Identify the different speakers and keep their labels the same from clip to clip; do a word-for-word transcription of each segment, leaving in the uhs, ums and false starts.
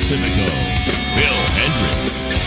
Speaker 1: Pacifico, Phil Hendrie.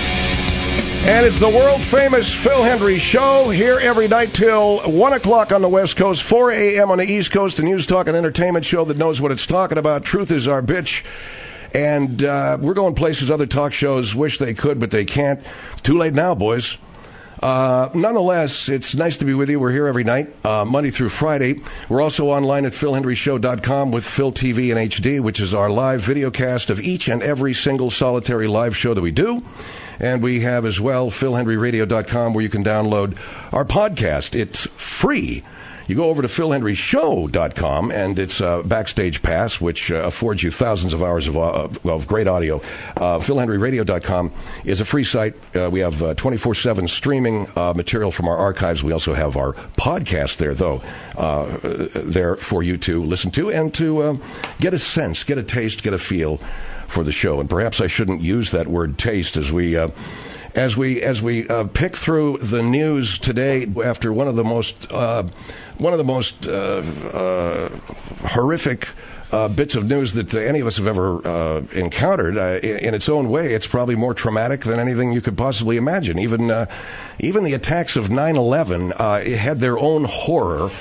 Speaker 2: And it's the world-famous Phil Hendrie Show, here every night till one o'clock on the West Coast, four a.m. on the East Coast, a news, talk, and entertainment show that knows what it's talking about. Truth is our bitch. And uh, we're going places other talk shows wish they could, but they can't. It's too late now, boys. Uh, nonetheless, it's nice to be with you. We're here every night, uh, Monday through Friday. We're also online at phil hendrie show dot com with Phil T V in H D, which is our live video cast of each and every single solitary live show that we do. And we have as well phil hendrie radio dot com, where you can download our podcast. It's free. You go over to phil hendrie show dot com, and it's a Backstage Pass, which uh, affords you thousands of hours of, uh, of great audio. Uh, phil hendrie radio dot com is a free site. Uh, we have uh, twenty-four seven streaming uh, material from our archives. We also have our podcast there, though, uh, there for you to listen to and to uh, get a sense, get a taste, get a feel for the show. And perhaps I shouldn't use that word taste as we... Uh, As we as we uh, pick through the news today, after one of the most uh, one of the most uh, uh, horrific uh, bits of news that any of us have ever uh, encountered, uh, in, in its own way, it's probably more traumatic than anything you could possibly imagine. Even uh, even the attacks of nine eleven uh, had their own horror,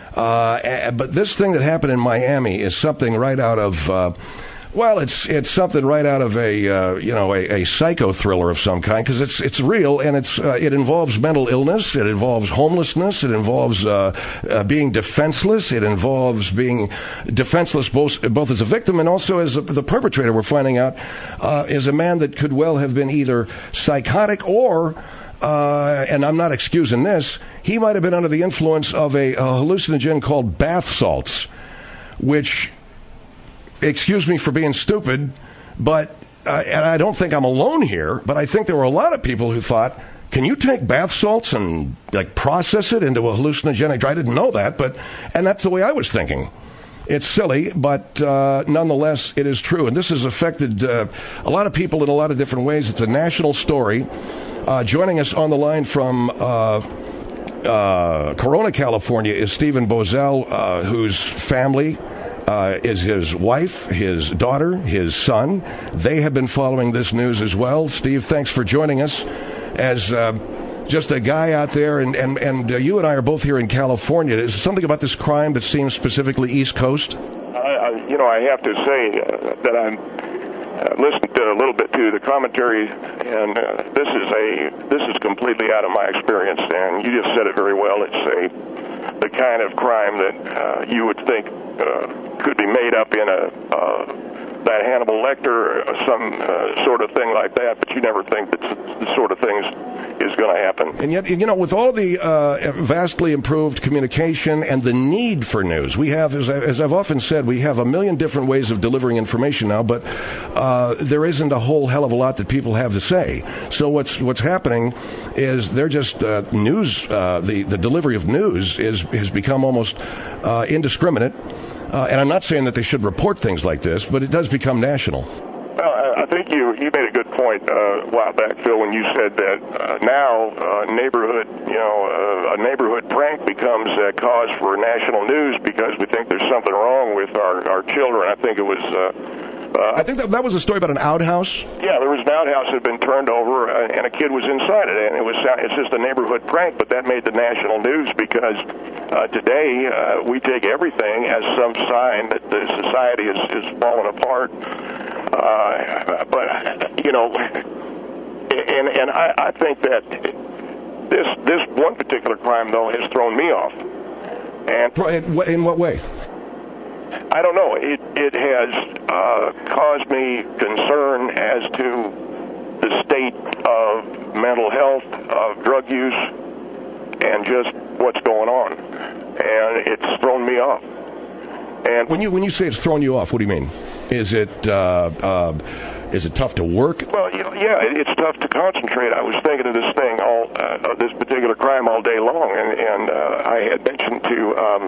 Speaker 2: uh, but this thing that happened in Miami is something right out of. Uh, Well, it's it's something right out of a uh, you know a, a psycho thriller of some kind, because it's it's real, and it's uh, it involves mental illness, it involves homelessness, it involves uh, uh, being defenseless, it involves being defenseless both both as a victim and also as a, the perpetrator. We're finding out uh, is a man that could well have been either psychotic or. Uh, and I'm not excusing this. He might have been under the influence of a, a hallucinogen called bath salts, which. Excuse me for being stupid, but, uh, and I don't think I'm alone here, but I think there were a lot of people who thought, can you take bath salts and, like, process it into a hallucinogenic drug? I didn't know that, but, and that's the way I was thinking. It's silly, but uh, nonetheless, it is true. And this has affected uh, a lot of people in a lot of different ways. It's a national story. Uh, joining us on the line from uh, uh, Corona, California, is Stephen Boesel, uh, whose family... Uh, is his wife, his daughter, his son. They have been following this news as well. Steve, thanks for joining us as uh, just a guy out there. And, and, and uh, you and I are both here in California. Is there something about this crime that seems specifically East Coast?
Speaker 3: I, I, you know, I have to say uh, that I'm uh, listened a little bit to the commentary, and uh, this is a this is completely out of my experience. And you just said it very well. It's a the kind of crime that uh, you would think uh, could be made up in a uh, that Hannibal Lecter or some uh, sort of thing like that, but you never think that the sort of things is going to happen.
Speaker 2: And yet, you know, with all the uh, vastly improved communication and the need for news, we have, as, I, as I've often said, we have a million different ways of delivering information now, but uh, there isn't a whole hell of a lot that people have to say. So what's what's happening is they're just uh, news. Uh, the the delivery of news is has become almost uh, indiscriminate. Uh, and I'm not saying that they should report things like this, but it does become national.
Speaker 3: Well, I think you, you made a good point uh, a while back, Phil, when you said that uh, now uh, neighborhood, you know, uh, a neighborhood prank becomes a cause for national news because we think there's something wrong with our, our children. I think it was... Uh, Uh,
Speaker 2: I think that, that was a story about an outhouse.
Speaker 3: Yeah, there was an outhouse that had been turned over, uh, and a kid was inside it, and it was it's just a neighborhood prank, but that made the national news because uh, today uh, we take everything as some sign that the society is, is falling apart. Uh, but, you know, and, and I, I think that this, this one particular crime, though, has thrown me off. And
Speaker 2: in what way?
Speaker 3: I don't know. It it has uh, caused me concern as to the state of mental health, of drug use, and just what's going on. And it's thrown me off. And
Speaker 2: when you when you say it's thrown you off, what do you mean? Is it uh, uh, is it tough to work?
Speaker 3: Well, you know, yeah, it, it's tough to concentrate. I was thinking of this thing all uh, this particular crime all day long, and and uh, I had mentioned to. Um,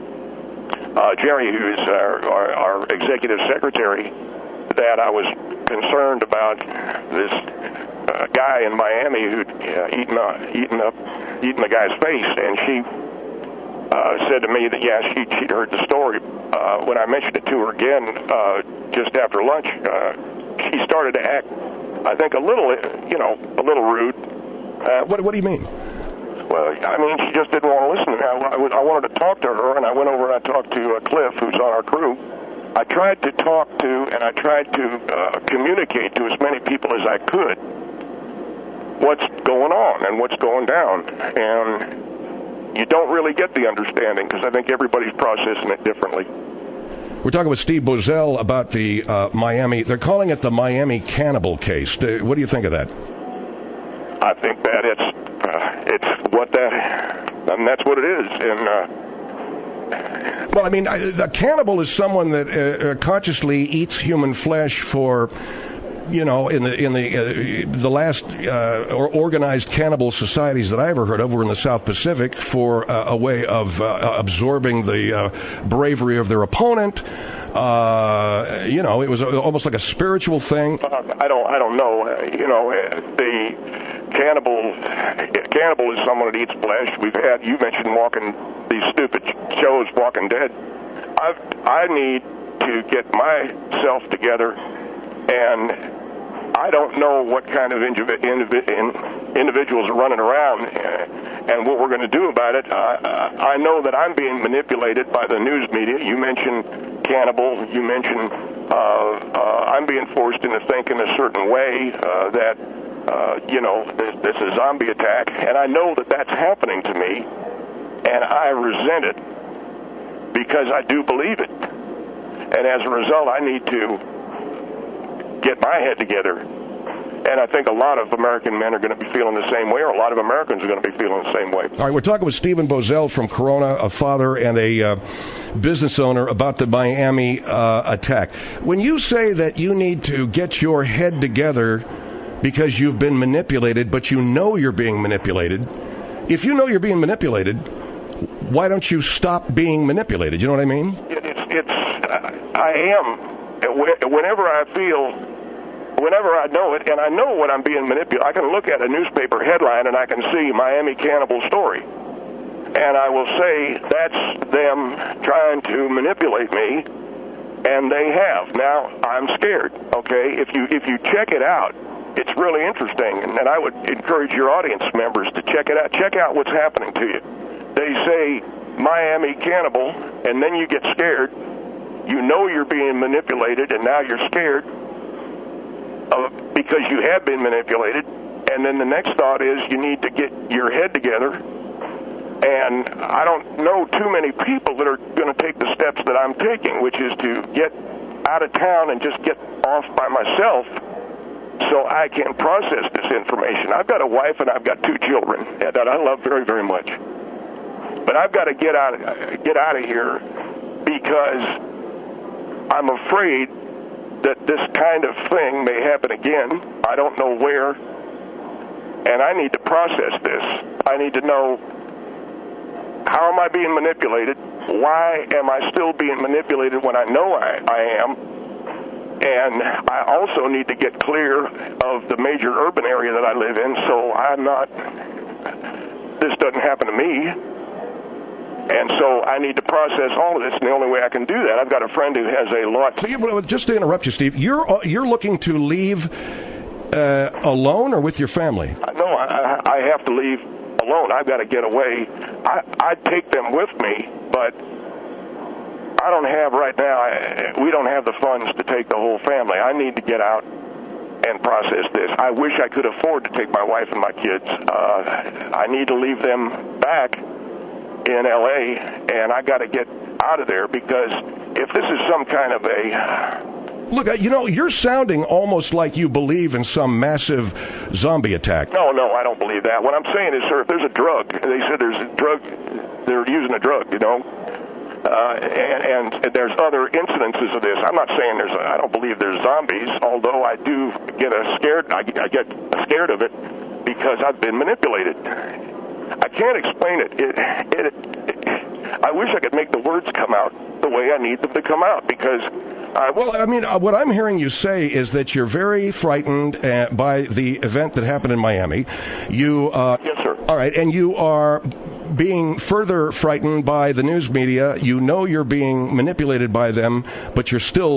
Speaker 3: Uh, Jerry, who's our, our, our executive secretary, that I was concerned about this uh, guy in Miami who'd uh, eaten, uh, eaten up, eaten the guy's face, and she uh, said to me that yeah, she, she'd heard the story. Uh, when I mentioned it to her again uh, just after lunch, uh, she started to act, I think, a little, you know, a little rude. Uh,
Speaker 2: What, what do you mean?
Speaker 3: Well, I mean, she just didn't want to listen to me. I, I, was- I wanted to talk to her, and I went over and I talked to uh, Cliff, who's on our crew. I tried to talk to and I tried to uh, communicate to as many people as I could what's going on and what's going down. And you don't really get the understanding because I think everybody's processing it differently.
Speaker 2: We're talking with Steve Boesel about the uh, Miami, they're calling it the Miami cannibal case. Do- What do you think of that?
Speaker 3: I think that it's uh, it's what that, I mean, that's what it is. And uh,
Speaker 2: Well, I mean, I- a cannibal is someone that uh, uh, consciously eats human flesh for, you know, in the in the uh, the last uh, or organized cannibal societies that I ever heard of were in the South Pacific for uh, a way of uh, absorbing the uh, bravery of their opponent. Uh, you know, it was almost like a spiritual thing.
Speaker 3: uh, I don't I don't know. Uh, you know, uh, the cannibal cannibal is someone that eats flesh. We've had, you mentioned walking, these stupid shows, Walking Dead. I've, I need to get myself together, and I don't know what kind of indivi- indivi- in, individuals are running around uh, and what we're going to do about it. I, I know that I'm being manipulated by the news media. You mentioned cannibal. You mentioned uh, uh, I'm being forced into thinking a certain way uh, that, uh, you know, this, this is a zombie attack. And I know that that's happening to me, and I resent it because I do believe it. And as a result, I need to get my head together. And I think a lot of American men are going to be feeling the same way, or a lot of Americans are going to be feeling the same way.
Speaker 2: All right, we're talking with Stephen Boesel from Corona, a father and a uh, business owner, about the Miami uh, attack. When you say that you need to get your head together because you've been manipulated, but you know you're being manipulated, if you know you're being manipulated, why don't you stop being manipulated? You know what I mean?
Speaker 3: It, it's, it's, uh, I am. Whenever I feel, whenever I know it, and I know when I'm being manipulated, I can look at a newspaper headline and I can see Miami cannibal story. And I will say that's them trying to manipulate me, and they have. Now, I'm scared, okay? If you if you check it out, it's really interesting, and I would encourage your audience members to check it out. Check out what's happening to you. They say Miami cannibal, and then you get scared. You know you're being manipulated, and now you're scared uh, because you have been manipulated. And then the next thought is you need to get your head together. And I don't know too many people that are going to take the steps that I'm taking, which is to get out of town and just get off by myself so I can process this information. I've got a wife and I've got two children that I love very, very much. But I've got to get out, get out of here because I'm afraid that this kind of thing may happen again. I don't know where, and I need to process this. I need to know, how am I being manipulated? Why am I still being manipulated when I know I, I am? And I also need to get clear of the major urban area that I live in so I'm not, this doesn't happen to me. And so I need to process all of this, and the only way I can do that, I've got a friend who has a lot.
Speaker 2: So you, just to interrupt you, Steve, you're you're looking to leave uh, alone or with your family?
Speaker 3: No, I, I have to leave alone. I've got to get away. I, I'd take them with me, but I don't have right now, I, we don't have the funds to take the whole family. I need to get out and process this. I wish I could afford to take my wife and my kids. Uh, I need to leave them back in L A, and I got to get out of there because if this is some kind of a...
Speaker 2: Look, you know, you're sounding almost like you believe in some massive zombie attack.
Speaker 3: No, no, I don't believe that. What I'm saying is, sir, if there's a drug, they said there's a drug, they're using a drug, you know, uh, and, and there's other incidences of this. I'm not saying there's, a, I don't believe there's zombies, although I do get a scared, I, I get scared of it because I've been manipulated. I can't explain it. It, it, it. I wish I could make the words come out the way I need them to come out because... I,
Speaker 2: well, I mean, uh, what I'm hearing you say is that you're very frightened uh, by the event that happened in Miami. You... Uh,
Speaker 3: yes, sir.
Speaker 2: All right, and you are being further frightened by the news media. You know you're being manipulated by them, but you're still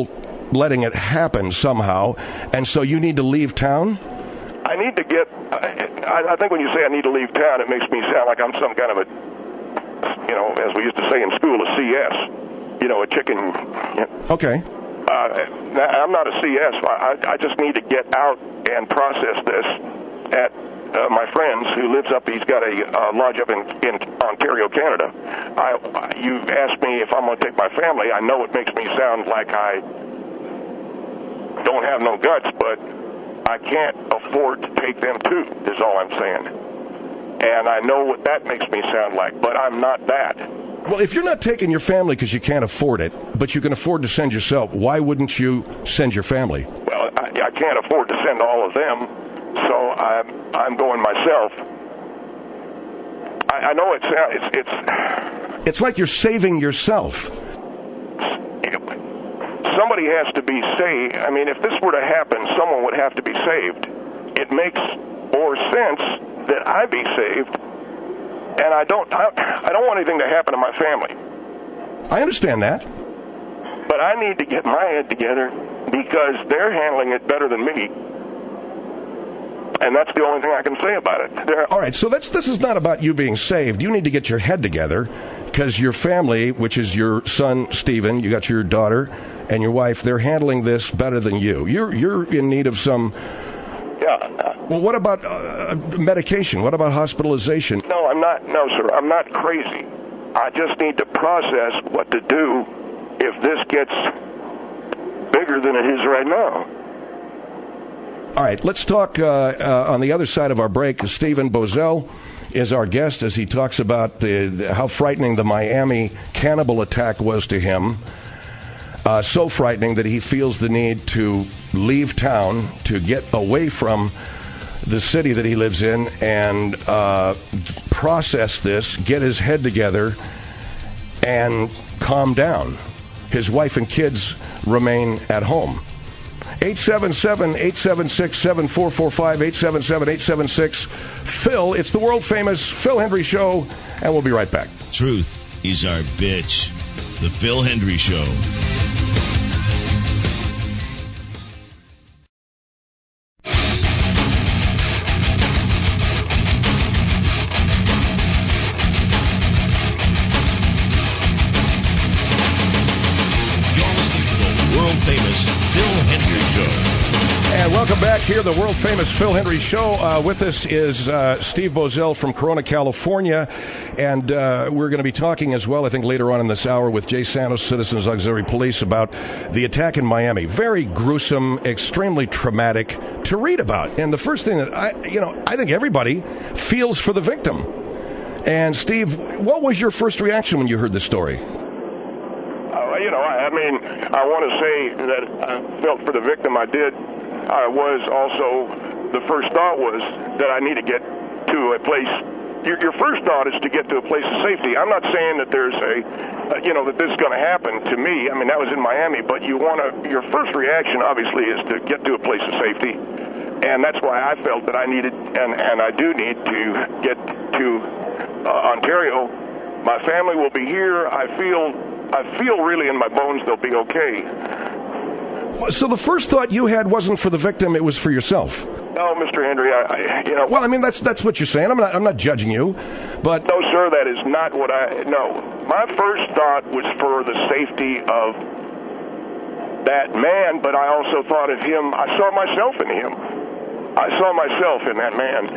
Speaker 2: letting it happen somehow, and so you need to leave town?
Speaker 3: I need to get, I, I think when you say I need to leave town, it makes me sound like I'm some kind of a, you know, as we used to say in school, a C S. You know, a chicken. You know.
Speaker 2: Okay.
Speaker 3: Uh, I'm not a C S. I, I just need to get out and process this at uh, my friend's who lives up, he's got a uh, lodge up in, in Ontario, Canada. I, you asked me if I'm going to take my family. I know it makes me sound like I don't have no guts, but I can't afford to take them too, is all I'm saying. And I know what that makes me sound like, but I'm not that.
Speaker 2: Well, if you're not taking your family because you can't afford it, but you can afford to send yourself, why wouldn't you send your family?
Speaker 3: Well, I, I can't afford to send all of them, so I'm I'm going myself. I, I know it's it's it's
Speaker 2: it's like you're saving yourself.
Speaker 3: Somebody has to be saved. I mean, if this were to happen, someone would have to be saved. It makes more sense that I be saved. And I don't, I, I don't want anything to happen to my family.
Speaker 2: I understand that.
Speaker 3: But I need to get my head together because they're handling it better than me. And that's the only thing I can say about it. They're,
Speaker 2: All right, so that's, this is not about you being saved. You need to get your head together because your family, which is your son, Stephen, you got your daughter and your wife, they're handling this better than you. You're, you're in need of some...
Speaker 3: Yeah.
Speaker 2: Well, what about uh, medication? What about hospitalization?
Speaker 3: No, I'm not. No, sir. I'm not crazy. I just need to process what to do if this gets bigger than it is right now.
Speaker 2: All right, let's talk uh, uh, on the other side of our break. Stephen Boesel is our guest as he talks about the, the, how frightening the Miami cannibal attack was to him. Uh, so frightening that he feels the need to leave town to get away from the city that he lives in and uh, process this, get his head together, and calm down. His wife and kids remain at home. eight seven seven, eight seven six, seven four four five, eight seven seven, eight seven six, Phil. It's the world-famous Phil Hendrie Show, and we'll be right back.
Speaker 1: Truth is our bitch. The Phil Hendrie Show.
Speaker 2: Welcome back here, the world-famous Phil Hendrie Show. Uh, with us is uh, Steve Boesel from Corona, California, and uh, we're going to be talking as well, I think, later on in this hour with Jay Santos, Citizens Auxiliary Police, about the attack in Miami. Very gruesome, extremely traumatic to read about. And the first thing that I, you know, I think everybody feels for the victim. And Steve, what was your first reaction when you heard the story?
Speaker 3: Uh, you know, I, I mean, I want to say that I felt for the victim. I did. I was also, the first thought was that I need to get to a place, your, your first thought is to get to a place of safety. I'm not saying that there's a, uh, you know, that this is going to happen to me. I mean, that was in Miami, but you want to, your first reaction obviously is to get to a place of safety. And that's why I felt that I needed, and, and I do need to get to uh, Ontario. My family will be here. I feel, I feel really in my bones they'll be okay.
Speaker 2: So the first thought you had wasn't for the victim; it was for yourself.
Speaker 3: No, Mister Hendrie, I, I, you know.
Speaker 2: Well, I mean, that's that's what you're saying. I'm not I'm not judging you, but
Speaker 3: no, sir, that is not what I. No, my first thought was for the safety of that man, but I also thought of him. I saw myself in him. I saw myself in that man,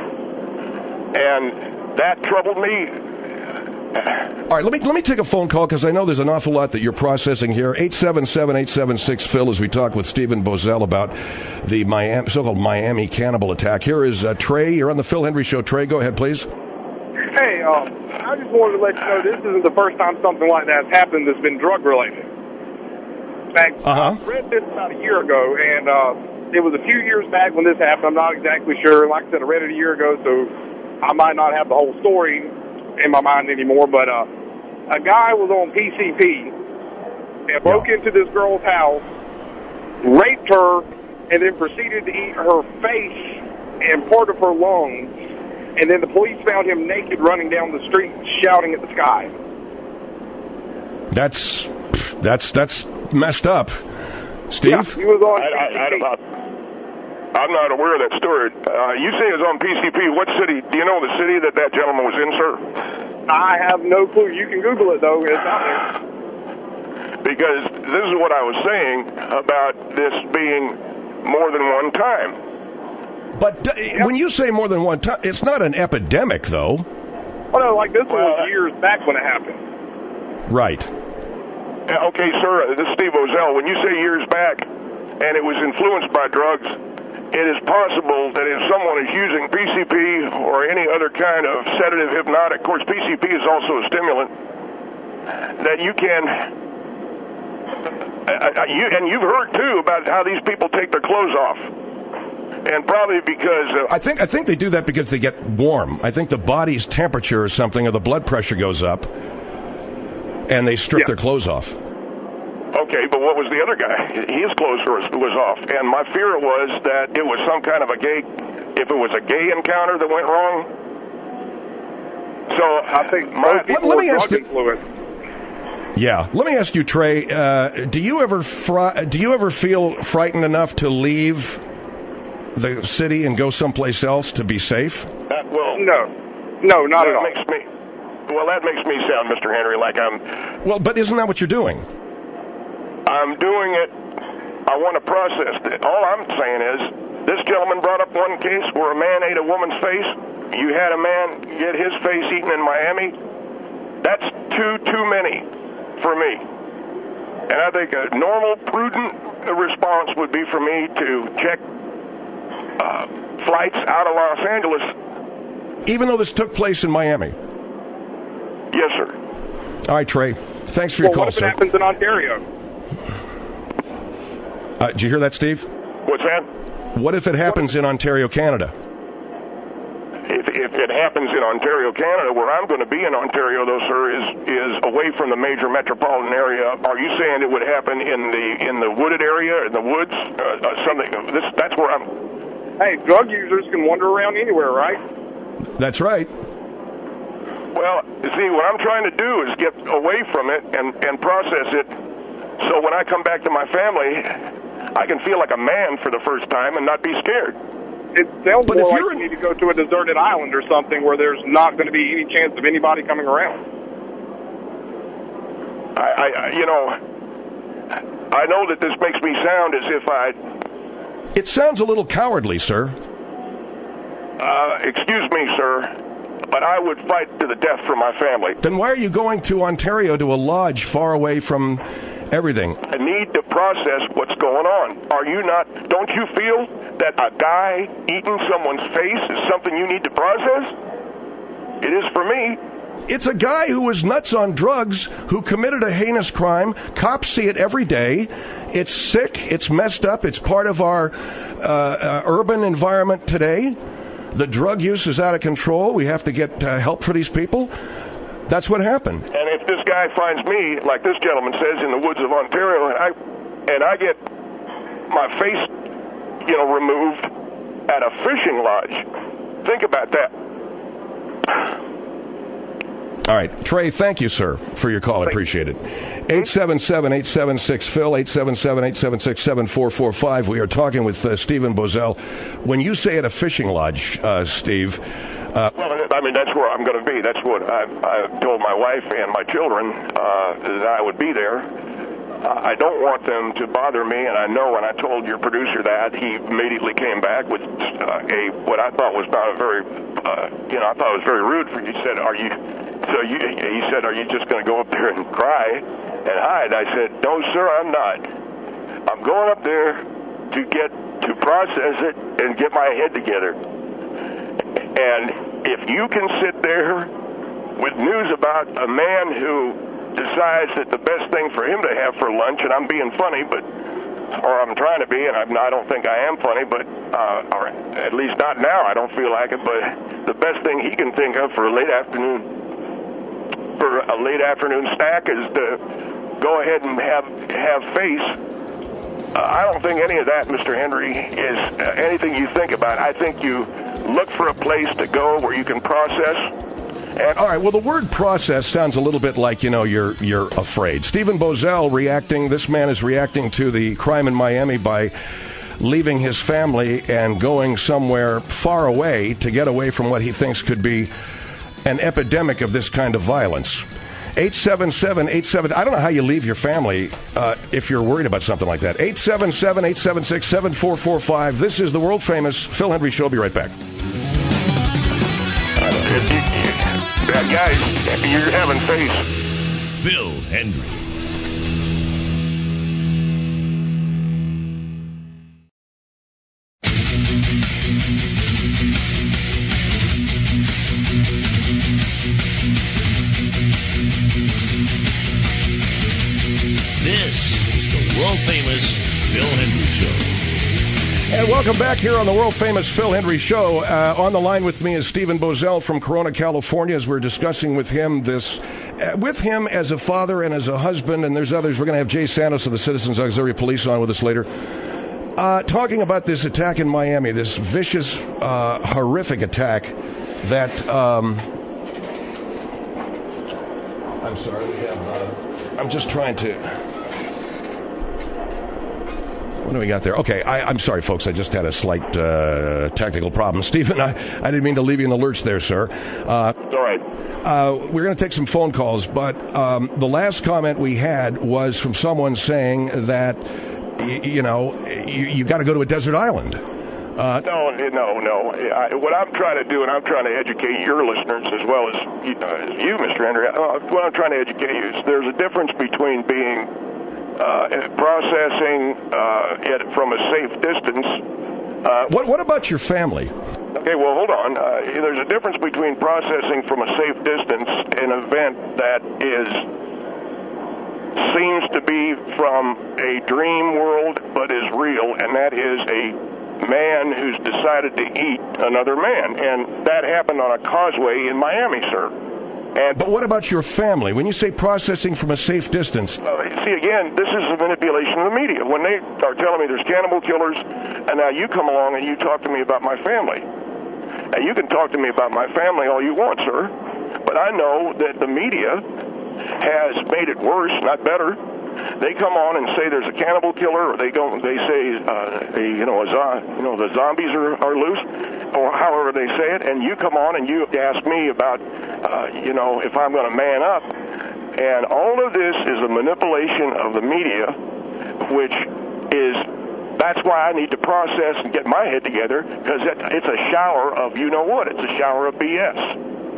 Speaker 3: and that troubled me.
Speaker 2: All right, let me let me take a phone call because I know there's an awful lot that you're processing here. eight seven seven, eight seven six, Phil, as we talk with Stephen Boesel about the Miami, so-called Miami cannibal attack. Here is uh, Trey. You're on the Phil Hendrie Show. Trey, go ahead, please.
Speaker 4: Hey, uh, I just wanted to let you know this isn't the first time something like that has happened that's been drug-related. In fact,
Speaker 2: uh-huh.
Speaker 4: I read this about a year ago, and uh, it was a few years back when this happened. I'm not exactly sure. Like I said, I read it a year ago, so I might not have the whole story in my mind anymore, but uh, a guy was on P C P and broke
Speaker 2: yeah.
Speaker 4: into this girl's house, raped her, and then proceeded to eat her face and part of her lungs, and then the police found him naked running down the street shouting at the sky.
Speaker 2: That's that's that's messed up. Steve?
Speaker 4: Yeah, he was on
Speaker 3: I, I, I,
Speaker 4: P C P.
Speaker 3: I, I'm not aware of that story. Uh, you say it was on P C P. What city? Do you know the city that that gentleman was in, sir?
Speaker 4: I have no clue. You can Google it, though. It's out there.
Speaker 3: Because this is what I was saying about this being more than one time.
Speaker 2: But uh, when you say more than one time, it's not an epidemic, though.
Speaker 4: Oh, no, like this one
Speaker 3: Well,
Speaker 4: was years back when it happened.
Speaker 2: Right.
Speaker 3: Yeah, okay, sir, this is Steve Ozell. When you say years back and it was influenced by drugs, it is possible that if someone is using P C P or any other kind of sedative hypnotic, of course, P C P is also a stimulant, that you can, uh, you, and you've heard, too, about how these people take their clothes off. And probably because of,
Speaker 2: I think I think they do that because they get warm. I think the body's temperature or something, or the blood pressure goes up, and they strip
Speaker 4: Yeah.
Speaker 2: their clothes off.
Speaker 3: okay, but what was the other guy? His clothes was, was off. And my fear was that it was some kind of a gay, if it was a gay encounter that went wrong. So
Speaker 4: I think
Speaker 3: my,
Speaker 4: most people
Speaker 2: let
Speaker 4: were
Speaker 2: me ask
Speaker 4: drug
Speaker 2: you-
Speaker 4: influenced.
Speaker 2: Yeah. Let me ask you, Trey. Uh, do you ever fri- do you ever feel frightened enough to leave the city and go someplace else to be safe?
Speaker 3: that, well,
Speaker 4: No, no, not
Speaker 3: that
Speaker 4: at all.
Speaker 3: makes me, well, that makes me sound, Mister Henry, like I'm,
Speaker 2: Well, but isn't that what you're doing?
Speaker 3: I'm doing it. I want to process it. All I'm saying is, this gentleman brought up one case where a man ate a woman's face. You had a man get his face eaten in Miami. That's two too many for me. And I think a normal, prudent response would be for me to check uh, flights out of Los Angeles.
Speaker 2: Even though this took place in Miami.
Speaker 3: Yes, sir.
Speaker 2: All right, Trey. Thanks for your
Speaker 4: Well,
Speaker 2: call,
Speaker 4: what if it
Speaker 2: sir.
Speaker 4: happens in Ontario?
Speaker 2: Uh, did you hear that, Steve?
Speaker 3: What's that?
Speaker 2: What if it happens in Ontario, Canada?
Speaker 3: If, if it happens in Ontario, Canada, where I'm going to be in Ontario, though, sir, is is away from the major metropolitan area. Are you saying it would happen in the in the wooded area, in the woods, uh, uh, something? This that's where I'm.
Speaker 4: Hey, drug users can wander around anywhere, right?
Speaker 2: That's right.
Speaker 3: Well, you see, what I'm trying to do is get away from it and and process it, so when I come back to my family, I can feel like a man for the first time and not be scared.
Speaker 4: It sounds
Speaker 2: But
Speaker 4: more
Speaker 2: if
Speaker 4: like
Speaker 2: you're
Speaker 4: you
Speaker 2: in-
Speaker 4: need to go to a deserted island or something where there's not going to be any chance of anybody coming around.
Speaker 3: I, I, I you know, I know that this makes me sound as if I,
Speaker 2: It sounds a little cowardly, sir.
Speaker 3: uh, excuse me, sir, but I would fight to the death for my family.
Speaker 2: Then why are you going to Ontario to a lodge far away from everything?
Speaker 3: I need to process what's going on. Are you not, don't you feel that a guy eating someone's face is something you need to process? It is for me.
Speaker 2: It's a guy who was nuts on drugs, who committed a heinous crime. Cops see it every day. It's sick. It's messed up. It's part of our uh, uh, urban environment today. The drug use is out of control. We have to get uh, help for these people. That's what happened.
Speaker 3: And if this guy finds me, like this gentleman says, in the woods of Ontario, and I, and I get my face, you know, removed at a fishing lodge, think about that.
Speaker 2: All right. Trey, thank you, sir, for your call. I appreciate it. eight seven seven, eight seven six, Phil, eight seven seven, eight seven six, seven four four five. We are talking with uh, Stephen Bozell. When you say at a fishing lodge, uh, Steve... Uh,
Speaker 3: Well, I mean, that's where I'm going to be. That's what I, I told my wife and my children, uh, that I would be there. Uh, I don't want them to bother me, and I know when I told your producer that, he immediately came back with uh, a what I thought was not a very, uh, you know, I thought it was very rude. For you. He said, "Are you?" So you, he said, "Are you just going to go up there and cry and hide?" I said, "No, sir, I'm not. I'm going up there to get to process it and get my head together." And if you can sit there with news about a man who decides that the best thing for him to have for lunch, and I'm being funny, but or I'm trying to be, and I'm, I don't think I am funny, but uh, or at least not now. I don't feel like it. But the best thing he can think of for a late afternoon, for a late afternoon snack, is to go ahead and have have face. Uh, I don't think any of that, Mister Henry, is uh, anything you think about. I think you look for a place to go where you can process,
Speaker 2: And, all right, well, the word process sounds a little bit like, you know, you're you're afraid. Stephen Boesel reacting, this man is reacting to the crime in Miami by leaving his family and going somewhere far away to get away from what he thinks could be an epidemic of this kind of violence. eight seven seven, eight seven I don't know how you leave your family uh, if you're worried about something like that. eight seven seven, eight seven six, seven four four five. This is the world-famous Phil Hendrie Show. I'll be right back.
Speaker 3: That guy, you're having faith.
Speaker 1: Phil Hendrie. This is the world-famous Phil Hendrie Show.
Speaker 2: And welcome back here on the world-famous Phil Hendrie Show. Uh, on the line with me is Stephen Boesel from Corona, California, as we're discussing with him this, uh, with him as a father and as a husband, and there's others. We're going to have Jay Santos of the Citizens Auxiliary Police on with us later. Uh, talking about this attack in Miami, this vicious, uh, horrific attack that, um, I'm sorry, we have, uh, I'm just trying to... What do we got there? Okay, I, I'm sorry, folks. I just had a slight uh, technical problem. Stephen, I, I didn't mean to leave you in the lurch there, sir. Uh,
Speaker 3: All right.
Speaker 2: Uh, we're going to take some phone calls, but um, the last comment we had was from someone saying that, y- you know, you, you got to go to a desert island. Uh,
Speaker 3: no, no, no. I, what I'm trying to do, and I'm trying to educate your listeners as well as you, uh, as you Mister Hendrie, uh, what I'm trying to educate you is there's a difference between being Uh, processing uh, it from a safe distance. Uh,
Speaker 2: what What about your family?
Speaker 3: Okay, well, hold on. Uh, there's a difference between processing from a safe distance an event that is seems to be from a dream world but is real, and that is a man who's decided to eat another man, and that happened on a causeway in Miami, sir. And,
Speaker 2: but what about your family? When you say processing from a safe distance...
Speaker 3: Uh, see, again, this is a manipulation of the media. When they are telling me there's cannibal killers, and now you come along and you talk to me about my family. And you can talk to me about my family all you want, sir. But I know that the media has made it worse, not better. They come on and say there's a cannibal killer, or they go, they say, uh, a, you know, a zo- you know, the zombies are, are loose, or however they say it, and you come on and you ask me about, uh, you know, if I'm going to man up, and all of this is a manipulation of the media, which is, that's why I need to process and get my head together, because it, it's a shower of you know what, it's a shower of B S.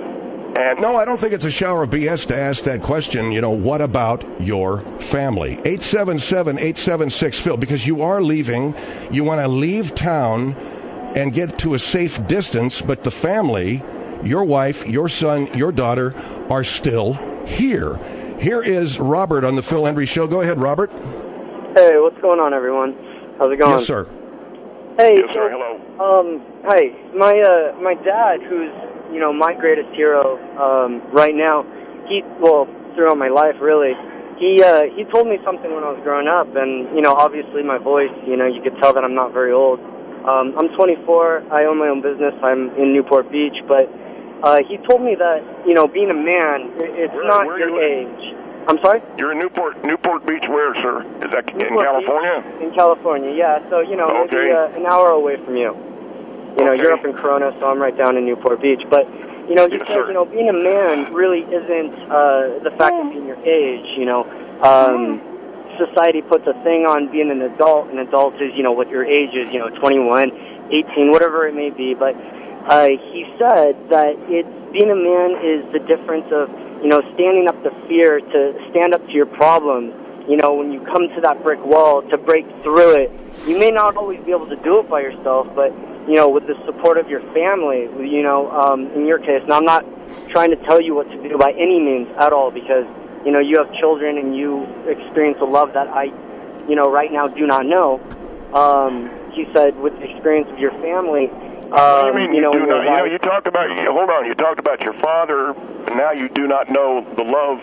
Speaker 3: And
Speaker 2: no, I don't think it's a shower of B S to ask that question, you know, what about your family? eight seven seven, eight seven six, Phil, because you are leaving, you want to leave town and get to a safe distance, but the family, your wife, your son, your daughter, are still here. Here is Robert on the Phil Hendrie Show. Go ahead, Robert.
Speaker 5: Hey, what's going on, everyone? How's it going?
Speaker 2: Yes, sir.
Speaker 5: Hey,
Speaker 3: yes,
Speaker 5: so,
Speaker 3: sir. Hello.
Speaker 5: Um, hi. My, uh, my dad, who's you know, my greatest hero um, right now, he, well, throughout my life, really, he uh, he told me something when I was growing up, and, you know, obviously my voice, you know, you could tell that I'm not very old. Um, I'm twenty-four, I own my own business, I'm in Newport Beach, but uh, he told me that, you know, being a man, it's
Speaker 3: where,
Speaker 5: not
Speaker 3: where
Speaker 5: your
Speaker 3: you
Speaker 5: age. I'm sorry?
Speaker 3: You're in Newport Newport Beach where, sir? Is that in
Speaker 5: Newport
Speaker 3: California?
Speaker 5: Beach, in California, yeah, so, you know,
Speaker 3: okay.
Speaker 5: maybe uh, an hour away from you. You know,
Speaker 3: okay.
Speaker 5: you're up in Corona, so I'm right down in Newport Beach. But, you know, he
Speaker 3: yes,
Speaker 5: says,
Speaker 3: sir.
Speaker 5: you know, being a man really isn't uh, the fact of being your age, you know. Um, society puts a thing on being an adult. An adult is, you know, what your age is, you know, twenty-one, eighteen, whatever it may be. But uh, he said that it's, being a man is the difference of, you know, standing up to fear, to stand up to your problems. You know, when you come to that brick wall, to break through it. You may not always be able to do it by yourself, but, you know, with the support of your family, you know, um, in your case. Now, I'm not trying to tell you what to do by any means at all, because, you know, you have children and you experience a love that I, you know, right now do not know. Um, he said, with the experience of your family, um,
Speaker 3: what do you mean
Speaker 5: you
Speaker 3: you
Speaker 5: know,
Speaker 3: do not?
Speaker 5: life,
Speaker 3: You know, you talked about, you, hold on, you talked about your father, and now you do not know the love.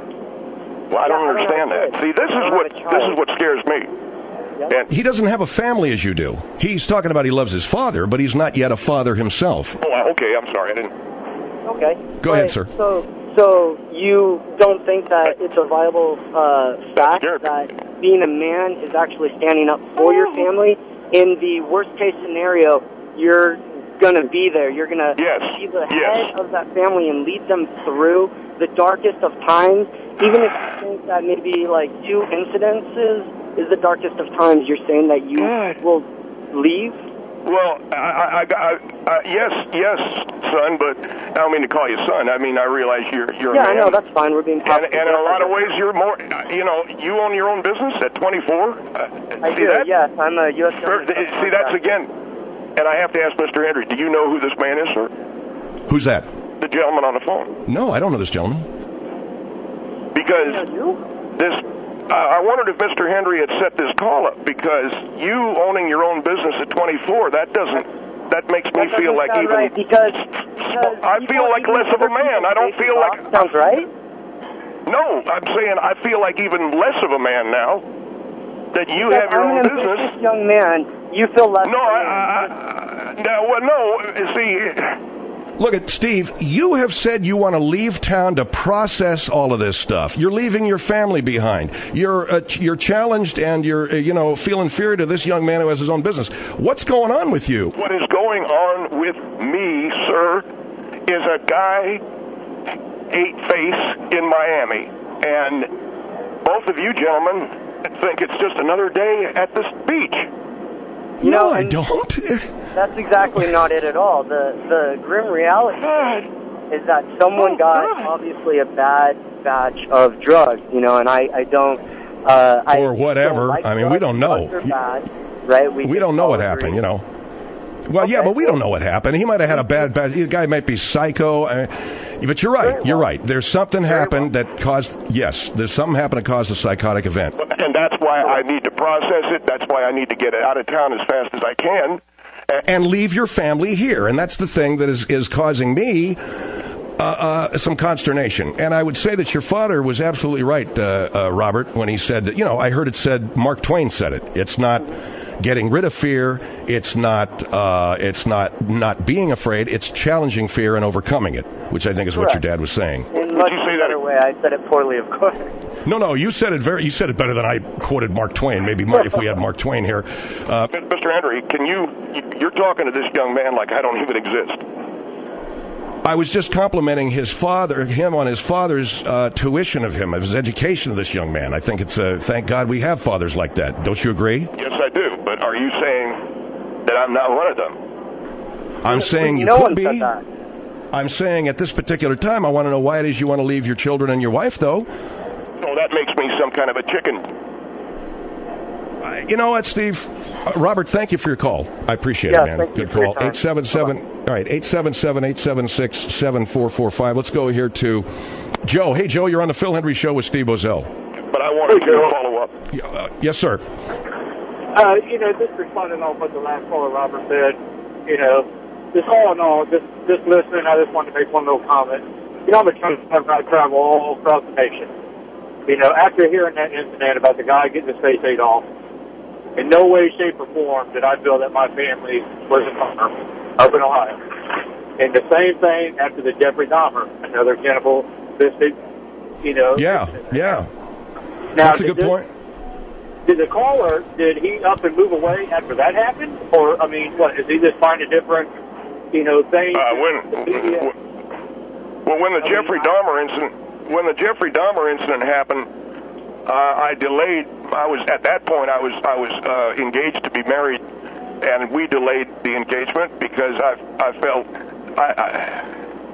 Speaker 3: Well, I
Speaker 5: yeah,
Speaker 3: don't understand
Speaker 5: I
Speaker 3: that. See, this is what this is what scares me.
Speaker 5: Yep.
Speaker 3: And,
Speaker 2: He doesn't have a family as you do. He's talking about he loves his father, but he's not yet a father himself.
Speaker 3: oh, okay, I'm sorry, I didn't.
Speaker 5: Okay.
Speaker 2: Go
Speaker 5: right.
Speaker 2: ahead, sir.
Speaker 5: So, so you don't think that it's a viable uh, fact
Speaker 3: Sure.
Speaker 5: that being a man is actually standing up for your family? In the worst case scenario, you're going to be there. You're going to
Speaker 3: Yes.
Speaker 5: be the
Speaker 3: Yes.
Speaker 5: head of that family and lead them through the darkest of times. Even if you think that maybe like two incidences is the darkest of times, you're saying that you
Speaker 3: God.
Speaker 5: will leave?
Speaker 3: Well, I, I, I, I, yes, yes, son, but I don't mean to call you son. I mean, I realize you're you're
Speaker 5: Yeah,
Speaker 3: a man.
Speaker 5: I know, that's fine. We're being
Speaker 3: And,
Speaker 5: positive.
Speaker 3: and in a lot of ways, you're more, you know, you own your own business at twenty-four. Uh,
Speaker 5: I
Speaker 3: see
Speaker 5: do,
Speaker 3: that?
Speaker 5: yes. I'm a U S
Speaker 3: Or- See, that's again, and I have to ask Mister Hendry, do you know who this man is, sir?
Speaker 2: Who's that?
Speaker 3: The gentleman on the phone.
Speaker 2: No, I don't know this gentleman.
Speaker 3: Because this, uh, I wondered if Mister Hendry had set this call up, because you owning your own business at twenty-four, that doesn't, that makes me
Speaker 5: That
Speaker 3: feel
Speaker 5: doesn't
Speaker 3: like
Speaker 5: sound
Speaker 3: even,
Speaker 5: right, because, because
Speaker 3: I feel
Speaker 5: people-
Speaker 3: like
Speaker 5: even
Speaker 3: less of a
Speaker 5: other
Speaker 3: man.
Speaker 5: people
Speaker 3: I don't
Speaker 5: say
Speaker 3: feel like,
Speaker 5: sounds right.
Speaker 3: no, I'm saying I feel like even less of a man now that you
Speaker 5: Because
Speaker 3: have your
Speaker 5: I'm
Speaker 3: own
Speaker 5: an
Speaker 3: business.
Speaker 5: ambitious young man. You feel less.
Speaker 3: No, I,
Speaker 5: than-
Speaker 3: I, I no, well, no, see,
Speaker 2: Look at Steve, you have said you want to leave town to process all of this stuff. You're leaving your family behind. You're uh, you're challenged and you're, uh, you know, feel inferior to this young man who has his own business. What's going on with you?
Speaker 3: what is going on with me, sir, is a guy ate face in Miami. And both of you gentlemen think it's just another day at this beach.
Speaker 5: You
Speaker 2: no,
Speaker 5: know,
Speaker 2: I
Speaker 5: and
Speaker 2: don't.
Speaker 5: That's exactly not it at all. The the grim reality
Speaker 3: God.
Speaker 5: is that someone
Speaker 3: Oh,
Speaker 5: got
Speaker 3: God.
Speaker 5: obviously a bad batch of drugs, you know, and I, I don't... Uh, I
Speaker 2: Or whatever.
Speaker 5: don't like
Speaker 2: I mean, we
Speaker 5: drugs.
Speaker 2: don't know.
Speaker 5: Drugs are bad, right? We,
Speaker 2: We
Speaker 5: can
Speaker 2: don't know
Speaker 5: all
Speaker 2: what
Speaker 5: agree.
Speaker 2: happened, you know. Well, yeah,
Speaker 5: Okay.
Speaker 2: but we don't know what happened. He might have had a bad, bad. The guy might be psycho. Uh, but you're right.
Speaker 5: Very
Speaker 2: You're
Speaker 5: well.
Speaker 2: right. There's something happened that caused. Yes, there's something happened that caused a psychotic event.
Speaker 3: And that's why I need to process it. That's why I need to get it out of town as fast as I can.
Speaker 2: And leave your family here, and that's the thing that is is causing me uh, uh, some consternation. And I would say that your father was absolutely right, uh, uh, Robert, when he said that. You know, I heard it said. Mark Twain said it. It's not getting rid of fear. It's not. Uh, it's not not being afraid. It's challenging fear and overcoming it, which I think is what your
Speaker 5: Correct.
Speaker 2: dad was saying.
Speaker 5: In much
Speaker 3: you say that-
Speaker 5: better way. I said it poorly, of course.
Speaker 2: No, no, you said it very. You said it better than I quoted Mark Twain. Maybe Mark, if we had Mark Twain here. Uh,
Speaker 3: Mister Hendry, can you, you're talking to this young man like I don't even exist.
Speaker 2: I was just complimenting his father, him on his father's uh, tuition of him, of his education of this young man. I think it's a thank God we have fathers like that. Don't you agree?
Speaker 3: Yes, I do. But are you saying that I'm not one of them?
Speaker 2: I'm saying you
Speaker 5: no
Speaker 2: could
Speaker 5: one
Speaker 2: be.
Speaker 5: said that.
Speaker 2: I'm saying at this particular time, I want to know why it is you want to leave your children and your wife, though.
Speaker 3: Oh, that makes me some kind of a chicken.
Speaker 2: Uh, you know what, Steve? Uh, Robert, thank you for your call. I appreciate
Speaker 5: Yeah,
Speaker 2: it, man.
Speaker 5: thank you
Speaker 2: Good
Speaker 5: for your
Speaker 2: call.
Speaker 5: time.
Speaker 2: eight seven seven. All right, eight seven seven, eight seven six, seven four four five. Let's go here to Joe. Hey, Joe, you're on the Phil Hendry Show with Steve Bozell.
Speaker 3: But I wanted
Speaker 4: Hey,
Speaker 3: to
Speaker 4: Joe.
Speaker 3: follow up.
Speaker 2: Yeah, uh, yes, sir.
Speaker 4: Uh, you know, just responding off what the last caller Robert said, you know, just all in all, just just listening, I just wanted to make one little comment. You know, I'm a truck driver. I travel all across the nation. You know, after hearing that incident about the guy getting his face ate off, in no way, shape, or form did I feel that my family was in harm up in Ohio. And the same thing after the Jeffrey Dahmer, another cannibal biscuit, you know.
Speaker 2: Yeah, yeah.
Speaker 4: Now,
Speaker 2: That's a
Speaker 4: did
Speaker 2: good
Speaker 4: this-
Speaker 2: point.
Speaker 4: Did the caller, did he up and move away after that happened? Or, I mean, what, is he just find a different, you know, thing?
Speaker 3: Uh, when, well, when the Jeffrey Dahmer incident, when the Jeffrey Dahmer incident happened, uh, I delayed. I was at that point. I was I was uh, engaged to be married, and we delayed the engagement because I I felt I I,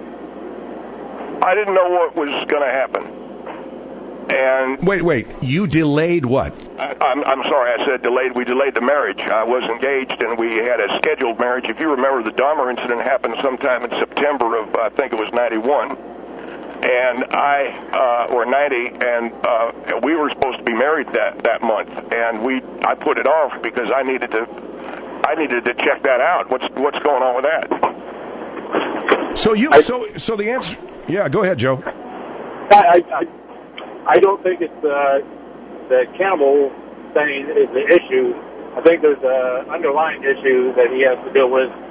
Speaker 3: I didn't know what was going to happen. And
Speaker 2: Wait, wait. You delayed what?
Speaker 3: I, I'm, I'm sorry, I said delayed. We delayed the marriage. I was engaged, and we had a scheduled marriage. If you remember, the Dahmer incident happened sometime in September of, I think it was ninety-one, and I, uh, or ninety, and uh, we were supposed to be married that, that month, and we, I put it off because I needed to, I needed to check that out. What's, what's going on with that?
Speaker 2: So you, so, so the answer. Yeah, go ahead, Joe.
Speaker 4: I, I, I don't think it's the, the cannibal thing is the issue. I think there's an underlying issue that he has to deal with,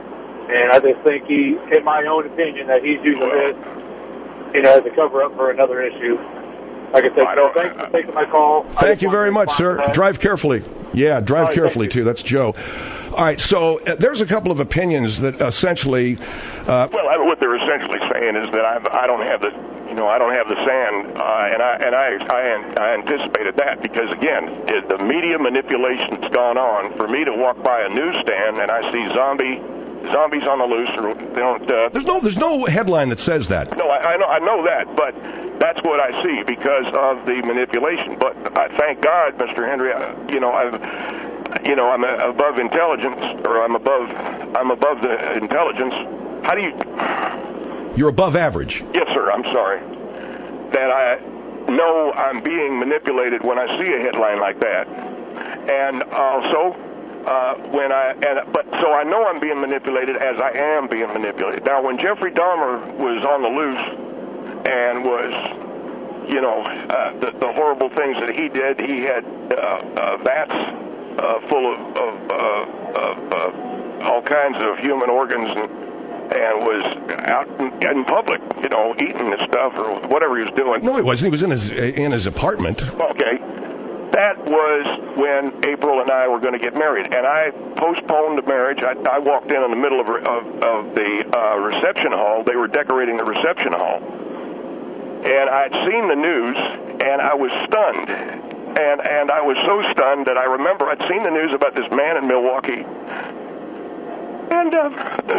Speaker 6: And I just think he, in my own opinion, that he's using this, you know, as a cover-up for another issue. Like I said,
Speaker 3: I don't,
Speaker 6: thanks for taking my call.
Speaker 2: Thank you very much, sir.
Speaker 6: That.
Speaker 2: Drive carefully. Yeah, drive
Speaker 6: right,
Speaker 2: carefully, too. That's Joe. All right, so uh, there's a couple of opinions that essentially... Uh,
Speaker 3: well, I, what they're essentially saying is that I've, I don't have the, you know, I don't have the sand, uh, and I and I, I I anticipated that because again, it, the media manipulation's gone on. For me to walk by a newsstand and I see zombie zombies on the loose, or they don't. Uh,
Speaker 2: there's no there's no headline that says that.
Speaker 3: No, I, I know I know that, but that's what I see because of the manipulation. But I thank God, Mister Henry. I, you know, I've. You know, I'm above intelligence, or I'm above, I'm above the intelligence. How do you?
Speaker 2: You're above average.
Speaker 3: Yes, sir. I'm sorry. That I know I'm being manipulated when I see a headline like that, and also uh, when I and but so I know I'm being manipulated as I am being manipulated. Now, when Jeffrey Dahmer was on the loose and was, you know, uh, the, the horrible things that he did, he had uh, uh, vats. Uh, full of, of, uh, of uh, all kinds of human organs and, and was out in, in public, you know, eating this stuff or whatever he was doing.
Speaker 2: No, he wasn't. He was in his in his apartment.
Speaker 3: Okay. That was when April and I were going to get married, and I postponed the marriage. I, I walked in in the middle of, of, of the uh, reception hall. They were decorating the reception hall. And I'd seen the news, and I was stunned. And and I was so stunned that I remember I'd seen the news about this man in Milwaukee, and uh,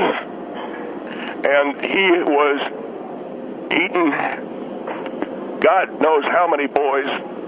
Speaker 3: and he was eating God knows how many boys,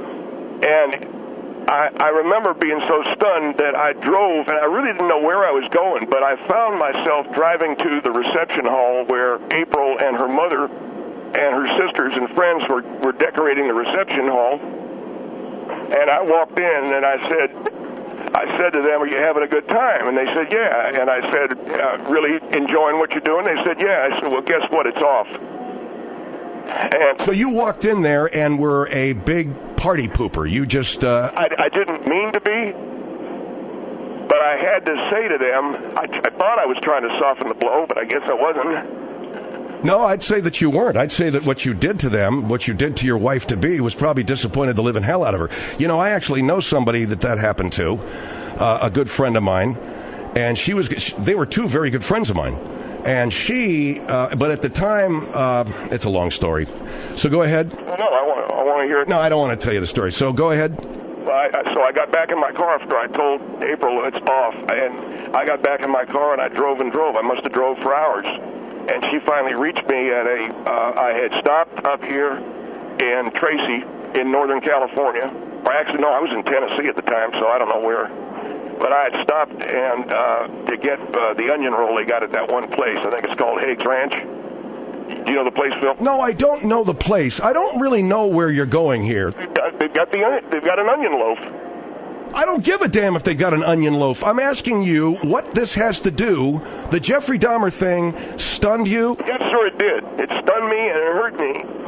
Speaker 3: and I I remember being so stunned that I drove, and I really didn't know where I was going, but I found myself driving to the reception hall where April and her mother and her sisters and friends were, were decorating the reception hall. And I walked in and I said, I said to them, "Are you having a good time?" And they said, "Yeah." And I said, uh, "Really enjoying what you're doing?" They said, "Yeah." I said, "Well, guess what? It's off." And
Speaker 2: so you walked in there and were a big party pooper. You just... Uh...
Speaker 3: I, I didn't mean to be, but I had to say to them, I, I thought I was trying to soften the blow, but I guess I wasn't.
Speaker 2: No, I'd say that you weren't. I'd say that what you did to them, what you did to your wife-to-be, was probably disappointed the living hell out of her. You know, I actually know somebody that that happened to, uh, a good friend of mine, and she was. They were two very good friends of mine, and she. Uh, but at the time, uh, it's a long story. So go ahead.
Speaker 3: No, I want. I want to hear it.
Speaker 2: No, I don't want to tell you the story. So go ahead.
Speaker 3: Well, I, so I got back in my car after I told April it's off, and I got back in my car and I drove and drove. I must have drove for hours. And she finally reached me at a, uh, I had stopped up here in Tracy in Northern California. Or actually, no, I was in Tennessee at the time, so I don't know where. But I had stopped and uh, to get uh, the onion roll they got at that one place. I think it's called Haig's Ranch. Do you know the place, Phil?
Speaker 2: No, I don't know the place. I don't really know where you're going here.
Speaker 3: They've got, they've got, the, they've got an onion loaf.
Speaker 2: I don't give a damn if they got an onion loaf. I'm asking you what this has to do. The Jeffrey Dahmer thing stunned you?
Speaker 3: Yes, sir, it did. It stunned me and it hurt me.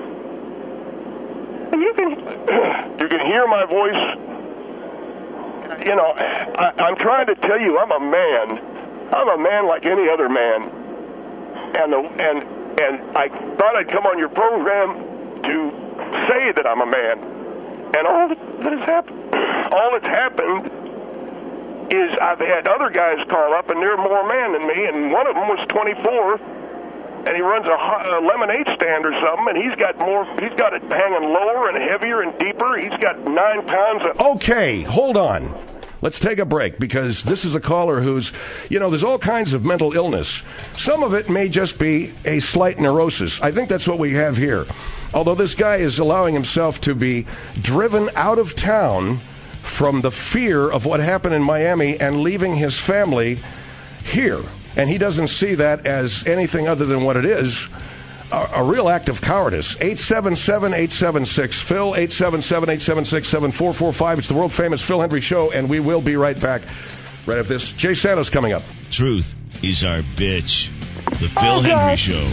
Speaker 3: And you can, you can hear my voice. You know, I, I'm trying to tell you, I'm a man. I'm a man like any other man. And the, and and I thought I'd come on your program to say that I'm a man. And all that has happened, all that's happened is I've had other guys call up, and they're more man than me, and one of them was twenty-four, and he runs a, a lemonade stand or something, and he's got more, he's got it hanging lower and heavier and deeper. He's got nine pounds of...
Speaker 2: Okay, hold on. Let's take a break, because this is a caller who's, you know, there's all kinds of mental illness. Some of it may just be a slight neurosis. I think that's what we have here. Although this guy is allowing himself to be driven out of town from the fear of what happened in Miami and leaving his family here. And he doesn't see that as anything other than what it is, a, a real act of cowardice. eight seven seven, eight seven six, Phil, eight seven seven, eight seven six, seven four four five. It's the world-famous Phil Hendry Show, and we will be right back right after this. Jay Santos coming up.
Speaker 1: Truth is our bitch. The Phil oh, Hendry God. Show.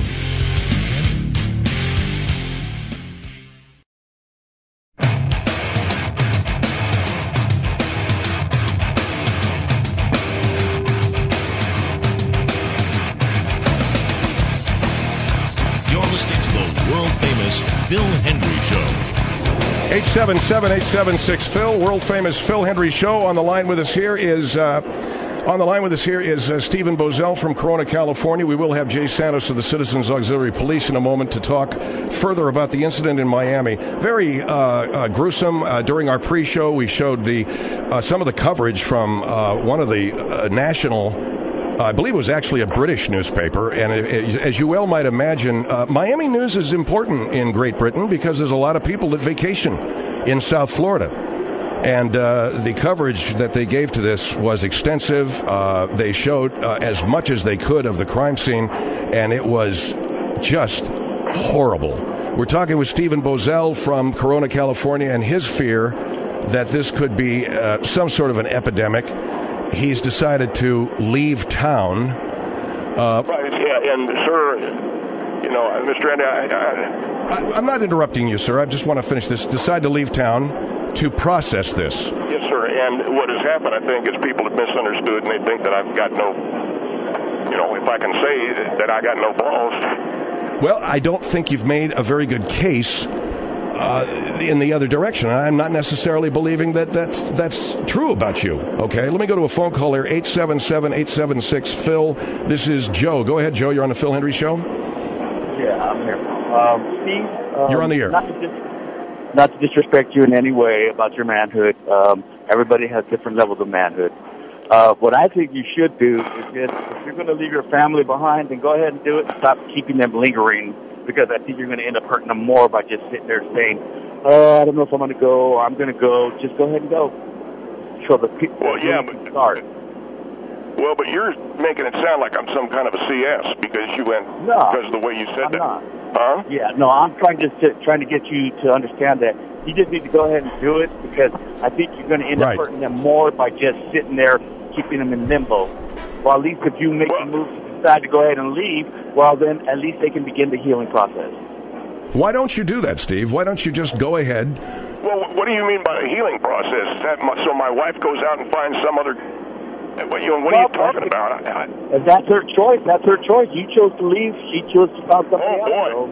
Speaker 1: listening to the world-famous Phil Hendrie Show.
Speaker 2: eight seven seven, eight seven six, Phil, world-famous Phil Hendrie Show. On the line with us here is... Uh, On the line with us here is uh, Stephen Bozell from Corona, California. We will have Jay Santos of the Citizens Auxiliary Police in a moment to talk further about the incident in Miami. Very uh, uh, gruesome. Uh, during our pre-show, we showed the uh, some of the coverage from uh, one of the uh, national, uh, I believe it was actually a British newspaper. And it, it, as you well might imagine, uh, Miami news is important in Great Britain because there's a lot of people that vacation in South Florida. And uh, the coverage that they gave to this was extensive. Uh, they showed uh, as much as they could of the crime scene, and it was just horrible. We're talking with Stephen Bozell from Corona, California, and his fear that this could be uh, some sort of an epidemic. He's decided to leave town. Uh,
Speaker 3: right, yeah, and sir, you know, Mister Andy, I, I,
Speaker 2: I, I'm not interrupting you, sir. I just want to finish this. Decide to leave town to process this.
Speaker 3: Yes, sir. And what has happened, I think, is people have misunderstood, and they think that I've got no, you know, if I can say that I got no balls.
Speaker 2: Well, I don't think you've made a very good case uh, in the other direction. I'm not necessarily believing that that's, that's true about you. Okay, let me go to a phone call here, eight seven seven, eight seven six, Phil. This is Joe. Go ahead, Joe. You're on the Phil Hendrie Show.
Speaker 7: Yeah, I'm here. Um, Steve? Um,
Speaker 2: You're on the air.
Speaker 7: Not to, dis- not to disrespect you in any way about your manhood. Um, everybody has different levels of manhood. Uh, what I think you should do is just, if you're going to leave your family behind, then go ahead and do it and stop keeping them lingering, because I think you're going to end up hurting them more by just sitting there saying, oh, I don't know if I'm going to go, or I'm going to go. Just go ahead and go. So the people
Speaker 3: well, yeah, but,
Speaker 7: start.
Speaker 3: Well, but you're making it sound like I'm some kind of a C S because you went,
Speaker 7: no,
Speaker 3: because of the way you said
Speaker 7: I'm
Speaker 3: that.
Speaker 7: Not.
Speaker 3: Huh?
Speaker 7: Yeah, no, I'm trying just to, trying to get you to understand that you just need to go ahead and do it, because I think you're going to end
Speaker 2: right.
Speaker 7: up hurting them more by just sitting there, keeping them in limbo. Well, at least if you make
Speaker 3: well,
Speaker 7: the move to decide to go ahead and leave, well, then at least they can begin the healing process.
Speaker 2: Why don't you do that, Steve? Why don't you just go ahead?
Speaker 3: Well, what do you mean by the healing process? That my, so my wife goes out and finds some other... What, you know, what
Speaker 7: well,
Speaker 3: are you talking about? I, I,
Speaker 7: that's her choice. That's her choice. You chose to leave. She chose to find something
Speaker 3: oh,
Speaker 7: else.
Speaker 3: boy.
Speaker 7: So.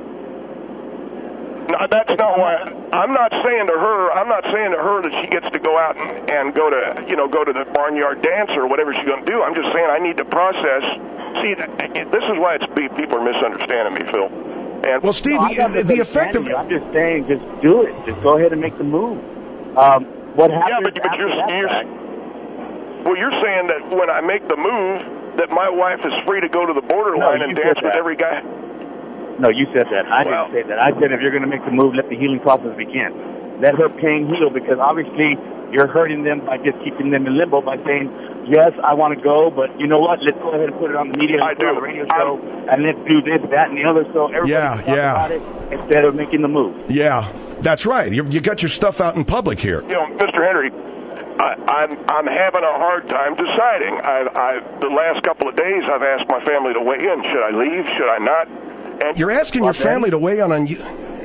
Speaker 3: No, that's not why. I'm not saying to her. I'm not saying to her that she gets to go out and, and go to, you know, go to the barnyard dance or whatever she's going to do. I'm just saying I need to process. See, this is why it's people are misunderstanding me, Phil. And
Speaker 2: well, Steve,
Speaker 7: no,
Speaker 2: the, the effect of
Speaker 7: you. I'm just saying, just do it. Just go ahead and make the move. Um, what happens?
Speaker 3: Yeah, but, but
Speaker 7: after
Speaker 3: you're,
Speaker 7: that
Speaker 3: you're
Speaker 7: fact?
Speaker 3: well, you're saying that when I make the move, that my wife is free to go to the borderline
Speaker 7: no,
Speaker 3: and dance with
Speaker 7: that.
Speaker 3: every guy.
Speaker 7: No, you said that. I
Speaker 3: well,
Speaker 7: didn't say that. I said if you're going to make the move, let the healing process begin. Let her pain heal, because obviously you're hurting them by just keeping them in limbo by saying, yes, I want to go, but you know what? Let's go ahead and put it on the media,
Speaker 3: I
Speaker 7: put it on
Speaker 3: do.
Speaker 7: the radio show, I'm, and let's do this, that, and the other, so everybody
Speaker 2: yeah,
Speaker 7: can talk
Speaker 2: yeah.
Speaker 7: about it instead of making the move.
Speaker 2: Yeah, that's right. You, you got your stuff out in public here.
Speaker 3: You know, Mister Hendrie, I, I'm I'm having a hard time deciding. I, I the last couple of days I've asked my family to weigh in. Should I leave? Should I not? And
Speaker 2: you're asking your family to weigh in on you.
Speaker 3: Uh,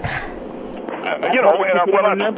Speaker 3: you know, and I, well, I,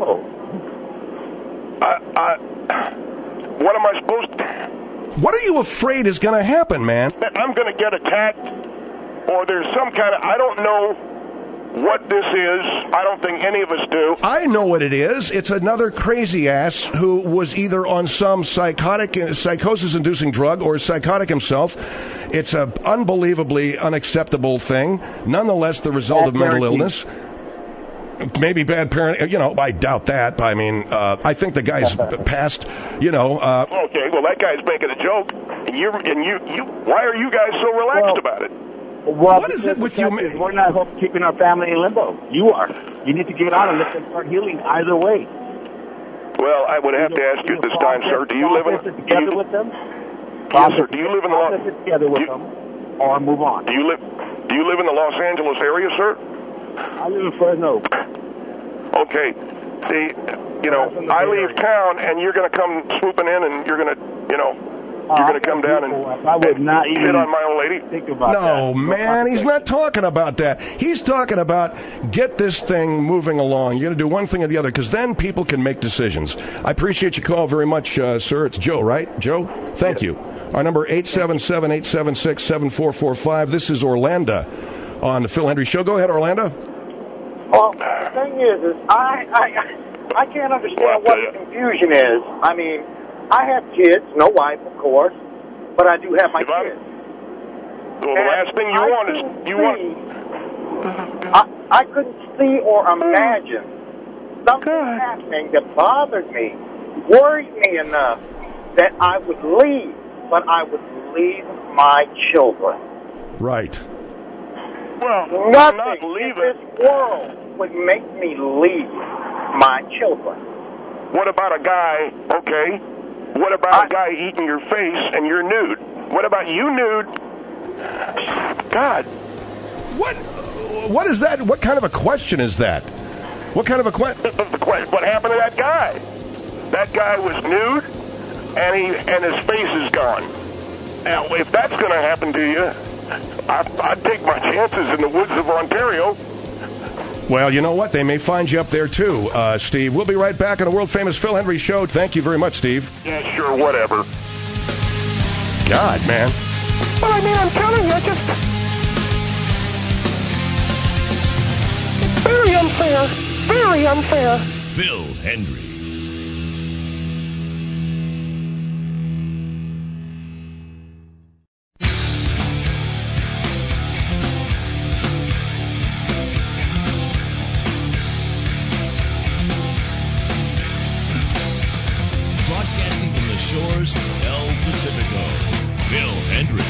Speaker 3: I, I, what am I supposed to?
Speaker 2: What are you afraid is going to happen, man?
Speaker 3: I'm going to get attacked, or there's some kind of, I don't know what this is. I don't think any of us do.
Speaker 2: I know what it is. It's another crazy ass who was either on some psychotic, psychosis-inducing drug or psychotic himself. It's an unbelievably unacceptable thing. Nonetheless, the result
Speaker 7: bad
Speaker 2: of mental
Speaker 7: parenting.
Speaker 2: illness. Maybe bad parenting. You know, I doubt that. I mean, uh, I think the guy's past, you know. Uh,
Speaker 3: okay, well, that guy's making a joke. And, you and you, you, why are you guys so relaxed
Speaker 7: well,
Speaker 3: about it?
Speaker 7: Well,
Speaker 2: what is it with you?
Speaker 7: Is we're not keeping our family in limbo. You are. You need to get out and let them start healing either way.
Speaker 3: Well, I would have to ask you at this time, sir. Do you live in?
Speaker 7: Together with them?
Speaker 3: Yes, sir. Do you live in the?
Speaker 7: Process it together with
Speaker 3: you,
Speaker 7: them, or move on.
Speaker 3: Do you live? Do you live in the Los Angeles area, sir?
Speaker 7: I live in Fresno.
Speaker 3: Okay. The, you know, I leave town, and you're going to come swooping in, and you're going to, you know, you're going to come down and
Speaker 7: I would not even
Speaker 3: hit on my old lady.
Speaker 7: Think about
Speaker 2: no,
Speaker 7: that.
Speaker 2: man, he's not talking about that. He's talking about get this thing moving along. You're going to do one thing or the other, because then people can make decisions. I appreciate your call very much, uh, sir. It's Joe, right? Joe? Thank you. Our number eight seven seven, eight seven six, seven four four five. This is Orlando. on the Phil Hendry Show. Go ahead, Orlando.
Speaker 8: Well, the thing is, is I, I, I can't understand what the confusion is. I mean, I have kids, no wife, of course, but I do have my
Speaker 3: If I'm-
Speaker 8: kids.
Speaker 3: Well, the last thing you
Speaker 8: I
Speaker 3: want
Speaker 8: couldn't
Speaker 3: is you want.
Speaker 8: see- I, I couldn't see or imagine something happening that bothered me, worried me enough that I would leave, but I would leave my children.
Speaker 2: Right.
Speaker 3: Well,
Speaker 8: Nothing
Speaker 3: not
Speaker 8: in
Speaker 3: leaving.
Speaker 8: this world would make me leave my children.
Speaker 3: What about a guy? Okay. What about
Speaker 8: I-
Speaker 3: a guy eating your face and you're nude? What about you nude? God.
Speaker 2: What? What is that? What kind of a question is that? What kind of a question?
Speaker 3: What happened to that guy? That guy was nude, and he and his face is gone. Now, if that's going to happen to you, I, I'd take my chances in the woods of Ontario.
Speaker 2: Well, you know what? They may find you up there, too, uh, Steve. We'll be right back on the world-famous Phil Hendry Show. Thank you very much, Steve.
Speaker 3: Yeah, sure, whatever.
Speaker 2: God, man.
Speaker 3: Well, I mean, I'm telling you, just... It's very unfair. Very unfair.
Speaker 1: Phil Hendry. Broadcasting from the shores of El Pacifico, Phil Hendry.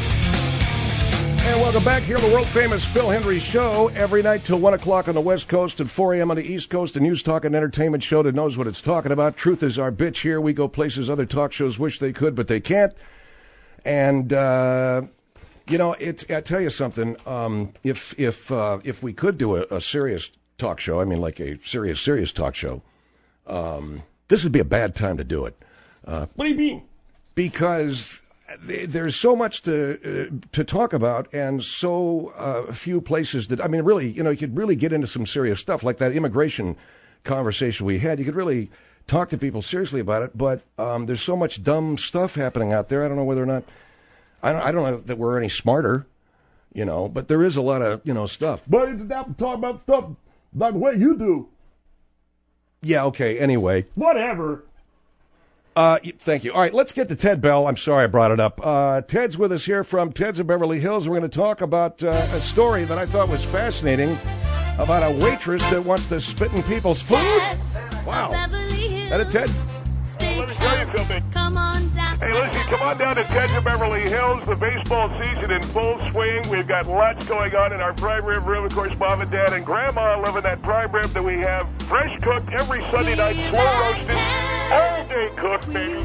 Speaker 2: And welcome back here on the world-famous Phil Hendry Show. Every night till one o'clock on the West Coast and four a.m. on the East Coast. A news, talk, and entertainment show that knows what it's talking about. Truth is our bitch here. We go places other talk shows wish they could, but they can't. And, uh, you know, it, I tell you something. Um, if if uh, if we could do a, a serious talk show, I mean like a serious, serious talk show, um, this would be a bad time to do it. Uh,
Speaker 9: What do you mean?
Speaker 2: Because there's so much to uh, to talk about, and so uh, few places that I mean, really, you know, you could really get into some serious stuff like that immigration conversation we had. You could really talk to people seriously about it, but um, there's so much dumb stuff happening out there. I don't know whether or not I don't I don't know that we're any smarter, you know, but there is a lot of you know stuff.
Speaker 9: But it's not talk about stuff like the way you do.
Speaker 2: Yeah. Okay. Anyway.
Speaker 9: Whatever.
Speaker 2: Uh, thank you. All right, let's get to Ted Bell. I'm sorry I brought it up. Uh, Ted's with us here from Ted's of Beverly Hills. We're going to talk about uh, a story that I thought was fascinating about a waitress that wants to spit in people's food. Wow. That a Ted?
Speaker 3: Well, let me tell you something.
Speaker 10: Come on down.
Speaker 3: Hey, listen, come on down to Ted's of Beverly Hills. The baseball season in full swing. We've got lots going on in our prime rib room. Of course, Mom and Dad and Grandma love in that prime rib that we have fresh cooked every Sunday night, slow roasted, all day cooked, baby.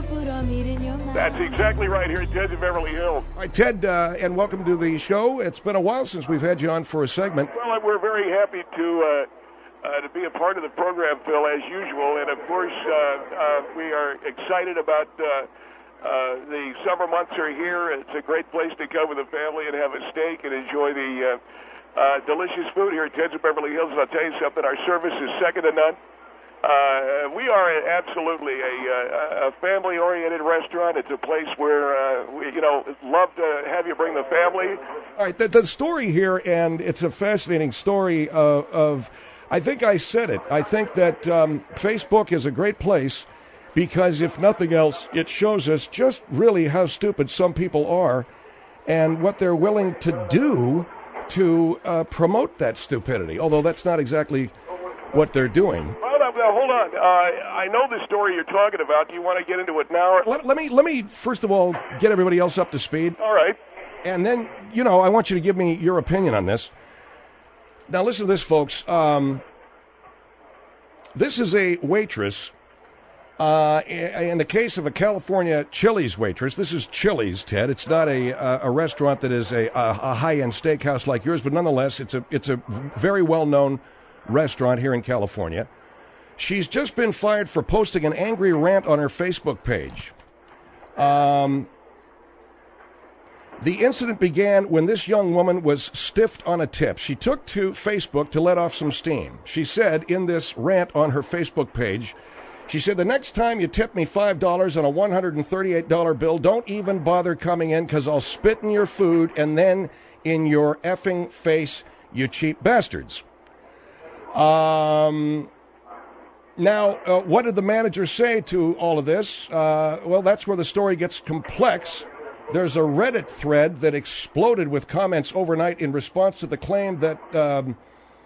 Speaker 3: That's exactly right here at Ted's of Beverly Hills.
Speaker 2: All right, Ted, uh, and welcome to the show. It's been a while since we've had you on for a segment.
Speaker 3: Well, we're very happy to uh, uh, to be a part of the program, Phil, as usual. And, of course, uh, uh, we are excited about uh, uh, the summer months are here. It's a great place to come with a family and have a steak and enjoy the uh, uh, delicious food here at Ted's of Beverly Hills. And I'll tell you something, our service is second to none. Uh, we are absolutely a, a family-oriented restaurant. It's a place where, uh, we, you know, love to have you bring the family.
Speaker 2: All right, the, the story here, and it's a fascinating story of, of, I think I said it, I think that um, Facebook is a great place because, if nothing else, it shows us just really how stupid some people are and what they're willing to do to uh, promote that stupidity, although that's not exactly what they're doing.
Speaker 3: Well, now, hold on. Uh, I know the story you're talking about. Do you want to get into it now?
Speaker 2: Let, let me, let me first of all, get everybody else up to speed.
Speaker 3: All right.
Speaker 2: And then, you know, I want you to give me your opinion on this. Now, listen to this, folks. Um, this is a waitress. Uh, in the case of a California Chili's waitress, this is Chili's, Ted. It's not a a restaurant that is a, a, a high-end steakhouse like yours, but nonetheless, it's a it's a very well-known restaurant here in California. She's just been fired for posting an angry rant on her Facebook page. Um, the incident began when this young woman was stiffed on a tip. She took to Facebook to let off some steam. She said in this rant on her Facebook page, she said, "The next time you tip me five dollars on a one hundred thirty-eight dollar bill, don't even bother coming in because I'll spit in your food and then in your effing face, you cheap bastards. Um, now, uh, what did the manager say to all of this? Uh, well, that's where the story gets complex. There's a Reddit thread that exploded with comments overnight in response to the claim that um,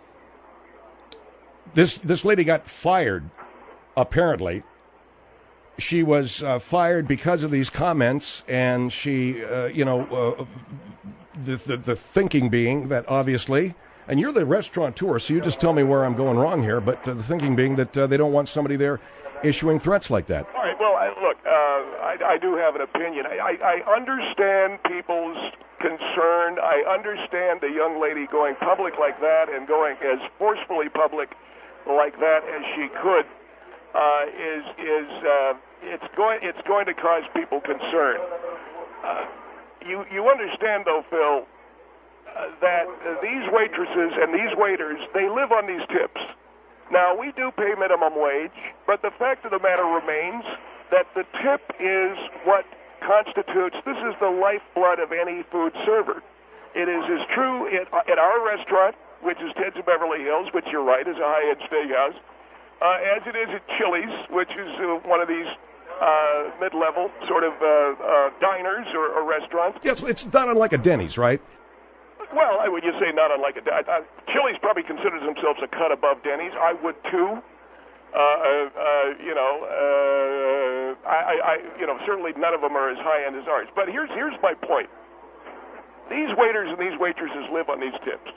Speaker 2: this this lady got fired, apparently. She was uh, fired because of these comments, and she, uh, you know, uh, the, the the thinking being that obviously, and you're the restaurateur, so you just tell me where I'm going wrong here, but uh, the thinking being that uh, they don't want somebody there issuing threats like that.
Speaker 3: All right, well, I, look, uh, I, I do have an opinion. I, I, I understand people's concern. I understand the young lady going public like that and going as forcefully public like that as she could uh, is is uh, it's going it's going to cause people concern. Uh, you you understand though, Phil, uh, that uh, these waitresses and these waiters, they live on these tips. Now, we do pay minimum wage, but the fact of the matter remains that the tip is what constitutes, this is the lifeblood of any food server. It is as true at, at our restaurant, which is Ted's of Beverly Hills, which you're right is a high-end steakhouse, uh, as it is at Chili's, which is uh, one of these uh, mid-level sort of uh, uh, diners or, or restaurants.
Speaker 2: Yes, it's not unlike a Denny's, right?
Speaker 3: Well, I would just say not unlike a I, I, Chili's probably considers themselves a cut above Denny's. I would too. Uh, uh, you know, uh, I, I, you know, certainly none of them are as high end as ours. But here's here's my point. These waiters and these waitresses live on these tips.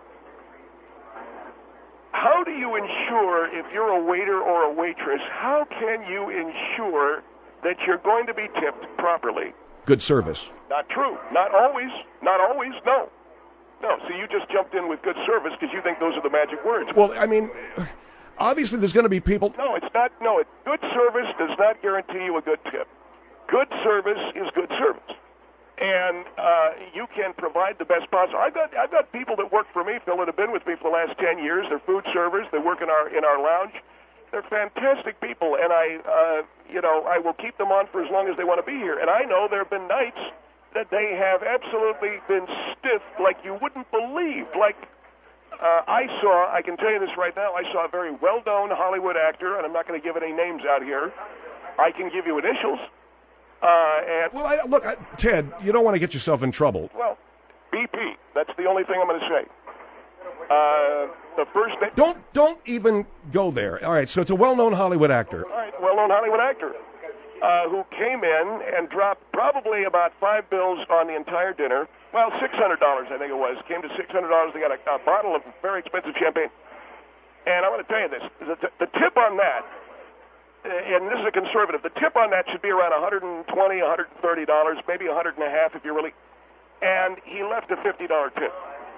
Speaker 3: How do you ensure, if you're a waiter or a waitress, how can you ensure that you're going to be tipped properly?
Speaker 2: Good service.
Speaker 3: Not true. Not always. Not always. No. No, so you just jumped in with good service because you think those are the magic words.
Speaker 2: Well, I mean, obviously there's going to be people...
Speaker 3: No, it's not. No, it, good service does not guarantee you a good tip. Good service is good service. And uh, you can provide the best possible. I've got, I've got people that work for me, Phil, that have been with me for the last ten years. They're food servers. They work in our, in our lounge. They're fantastic people, and I, uh, you know, I will keep them on for as long as they want to be here. And I know there have been nights that they have absolutely been stiff like you wouldn't believe. Like uh, I saw, I can tell you this right now, I saw a very well-known Hollywood actor, and I'm not going to give any names out here. I can give you initials. Uh, and
Speaker 2: well, I, look, I, Ted, you don't want to get yourself in trouble.
Speaker 3: Well, B P, that's the only thing I'm going to say. Uh, the first name...
Speaker 2: Don't, don't even go there. All right, so it's a well-known Hollywood actor.
Speaker 3: All right, well-known Hollywood actor. Uh, who came in and dropped probably about five bills on the entire dinner. Well, six hundred dollars, I think it was. Came to six hundred dollars. They got a, a bottle of very expensive champagne. And I'm going to tell you this. The, the tip on that, and this is a conservative, the tip on that should be around one hundred twenty dollars, one hundred thirty dollars, maybe one hundred and a half if you really... And he left a fifty dollars tip.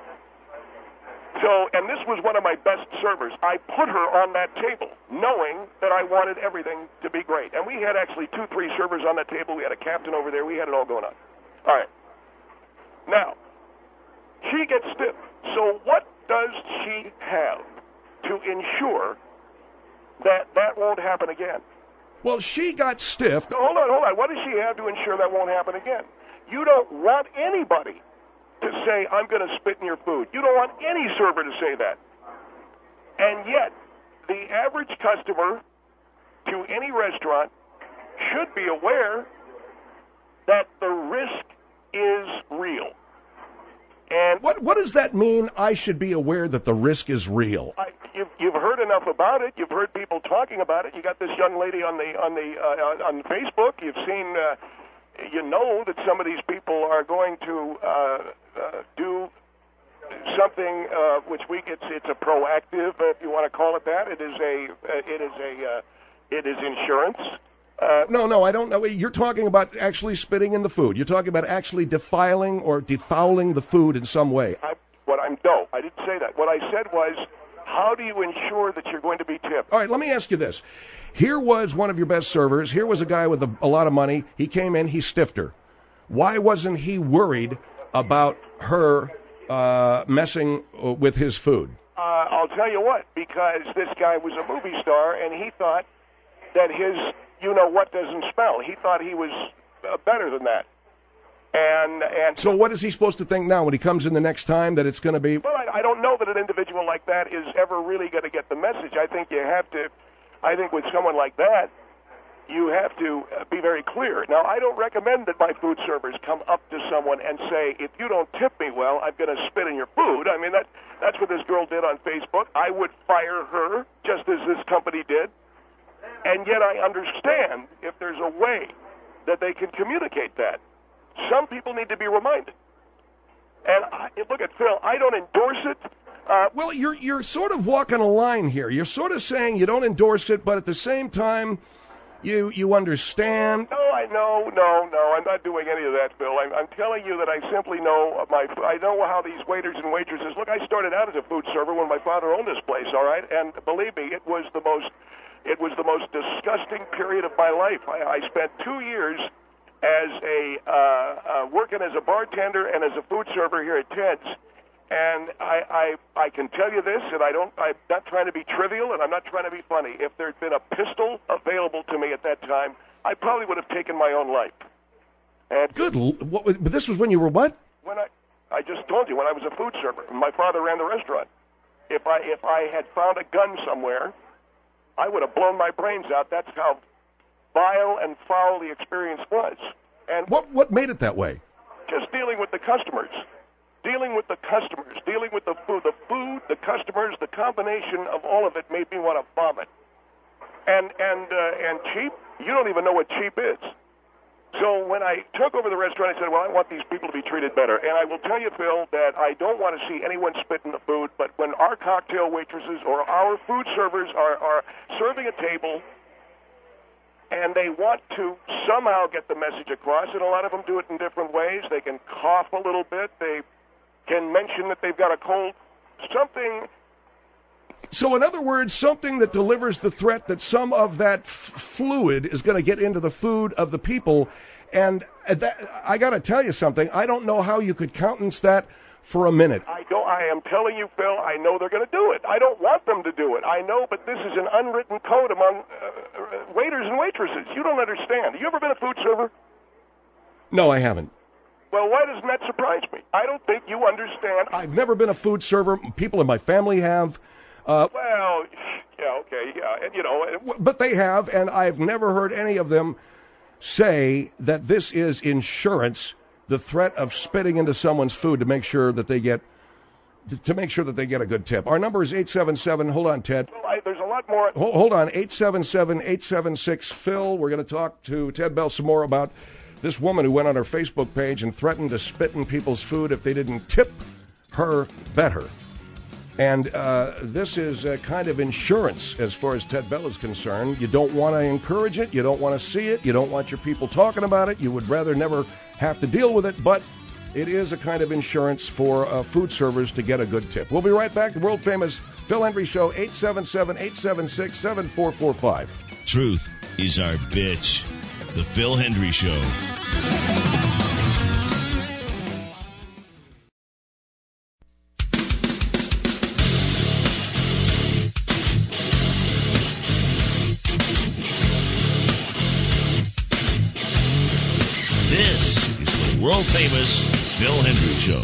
Speaker 3: So, and this was one of my best servers. I put her on that table, knowing that I wanted everything to be great. And we had actually two, three servers on that table. We had a captain over there. We had it all going on. All right. Now, she gets stiff. So what does she have to ensure that that won't happen again?
Speaker 2: Well, she got stiff.
Speaker 3: Hold on, hold on. What does she have to ensure that won't happen again? You don't want anybody to say, I'm going to spit in your food. You don't want any server to say that. And yet, the average customer to any restaurant should be aware that the risk is real. And
Speaker 2: what what does that mean, I should be aware that the risk is real?
Speaker 3: I, you've, you've heard enough about it. You've heard people talking about it. You got this young lady on the on the uh, on Facebook. You've seen... Uh, You know that some of these people are going to uh, uh, do something uh, which we it's it's a proactive, if you want to call it that. It is a uh, it is a uh, it is insurance. Uh,
Speaker 2: no, no, I don't know. You're talking about actually spitting in the food. You're talking about actually defiling or defouling the food in some way.
Speaker 3: I, what I'm no, I didn't say that. What I said was, how do you ensure that you're going to be tipped?
Speaker 2: All right, let me ask you this. Here was one of your best servers. Here was a guy with a, a lot of money. He came in, he stiffed her. Why wasn't he worried about her uh, messing with his food?
Speaker 3: Uh, I'll tell you what, because this guy was a movie star, and he thought that his, you know what, doesn't smell. He thought he was uh, better than that. And and
Speaker 2: so what is he supposed to think now when he comes in the next time that it's going to be?
Speaker 3: Well, I, I don't know that an individual like that is ever really going to get the message. I think you have to. I think with someone like that, you have to be very clear. Now, I don't recommend that my food servers come up to someone and say, "If you don't tip me well, I'm going to spit in your food." I mean, that that's what this girl did on Facebook. I would fire her just as this company did. And yet, I understand if there's a way that they can communicate that. Some people need to be reminded. And I, look at Phil, I don't endorse it. Uh,
Speaker 2: well, you're you're sort of walking a line here. You're sort of saying you don't endorse it, but at the same time, you you understand.
Speaker 3: No, I know, no, no, I'm not doing any of that, Phil. I'm, I'm telling you that I simply know my. I know how these waiters and waitresses. Look, I started out as a food server when my father owned this place. All right, and believe me, it was the most, it was the most disgusting period of my life. I, I spent two years. as a uh, uh, working as a bartender and as a food server here at Ted's, and I, I I can tell you this, and I don't I'm not trying to be trivial, and I'm not trying to be funny. If there had been a pistol available to me at that time, I probably would have taken my own life. And
Speaker 2: good. What, but this was when you were what?
Speaker 3: When I I just told you when I was a food server. My father ran the restaurant. If I if I had found a gun somewhere, I would have blown my brains out. That's how vile and foul the experience was. And
Speaker 2: what what made it that way?
Speaker 3: Just dealing with the customers. Dealing with the customers, dealing with the food, the food, the customers, the combination of all of it made me want to vomit. And and uh, and cheap, you don't even know what cheap is. So when I took over the restaurant, I said, well, I want these people to be treated better. And I will tell you, Phil, that I don't want to see anyone spit in the food, but when our cocktail waitresses or our food servers are, are serving a table and they want to somehow get the message across, and a lot of them do it in different ways. They can cough a little bit. They can mention that they've got a cold, something.
Speaker 2: So, in other words, something that delivers the threat that some of that f- fluid is going to get into the food of the people. And that, I got to tell you something. I don't know how you could countenance that for a minute.
Speaker 3: I don't. I am telling you, Phil, I know they're going to do it. I don't want them to do it. I know, but this is an unwritten code among uh, waiters and waitresses. You don't understand. Have you ever been a food server?
Speaker 2: No, I haven't.
Speaker 3: Well, why doesn't that surprise me? I don't think you understand.
Speaker 2: I've never been a food server. People in my family have. Uh,
Speaker 3: well, yeah, okay, yeah, and you know.
Speaker 2: But they have, and I've never heard any of them say that this is insurance, the threat of spitting into someone's food to make sure that they get to make sure that they get a good tip. Our number is eight seven seven, hold on, Ted.
Speaker 3: Well, I, there's a lot more.
Speaker 2: Hold, hold on, eight seven seven, eight seven six, Phil. We're going to talk to Ted Bell some more about this woman who went on her Facebook page and threatened to spit in people's food if they didn't tip her better. And uh, this is a kind of insurance as far as Ted Bell is concerned. You don't want to encourage it. You don't want to see it. You don't want your people talking about it. You would rather never have to deal with it. But it is a kind of insurance for uh, food servers to get a good tip. We'll be right back. The world-famous Phil Hendrie Show, eight seven seven, eight seven six, seven four four five.
Speaker 1: Truth is our bitch. The Phil Hendrie Show. This is the world-famous Phil Hendrie Show.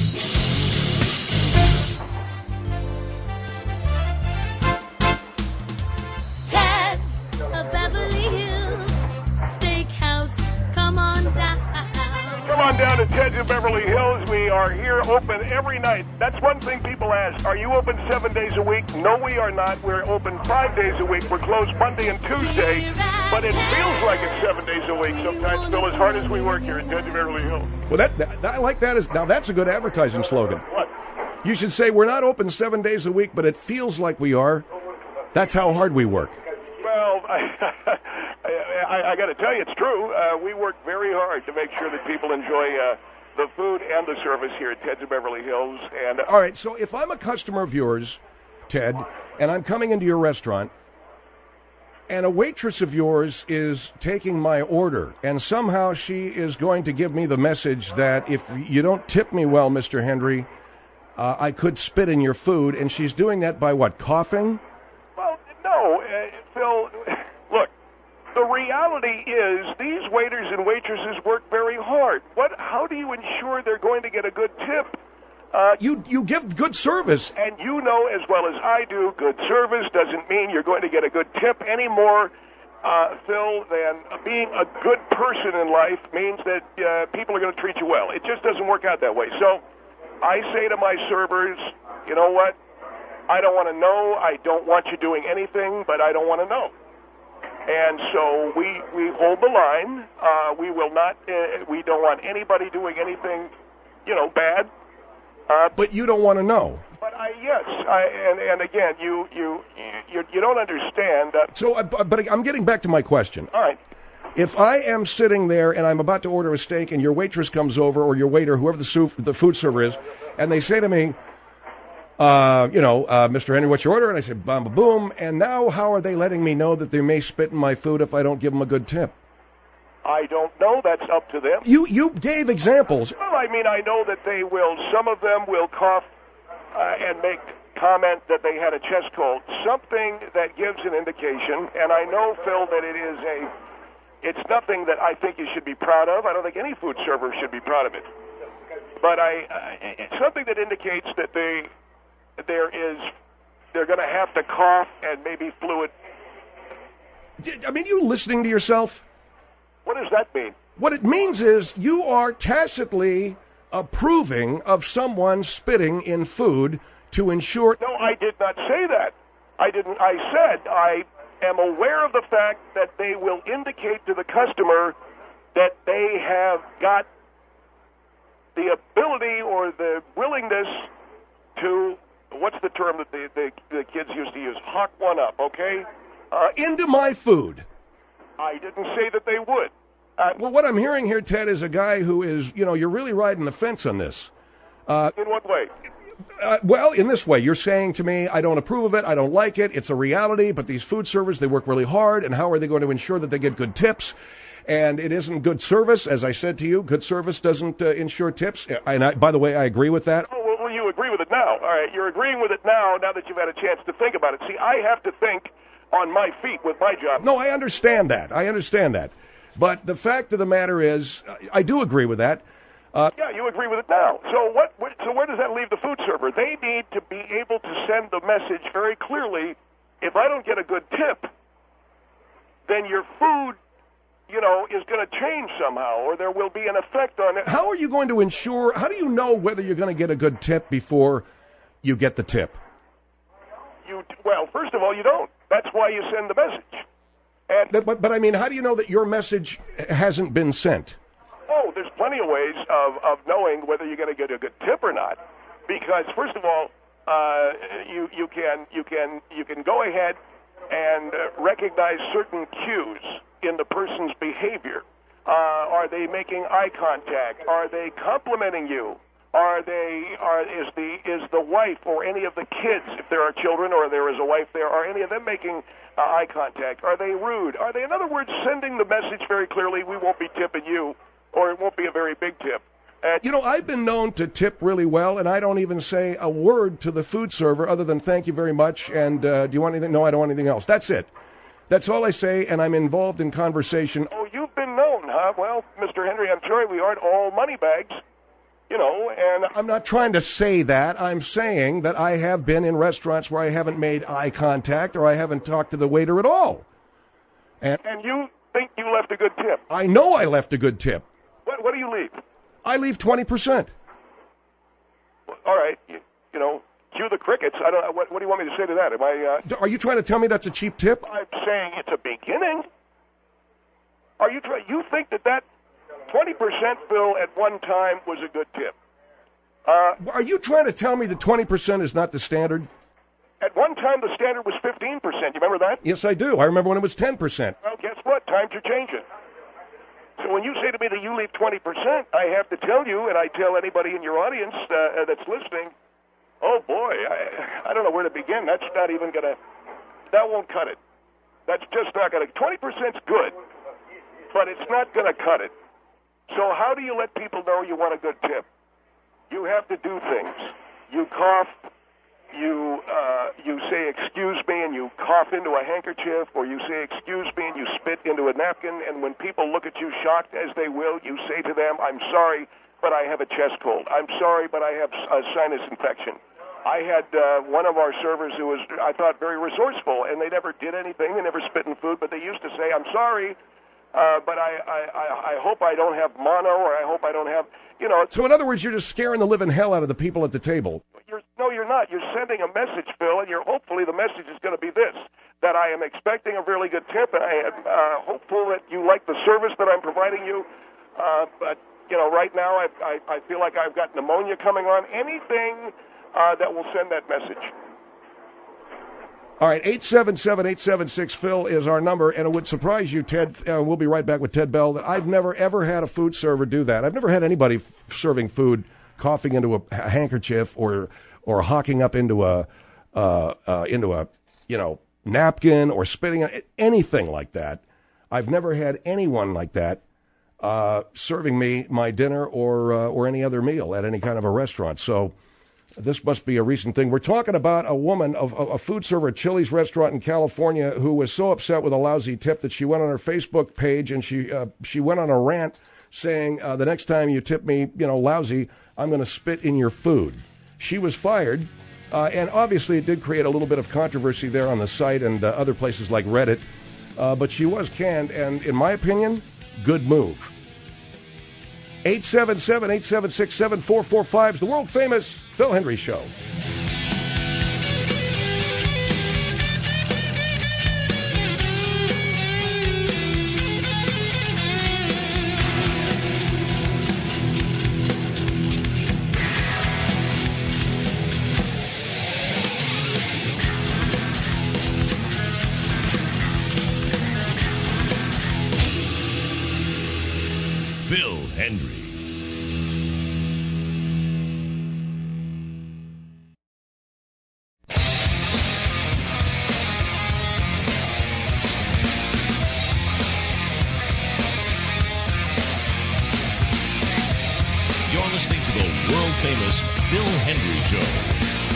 Speaker 3: Come on down to Ted's of Beverly Hills. We are here open every night. That's one thing people ask. Are you open seven days a week? No, we are not. We're open five days a week. We're closed Monday and Tuesday, but it feels like it's seven days a week sometimes, Phil, as hard as we work here at Ted's of Beverly Hills.
Speaker 2: Well, that, that I like that. Is, now, that's a good advertising slogan.
Speaker 3: What?
Speaker 2: You should say we're not open seven days a week, but it feels like we are. That's how hard we work.
Speaker 3: Well, I, I, I got to tell you, it's true. Uh, we work very hard to make sure that people enjoy uh, the food and the service here at Ted's of Beverly Hills. And uh,
Speaker 2: all right, so if I'm a customer of yours, Ted, and I'm coming into your restaurant, and a waitress of yours is taking my order, and somehow she is going to give me the message that if you don't tip me well, Mister Hendrie, uh, I could spit in your food, and she's doing that by what, coughing?
Speaker 3: Well, no, uh, Phil, look, the reality is these waiters and waitresses work very hard. What? How do you ensure they're going to get a good tip? Uh,
Speaker 2: you you give good service.
Speaker 3: And you know as well as I do, good service doesn't mean you're going to get a good tip any more, uh, Phil, than being a good person in life means that uh, people are going to treat you well. It just doesn't work out that way. So I say to my servers, you know what? I don't want to know. I don't want you doing anything, but I don't want to know. And so we we hold the line. Uh, we will not. Uh, we don't want anybody doing anything, you know, bad. Uh,
Speaker 2: but you don't want to know.
Speaker 3: But I yes, I, and and again, you you you, you don't understand. Uh,
Speaker 2: so, uh, but I'm getting back to my question.
Speaker 3: All right.
Speaker 2: If I am sitting there and I'm about to order a steak, and your waitress comes over, or your waiter, whoever the su- the food server is, and they say to me, Uh, you know, uh, Mister Henry, what's your order? And I say, boom, boom, boom. And now how are they letting me know that they may spit in my food if I don't give them a good tip?
Speaker 3: I don't know. That's up to them.
Speaker 2: You you gave examples.
Speaker 3: Well, I mean, I know that they will, some of them will cough uh, and make comment that they had a chest cold, something that gives an indication. And I know, Phil, that it is a, it's nothing that I think you should be proud of. I don't think any food server should be proud of it. But I, uh, it's something that indicates that they... There is, they're going to have to cough and maybe fluid.
Speaker 2: I mean, you listening to yourself?
Speaker 3: What does that mean?
Speaker 2: What it means is you are tacitly approving of someone spitting in food to ensure.
Speaker 3: No, I did not say that. I didn't. I said I am aware of the fact that they will indicate to the customer that they have got the ability or the willingness to. What's the term that the, the, the kids used to use? Hawk one up, okay?
Speaker 2: Uh, into my food.
Speaker 3: I didn't say that they would. Uh,
Speaker 2: well, what I'm hearing here, Ted, is a guy who is, you know, you're really riding the fence on this.
Speaker 3: Uh, in what way?
Speaker 2: Uh, well, in this way, you're saying to me, I don't approve of it, I don't like it, it's a reality, but these food servers, they work really hard, and how are they going to ensure that they get good tips? And it isn't good service. As I said to you, good service doesn't uh, ensure tips. And I, by the way, I agree with that.
Speaker 3: Oh, well, you agree with it now. All right, you're agreeing with it now, now that you've had a chance to think about it. See, I have to think on my feet with my job.
Speaker 2: No, I understand that. I understand that. But the fact of the matter is, I do agree with that.
Speaker 3: Uh, yeah, you agree with it now. So what? So where does that leave the food server? They need to be able to send the message very clearly. If I don't get a good tip, then your food, you know, is going to change somehow, or there will be an effect on it.
Speaker 2: How are you going to ensure, how do you know whether you're going to get a good tip before you get the tip?
Speaker 3: You Well, first of all, you don't. That's why you send the message. And
Speaker 2: but, but, but I mean, how do you know that your message hasn't been sent?
Speaker 3: Oh, there's plenty of ways of, of knowing whether you're going to get a good tip or not. Because, first of all, uh, you, you, can, you, can, you can go ahead and uh, recognize certain cues in the person's behavior. Uh, are they making eye contact? Are they complimenting you? Are they? Are is the is the wife or any of the kids, if there are children or there is a wife there, are any of them making uh, eye contact? Are they rude? Are they, in other words, sending the message very clearly? We won't be tipping you, or it won't be a very big tip. And
Speaker 2: you know, I've been known to tip really well, and I don't even say a word to the food server other than "thank you very much" and uh, "do you want anything?" No, I don't want anything else. That's it. That's all I say, and I'm involved in conversation.
Speaker 3: Oh, you've been known, huh? Well, Mister Henry, I'm sorry we aren't all money bags, you know, and...
Speaker 2: I'm not trying to say that. I'm saying that I have been in restaurants where I haven't made eye contact or I haven't talked to the waiter at all. And,
Speaker 3: and you think you left a good tip?
Speaker 2: I know I left a good tip.
Speaker 3: What, what do you leave?
Speaker 2: I leave twenty percent.
Speaker 3: All right, you, you know... Cue the crickets. I don't. What, what do you want me to say to that? Am I? Uh,
Speaker 2: Are you trying to tell me that's a cheap tip?
Speaker 3: I'm saying it's a beginning. Are you? Try, you think that that twenty percent bill at one time was a good tip?
Speaker 2: Uh, Are you trying to tell me that twenty percent is not the standard?
Speaker 3: At one time, the standard was fifteen percent. You remember that?
Speaker 2: Yes, I do. I remember when it was ten percent.
Speaker 3: Well, guess what? Times are changing. So when you say to me that you leave twenty percent, I have to tell you, and I tell anybody in your audience uh, that's listening. Oh, boy, I, I don't know where to begin. That's not even going to, that won't cut it. That's just not going to, twenty percent's good, but it's not going to cut it. So how do you let people know you want a good tip? You have to do things. You cough, you uh, you say excuse me and you cough into a handkerchief, or you say excuse me and you spit into a napkin, and when people look at you shocked, as they will, you say to them, I'm sorry, but I have a chest cold. I'm sorry, but I have a sinus infection. I had uh, one of our servers who was, I thought, very resourceful, and they never did anything. They never spit in food, but they used to say, I'm sorry, uh, but I, I, I, I hope I don't have mono, or I hope I don't have, you know.
Speaker 2: So in other words, you're just scaring the living hell out of the people at the table.
Speaker 3: You're, no, you're not. You're sending a message, Phil, and you're hopefully the message is going to be this, that I am expecting a really good tip, and I am uh, hopeful that you like the service that I'm providing you, uh, but, you know, right now I, I, I feel like I've got pneumonia coming on. Anything uh, that will send that message.
Speaker 2: All right, eight seven seven, eight seven six, Phil is our number, and it would surprise you, Ted. Uh, we'll be right back with Ted Bell. That I've never, ever had a food server do that. I've never had anybody f- serving food coughing into a handkerchief or or hawking up into a uh, uh, into a you know napkin or spitting anything like that. I've never had anyone like that uh, serving me my dinner or uh, or any other meal at any kind of a restaurant. So this must be a recent thing. We're talking about a woman, a, a food server at Chili's restaurant in California, who was so upset with a lousy tip that she went on her Facebook page and she uh, she went on a rant saying, uh, the next time you tip me, you know, lousy, I'm going to spit in your food. She was fired, uh, and obviously it did create a little bit of controversy there on the site and uh, other places like Reddit, uh, but she was canned, and in my opinion, good move. eight seven seven, eight seven six, seven four four five is the world-famous Phil Hendrie Show.
Speaker 1: Phil Hendrie. You're listening to the world-famous Phil Hendrie Show.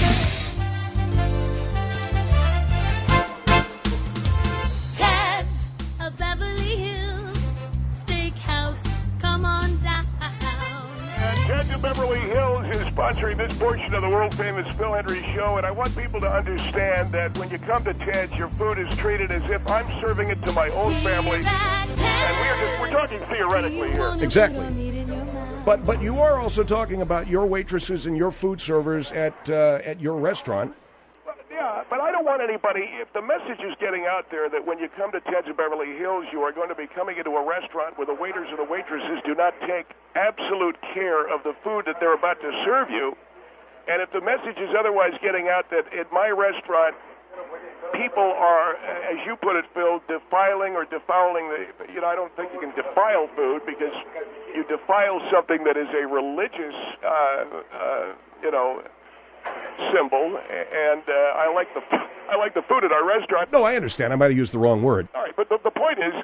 Speaker 10: Ted's of Beverly Hills Steakhouse, come on down.
Speaker 3: Uh, Ted's of Beverly Hills is sponsoring this portion of the world-famous Phil Hendrie Show, and I want people to understand that when you come to Ted's, your food is treated as if I'm serving it to my own family, and we're just, we're talking theoretically here.
Speaker 2: Exactly. But but you are also talking about your waitresses and your food servers at uh, at your restaurant.
Speaker 3: Yeah, but I don't want anybody, if the message is getting out there that when you come to Ted's of Beverly Hills, you are going to be coming into a restaurant where the waiters and the waitresses do not take absolute care of the food that they're about to serve you, and if the message is otherwise getting out that at my restaurant, people are, as you put it, Phil, defiling or defouling the, you know, I don't think you can defile food because you defile something that is a religious, uh, uh, you know, symbol, and uh, I like the I like the food at our restaurant.
Speaker 2: No, I understand. I might have used the wrong word.
Speaker 3: All right, but the, the point is,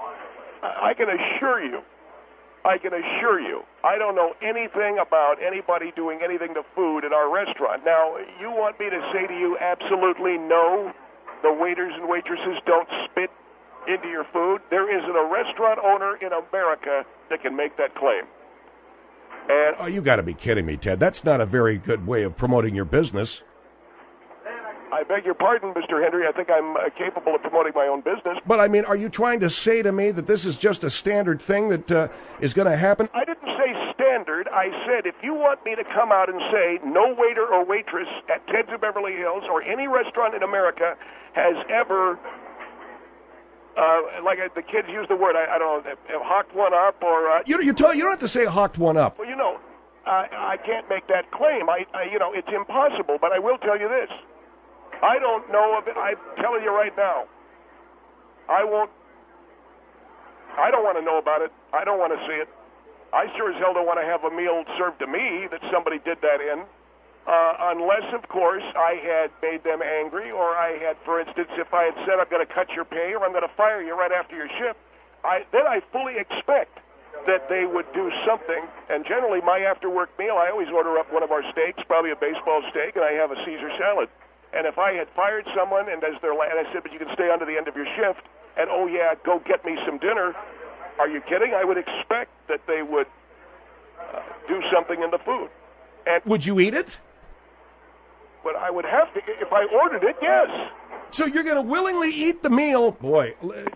Speaker 3: I can assure you, I can assure you, I don't know anything about anybody doing anything to food at our restaurant. Now, you want me to say to you absolutely no, the waiters and waitresses don't spit into your food? There isn't a restaurant owner in America that can make that claim. And
Speaker 2: oh, you got to be kidding me, Ted. That's not a very good way of promoting your business.
Speaker 3: I beg your pardon, Mister Hendrie. I think I'm uh, capable of promoting my own business.
Speaker 2: But, I mean, are you trying to say to me that this is just a standard thing that uh, is going to happen?
Speaker 3: I didn't say standard. I said if you want me to come out and say no waiter or waitress at Ted's of Beverly Hills or any restaurant in America has ever, uh, like uh, the kids use the word, I, I don't know, have hawked one up or... Uh,
Speaker 2: you, you, tell, you don't have to say hawked one up.
Speaker 3: Well, you know, I, I can't make that claim. I, I, you know, it's impossible, but I will tell you this. I don't know of it. I'm telling you right now. I won't. I don't want to know about it. I don't want to see it. I sure as hell don't want to have a meal served to me that somebody did that in. Uh, unless, of course, I had made them angry, or I had, for instance, if I had said I'm going to cut your pay or I'm going to fire you right after your shift, I, then I fully expect that they would do something. And generally, my after-work meal, I always order up one of our steaks, probably a baseball steak, and I have a Caesar salad. And if I had fired someone, and as their la- and I said, but you can stay on to the end of your shift, and oh yeah, go get me some dinner. Are you kidding? I would expect that they would uh, do something in the food. And
Speaker 2: would you eat it?
Speaker 3: But I would have to if I ordered it. Yes.
Speaker 2: So you're going to willingly eat the meal, boy?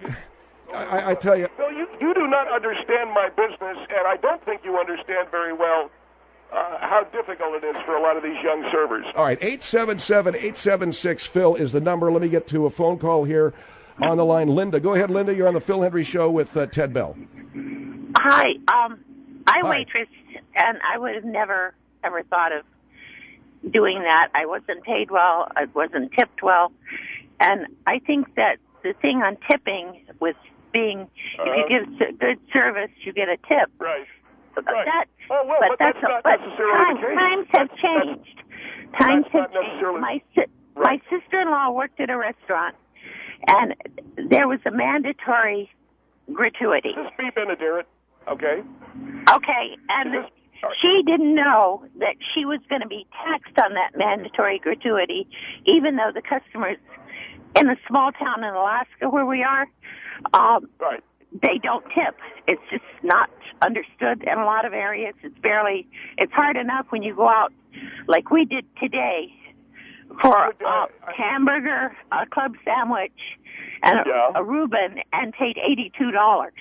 Speaker 2: I, I tell you.
Speaker 3: No, you you do not understand my business, and I don't think you understand very well uh, how difficult it is for a lot of these young servers.
Speaker 2: All right, eight seven seven, eight seven six, Phil is the number. Let me get to a phone call here on the line. Linda, go ahead, Linda. You're on the Phil Hendry Show with uh, Ted Bell.
Speaker 11: Hi. Um, I
Speaker 2: Hi.
Speaker 11: waitress, and I would have never, ever thought of doing that. I wasn't paid well. I wasn't tipped well. And I think that the thing on tipping was being,
Speaker 3: Uh-huh.
Speaker 11: if you give s- good service, you get a tip.
Speaker 3: Right.
Speaker 11: But
Speaker 3: Right.
Speaker 11: That,
Speaker 3: Oh, well,
Speaker 11: but,
Speaker 3: but
Speaker 11: that's,
Speaker 3: that's not
Speaker 11: but
Speaker 3: necessarily
Speaker 11: time,
Speaker 3: the case.
Speaker 11: times have
Speaker 3: That's-
Speaker 11: changed. Times
Speaker 3: that's
Speaker 11: have
Speaker 3: not
Speaker 11: changed.
Speaker 3: necessarily-
Speaker 11: My, si- my
Speaker 3: Right.
Speaker 11: sister-in-law worked at a restaurant, and there was a mandatory gratuity.
Speaker 3: This is B. Benaderet, okay?
Speaker 11: Okay, and she didn't know that she was going to be taxed on that mandatory gratuity, even though the customers in a small town in Alaska where we are, um,
Speaker 3: right.
Speaker 11: they don't tip. It's just not understood in a lot of areas. It's barely, it's hard enough when you go out like we did today for a hamburger, a club sandwich, and a,
Speaker 3: Yeah.
Speaker 11: a Reuben, and paid eighty-two dollars.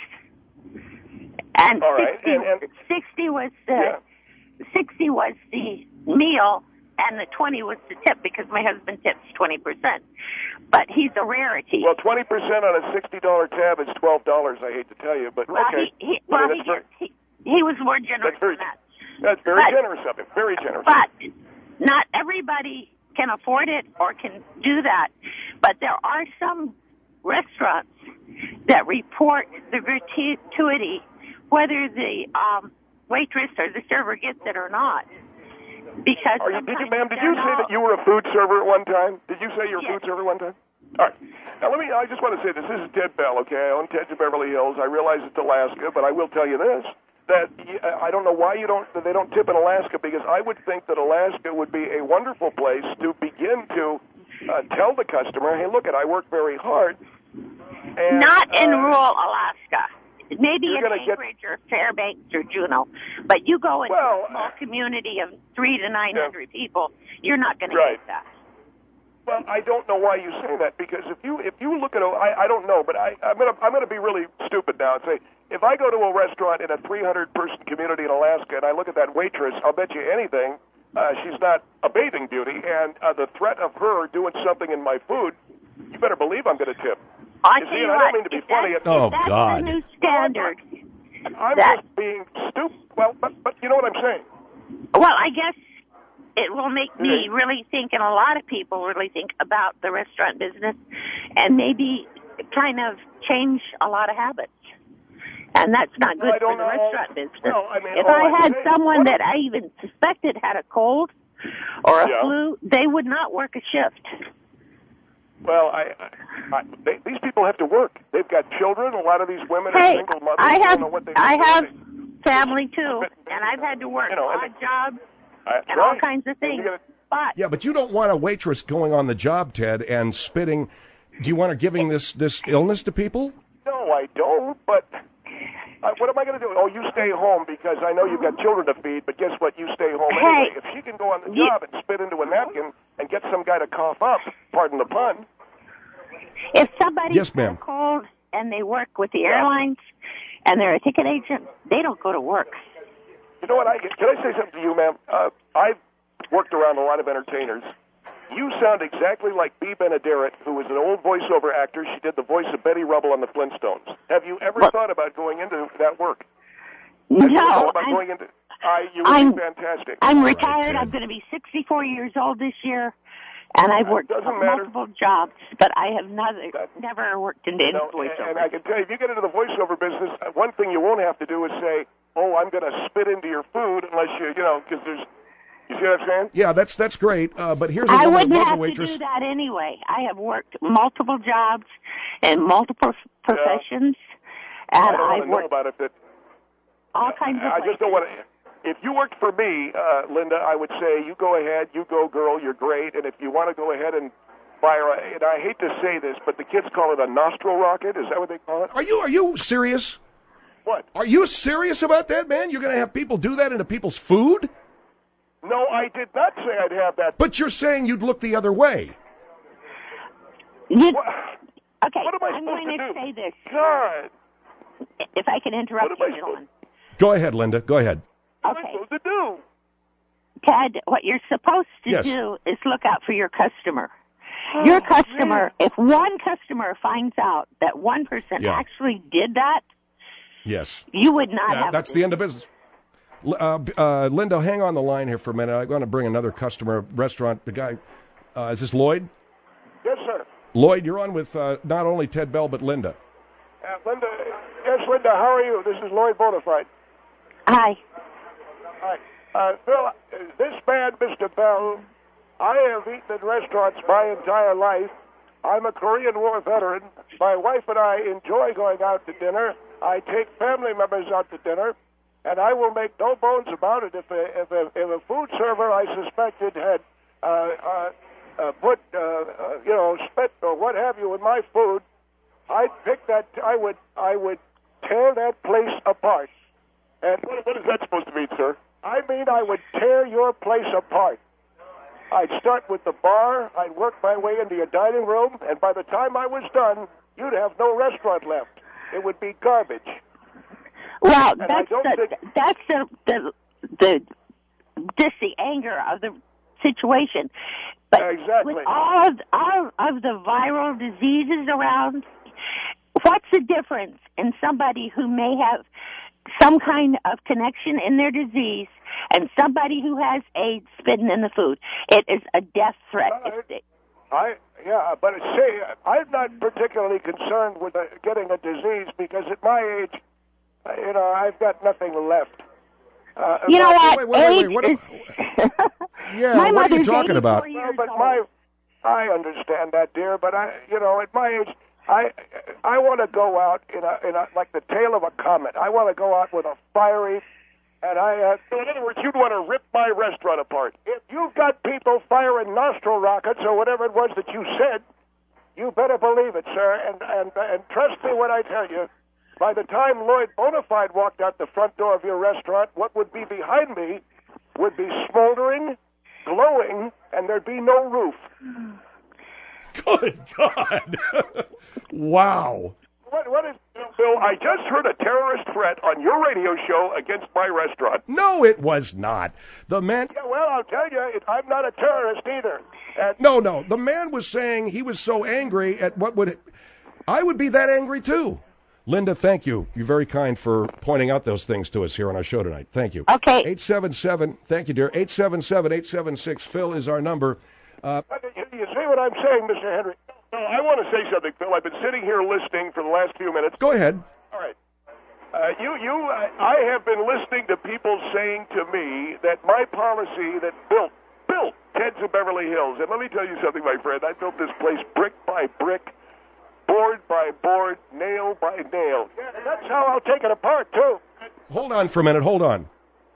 Speaker 11: And,
Speaker 3: All right,
Speaker 11: sixty,
Speaker 3: and- and-
Speaker 11: sixty was the
Speaker 3: Yeah.
Speaker 11: sixty was the meal, and the twenty was the tip because my husband tips twenty percent. But he's a rarity.
Speaker 3: Well, twenty percent on a sixty dollar tab is twelve dollars. I hate to tell you, but
Speaker 11: Well,
Speaker 3: okay.
Speaker 11: he, he,
Speaker 3: I
Speaker 11: well,
Speaker 3: mean,
Speaker 11: he,
Speaker 3: that's very,
Speaker 11: he, he was more generous
Speaker 3: that's very,
Speaker 11: than that.
Speaker 3: that's very
Speaker 11: But-
Speaker 3: generous of him. Very generous.
Speaker 11: But not everybody can afford it or can do that. But there are some restaurants that report the gratuity, whether the um, waitress or the server gets it or not. Because
Speaker 3: Are you, did you,
Speaker 11: sometimes
Speaker 3: ma'am, did
Speaker 11: they're
Speaker 3: you say
Speaker 11: not-
Speaker 3: that you were a food server at one time? Did you say you were a
Speaker 11: Yes.
Speaker 3: food server one time? All right. Now, let me, I just want to say this. This is Ted Bell, okay? I own Ted's of Beverly Hills. I realize it's Alaska, but I will tell you this, that y- I don't know why you don't, that they don't tip in Alaska, because I would think that Alaska would be a wonderful place to begin to uh, tell the customer, hey, look, it, I work very hard. And,
Speaker 11: Not in
Speaker 3: uh,
Speaker 11: rural Alaska. Maybe
Speaker 3: you're
Speaker 11: in
Speaker 3: gonna get-
Speaker 11: Anchorage or Fairbanks or Juneau. But you go into
Speaker 3: Well,
Speaker 11: a small community of three to nine hundred
Speaker 3: yeah.
Speaker 11: people, you're not going
Speaker 3: Right.
Speaker 11: to get that.
Speaker 3: Well, I don't know why you say that, because if you if you look at a, I, I don't know, but I I'm gonna I'm gonna be really stupid now and say, if I go to a restaurant in a three hundred person community in Alaska and I look at that waitress, I'll bet you anything uh, she's not a bathing beauty, and uh, the threat of her doing something in my food, you better believe I'm going to tip.
Speaker 11: I
Speaker 3: You
Speaker 11: tell
Speaker 3: see,
Speaker 11: you
Speaker 3: and I
Speaker 11: what,
Speaker 3: don't mean to be
Speaker 11: if
Speaker 3: funny.
Speaker 11: that's,
Speaker 3: It's-
Speaker 2: Oh,
Speaker 11: if that's
Speaker 2: God.
Speaker 11: the new standard.
Speaker 3: I'm
Speaker 11: that-
Speaker 3: just being stupid. Well, but but you know what I'm saying.
Speaker 11: Well, I guess it will make me
Speaker 3: Yeah.
Speaker 11: really think, and a lot of people really think about the restaurant business, and maybe kind of change a lot of habits. And that's not
Speaker 3: Well,
Speaker 11: good
Speaker 3: I don't
Speaker 11: for the
Speaker 3: know.
Speaker 11: restaurant business.
Speaker 3: Well, I mean,
Speaker 11: if
Speaker 3: all
Speaker 11: I
Speaker 3: I'm
Speaker 11: had
Speaker 3: saying-
Speaker 11: someone
Speaker 3: what-
Speaker 11: that I even suspected had a cold or a
Speaker 3: Yeah.
Speaker 11: flu, they would not work a shift.
Speaker 3: Well, I, I, I they, these people have to work. They've got children. A lot of these women are
Speaker 11: Hey,
Speaker 3: single mothers.
Speaker 11: I
Speaker 3: don't
Speaker 11: have
Speaker 3: know what they
Speaker 11: I
Speaker 3: do.
Speaker 11: have
Speaker 3: They-
Speaker 11: family too, and I've had to work
Speaker 3: You know, and
Speaker 11: odd jobs
Speaker 3: That's
Speaker 11: and all
Speaker 3: right.
Speaker 11: kinds of
Speaker 3: And you
Speaker 11: things.
Speaker 3: gotta-
Speaker 11: But
Speaker 2: Yeah, but you don't want a waitress going on the job, Ted, and spitting. Do you want her giving this this illness to people?
Speaker 3: No, I don't. But uh, what am I going to do? Oh, you stay home because I know you've got children to feed. But guess what? You stay home
Speaker 11: Hey,
Speaker 3: anyway. If she can go on the
Speaker 11: you-
Speaker 3: job and spit into a napkin and get some guy to cough up, pardon the pun.
Speaker 11: if somebody's
Speaker 2: Yes, ma'am.
Speaker 11: cold and they work with the airlines and they're a ticket agent, they don't go to work.
Speaker 3: You know what? I can I say something to you, ma'am? Uh, I've worked around a lot of entertainers. You sound exactly like Bea Benaderet, who was an old voiceover actor. She did the voice of Betty Rubble on the Flintstones. Have you ever
Speaker 11: What?
Speaker 3: thought about going into that work? Have you ever
Speaker 11: No,
Speaker 3: thought about
Speaker 11: I'm,
Speaker 3: going into? I, you would
Speaker 11: I'm-
Speaker 3: be fantastic.
Speaker 11: I'm retired.
Speaker 2: Ted.
Speaker 11: I'm going to be sixty-four years old this year, and I've worked
Speaker 3: doesn't matter.
Speaker 11: multiple jobs, but I have never,
Speaker 3: That-
Speaker 11: never worked into any
Speaker 3: No, and,
Speaker 11: voiceover.
Speaker 3: and I can tell you, if you get into the voiceover business, uh, one thing you won't have to do is say, "Oh, I'm going to spit into your food," unless you, you know, because there's. You see what I'm saying?
Speaker 2: Yeah, that's that's great. Uh, but here's a
Speaker 11: I
Speaker 2: woman
Speaker 11: wouldn't
Speaker 2: who was a
Speaker 11: have to
Speaker 2: waitress.
Speaker 11: do that anyway. I have worked multiple jobs in multiple professions,
Speaker 3: I
Speaker 11: and
Speaker 3: don't want
Speaker 11: I've
Speaker 3: to know
Speaker 11: worked.
Speaker 3: about it. That
Speaker 11: all kinds of
Speaker 3: I
Speaker 11: places.
Speaker 3: just don't want to. If you worked for me, uh, Linda, I would say you go ahead, you go, girl, you're great. And if you want to go ahead and fire, a, and I hate to say this, but the kids call it a nostril rocket. Is that what they call it?
Speaker 2: Are you are you serious?
Speaker 3: What?
Speaker 2: Are you serious about that, man? You're going to have people do that into people's food?
Speaker 3: No, I did not say I'd have that.
Speaker 2: But you're saying you'd look the other way.
Speaker 11: You,
Speaker 3: What?
Speaker 11: okay,
Speaker 3: What am I
Speaker 11: I'm
Speaker 3: supposed
Speaker 11: going
Speaker 3: to
Speaker 11: to
Speaker 3: do?
Speaker 11: say this,
Speaker 3: God.
Speaker 11: if I can interrupt
Speaker 3: What am
Speaker 11: you,
Speaker 3: I supposed-
Speaker 11: gentlemen.
Speaker 2: Go ahead, Linda. Go ahead.
Speaker 3: What am I
Speaker 11: Okay,
Speaker 3: supposed to do?
Speaker 11: Ted, what you're supposed to
Speaker 2: Yes.
Speaker 11: do is look out for your customer. Your customer, if one customer finds out that one person
Speaker 2: Yeah.
Speaker 11: actually did that,
Speaker 2: Yes.
Speaker 11: you would not
Speaker 2: Yeah,
Speaker 11: have...
Speaker 2: that's the end of business. L- Uh, uh, Linda, hang on the line here for a minute. I'm going to bring another customer, restaurant, the guy. Uh, is this Lloyd?
Speaker 3: Yes, sir.
Speaker 2: Lloyd, you're on with uh, not only Ted Bell, but Linda.
Speaker 3: Uh, Linda, yes, Linda, how are you? This is Lloyd Bonafide.
Speaker 11: Hi.
Speaker 3: Hi. Uh, Phil, uh, this man, Mister Bell, I have eaten in restaurants my entire life. I'm a Korean War veteran. My wife and I enjoy going out to dinner. I take family members out to dinner, and I will make no bones about it. If a, if a, if a food server I suspected had uh, uh, uh, put, uh, uh, you know, spit or what have you in my food, I'd pick that. I would, I would tear that place apart. And what, what is that supposed to mean, sir? I mean, I would tear your place apart. I'd start with the bar, I'd work my way into your dining room, and by the time I was done, you'd have no restaurant left. It would be garbage.
Speaker 11: Well,
Speaker 3: And I
Speaker 11: that's
Speaker 3: don't
Speaker 11: the,
Speaker 3: think-
Speaker 11: that's the, the the just the anger of the situation. But
Speaker 3: Exactly.
Speaker 11: with all of, all of the viral diseases around, what's the difference in somebody who may have some kind of connection in their disease and somebody who has AIDS spitting in the food? It is a death threat.
Speaker 3: Uh,
Speaker 11: It's-
Speaker 3: I yeah, but see, I'm not particularly concerned with uh, getting a disease because at my age, uh, you know, I've got nothing left. Uh,
Speaker 11: you know what?
Speaker 2: wait, wait, wait,
Speaker 11: AIDS
Speaker 2: what-
Speaker 11: is-
Speaker 2: Yeah,
Speaker 11: My
Speaker 2: what are you
Speaker 11: mother's
Speaker 2: talking about?
Speaker 11: eighty-four
Speaker 3: Well,
Speaker 11: years
Speaker 3: but
Speaker 11: old.
Speaker 3: my, I understand that, dear. But I, you know, at my age, I, I want to go out in a, in a, like the tail of a comet. I want to go out with a fiery, and I. Uh, so in other words, you'd want to rip my restaurant apart. If you've got people firing nostril rockets or whatever it was that you said, you better believe it, sir. And and and trust me when I tell you. By the time Lloyd Bonafide walked out the front door of your restaurant, what would be behind me would be smoldering, glowing, and there'd be no roof.
Speaker 2: Good God. Wow.
Speaker 3: What, what is, Bill, I just heard a terrorist threat on your radio show against my restaurant.
Speaker 2: No, it was not. The man.
Speaker 3: Yeah, well, I'll tell you, it, I'm not a terrorist either. And
Speaker 2: No, no. The man was saying he was so angry at what would. I would be that angry too. Linda, thank you. You're very kind for pointing out those things to us here on our show tonight. Thank you.
Speaker 11: Okay.
Speaker 2: eight seven seven, thank you, dear. eight seven seven, eight seven six, Phil is our number. Uh,
Speaker 3: you, you see what I'm saying, Mister Henry? No, I want to say something, Phil. I've been sitting here listening for the last few minutes.
Speaker 2: go ahead.
Speaker 3: All right. Uh, you, you, uh, I have been listening to people saying to me that my policy that built, built Ted's of Beverly Hills, and let me tell you something, my friend. I built this place brick by brick, board by board, nail by nail. Yeah, and that's how I'll take it apart, too.
Speaker 2: Hold on for a minute. Hold on.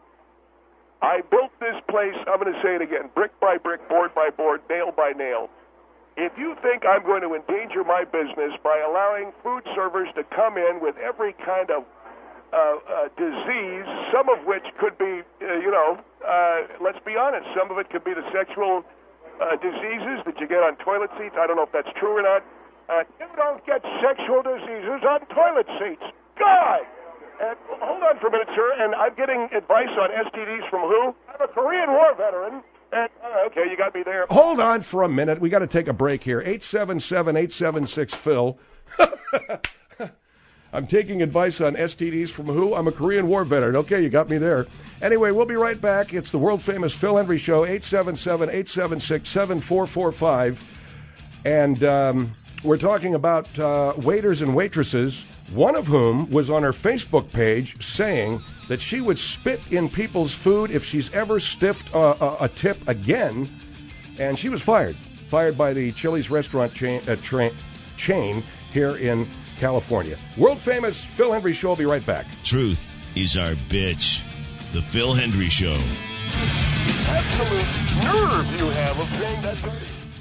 Speaker 3: I built this place, I'm going to say it again, brick by brick, board by board, nail by nail. If you think I'm going to endanger my business by allowing food servers to come in with every kind of uh, uh, disease, some of which could be, uh, you know, uh, let's be honest, some of it could be the sexual uh, diseases that you get on toilet seats. I don't know if that's true or not. Uh, you don't get sexual diseases on toilet seats. God! And hold on for a minute, sir, and I'm getting advice on S T Ds from who? I'm a Korean War veteran. And, uh, okay, you got me there.
Speaker 2: Hold on for a minute. We got to take a break here. eight seven seven, eight seven six, Phil. I'm taking advice on S T Ds from who? I'm a Korean War veteran. Okay, you got me there. Anyway, we'll be right back. It's the world-famous Phil Hendrie Show, eight seven seven, eight seven six, seven four four five. And um, we're talking about uh, waiters and waitresses, one of whom was on her Facebook page saying that she would spit in people's food if she's ever stiffed uh, a, a tip again. And she was fired. Fired by the Chili's restaurant chain, uh, tra- chain here in California. World famous Phil Hendrie Show. I'll be right back.
Speaker 1: Truth is our bitch. The Phil Hendry Show.
Speaker 2: Absolute nerve you have of saying that to me.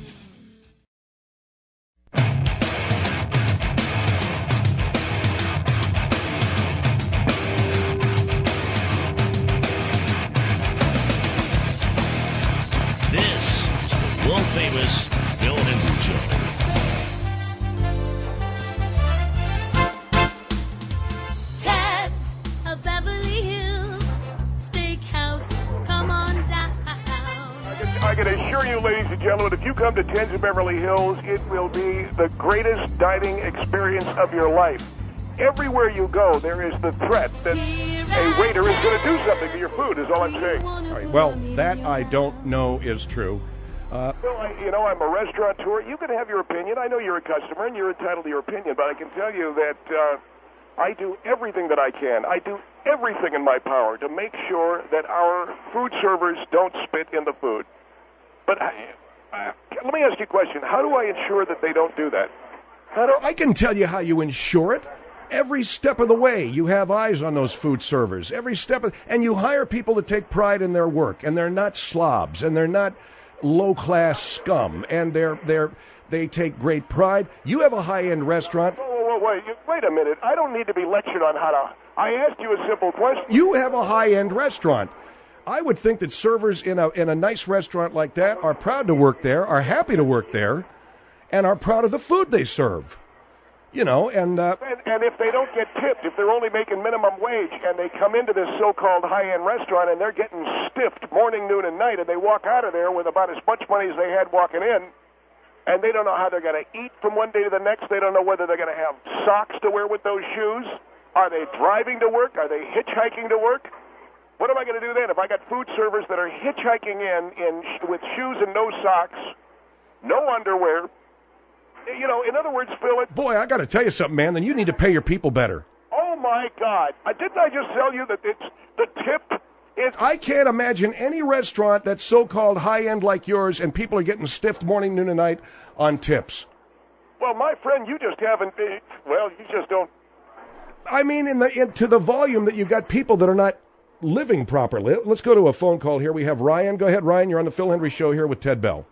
Speaker 1: This is the world-famous Phil Hendry Show.
Speaker 10: Ted's of Beverly Hills Steakhouse. Come on down.
Speaker 3: I can assure you, ladies and gentlemen, if you come to Ted's of Beverly Hills, it will be the greatest dining experience of your life. Everywhere you go, there is the threat that a waiter is going to do something to your food, is all I'm saying.
Speaker 2: All right, well, that I don't know is true. Uh,
Speaker 3: Well, I, you know, I'm a restaurateur. You can have your opinion. I know you're a customer, and you're entitled to your opinion, but I can tell you that uh, I do everything that I can. I do everything in my power to make sure that our food servers don't spit in the food. But I, uh, let me ask you a question. How do I ensure that they don't do that? How do
Speaker 2: I can tell you how you ensure it. Every step of the way, you have eyes on those food servers. Every step of, and you hire people that take pride in their work, and they're not slobs, and they're not low-class scum, and they're they're they take great pride. You have a high-end restaurant.
Speaker 3: Whoa, whoa, whoa, wait, wait a minute. I don't need to be lectured on how to. I asked you a simple question.
Speaker 2: You have a high-end restaurant. I would think that servers in a in a nice restaurant like that are proud to work there, are happy to work there, and are proud of the food they serve. You know, and, uh,
Speaker 3: and and if they don't get tipped, if they're only making minimum wage, and they come into this so-called high-end restaurant and they're getting stiffed morning, noon, and night, and they walk out of there with about as much money as they had walking in, and they don't know how they're going to eat from one day to the next. They don't know whether they're going to have socks to wear with those shoes. Are they driving to work? Are they hitchhiking to work? What am I going to do then if I got food servers that are hitchhiking in, in with shoes and no socks, no underwear? You know, in other words, Phil, it,
Speaker 2: boy, I got to tell you something, man. Then you need to pay your people better.
Speaker 3: oh my God! Uh, didn't I just tell you that it's the tip is?
Speaker 2: I can't imagine any restaurant that's so-called high-end like yours, and people are getting stiffed morning, noon, and night on tips.
Speaker 3: Well, my friend, you just haven't. Been, well, you just don't.
Speaker 2: I mean, in the in, to the volume that you've got people that are not living properly. Let's go to a phone call here. We have Ryan. Go ahead, Ryan. You're on the Phil Hendry Show here with Ted Bell.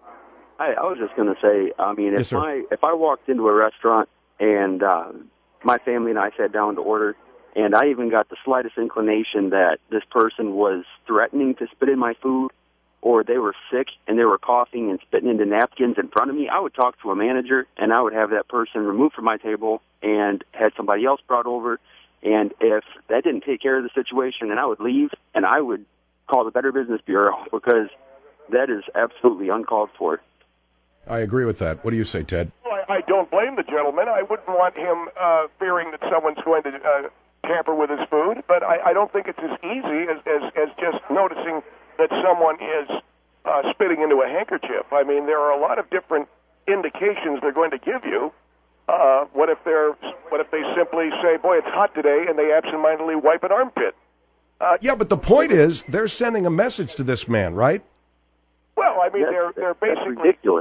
Speaker 12: I, I was just going to say, I mean, if
Speaker 2: Yes, sir.
Speaker 12: I if I walked into a restaurant and uh, my family and I sat down to order, and I even got the slightest inclination that this person was threatening to spit in my food, or they were sick and they were coughing and spitting into napkins in front of me, I would talk to a manager and I would have that person removed from my table and had somebody else brought over. And if that didn't take care of the situation, then I would leave and I would call the Better Business Bureau, because that is absolutely uncalled for.
Speaker 2: I agree with that. What do you say, Ted?
Speaker 3: Well, I, I don't blame the gentleman. I wouldn't want him uh, fearing that someone's going to uh, tamper with his food, but I, I don't think it's as easy as, as, as just noticing that someone is uh, spitting into a handkerchief. I mean, there are a lot of different indications they're going to give you. Uh, what if they're? What if they simply say, "Boy, it's hot today," and they absentmindedly wipe an armpit? Uh,
Speaker 2: Yeah, but the point is, they're sending a message to this man, right?
Speaker 3: well, I mean,
Speaker 12: That's,
Speaker 3: they're they're
Speaker 12: that's
Speaker 3: basically.
Speaker 12: ridiculous.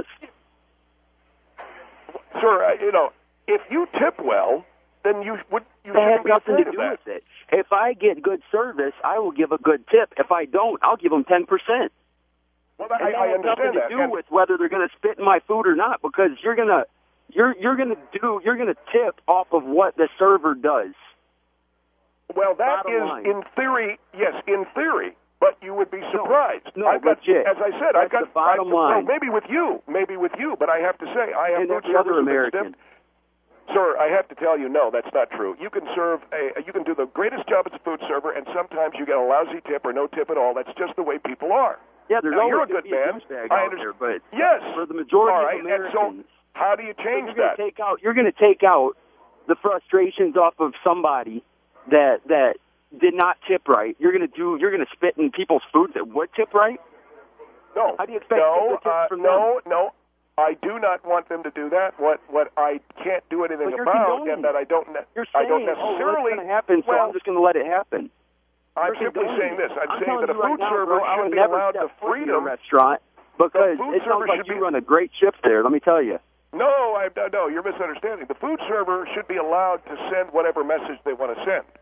Speaker 3: Sir, uh, you know, if you tip well, then you would you
Speaker 12: That has
Speaker 3: shouldn't be
Speaker 12: nothing
Speaker 3: afraid
Speaker 12: to
Speaker 3: of
Speaker 12: do
Speaker 3: that.
Speaker 12: with it. If I get good service, I will give a good tip. If I don't, I'll give them ten percent.
Speaker 3: Well,
Speaker 12: And
Speaker 3: I,
Speaker 12: that
Speaker 3: I
Speaker 12: has
Speaker 3: understand
Speaker 12: nothing
Speaker 3: that.
Speaker 12: to do
Speaker 3: And-
Speaker 12: with whether they're going to spit in my food or not, because you're gonna you're you're gonna do you're gonna tip off of what the server does.
Speaker 3: Well, that
Speaker 12: Bottom
Speaker 3: is,
Speaker 12: line.
Speaker 3: in theory, yes, in theory, but you would be surprised.
Speaker 12: no,
Speaker 3: I've got,
Speaker 12: legit.
Speaker 3: as I said, I've
Speaker 12: That's
Speaker 3: got
Speaker 12: the bottom
Speaker 3: I, well,
Speaker 12: line.
Speaker 3: maybe with you, maybe with you, but I have to say, I have
Speaker 12: And
Speaker 3: no
Speaker 12: every other
Speaker 3: servers that
Speaker 12: American.
Speaker 3: stiff. Sir, I have to tell you, no, that's not true. You can serve a, you can do the greatest job as a food server, and sometimes you get a lousy tip or no tip at all. That's just the way people are.
Speaker 12: Yeah, there's
Speaker 3: Now,
Speaker 12: always
Speaker 3: you're a
Speaker 12: gonna
Speaker 3: good
Speaker 12: be
Speaker 3: man.
Speaker 12: douchebag
Speaker 3: I
Speaker 12: out there,
Speaker 3: understand.
Speaker 12: but
Speaker 3: Yes,
Speaker 12: for the majority
Speaker 3: all right.
Speaker 12: of
Speaker 3: And
Speaker 12: Americans,
Speaker 3: so, how do you change
Speaker 12: you're gonna
Speaker 3: that?
Speaker 12: take out you're going to take out the frustrations off of somebody that that did not tip right. You're going to do you're going to spit in people's food that would tip right.
Speaker 3: No.
Speaker 12: How do you expect
Speaker 3: no,
Speaker 12: people to tip
Speaker 3: uh,
Speaker 12: from
Speaker 3: no, no. I do not want them to do that. What what I can't do anything
Speaker 12: But you're
Speaker 3: about,
Speaker 12: condoning
Speaker 3: and that I don't, ne-
Speaker 12: You're
Speaker 3: I
Speaker 12: saying,
Speaker 3: don't
Speaker 12: oh, well,
Speaker 3: necessarily.
Speaker 12: it's going to happen, so
Speaker 3: well,
Speaker 12: I'm just going to let it happen.
Speaker 3: I'm
Speaker 12: You're
Speaker 3: simply
Speaker 12: condoning
Speaker 3: saying
Speaker 12: it.
Speaker 3: this. I'm,
Speaker 12: I'm
Speaker 3: saying
Speaker 12: telling
Speaker 3: that a
Speaker 12: you right
Speaker 3: food
Speaker 12: now,
Speaker 3: server
Speaker 12: bro, I
Speaker 3: should
Speaker 12: would
Speaker 3: be
Speaker 12: never
Speaker 3: allowed
Speaker 12: step
Speaker 3: the
Speaker 12: foot in your
Speaker 3: freedom.
Speaker 12: restaurant, because
Speaker 3: food
Speaker 12: it sounds
Speaker 3: server
Speaker 12: like
Speaker 3: should
Speaker 12: you
Speaker 3: be-
Speaker 12: run a great shift there. Let me tell you.
Speaker 3: No, I no, you're misunderstanding. The food server should be allowed to send whatever message they want to send.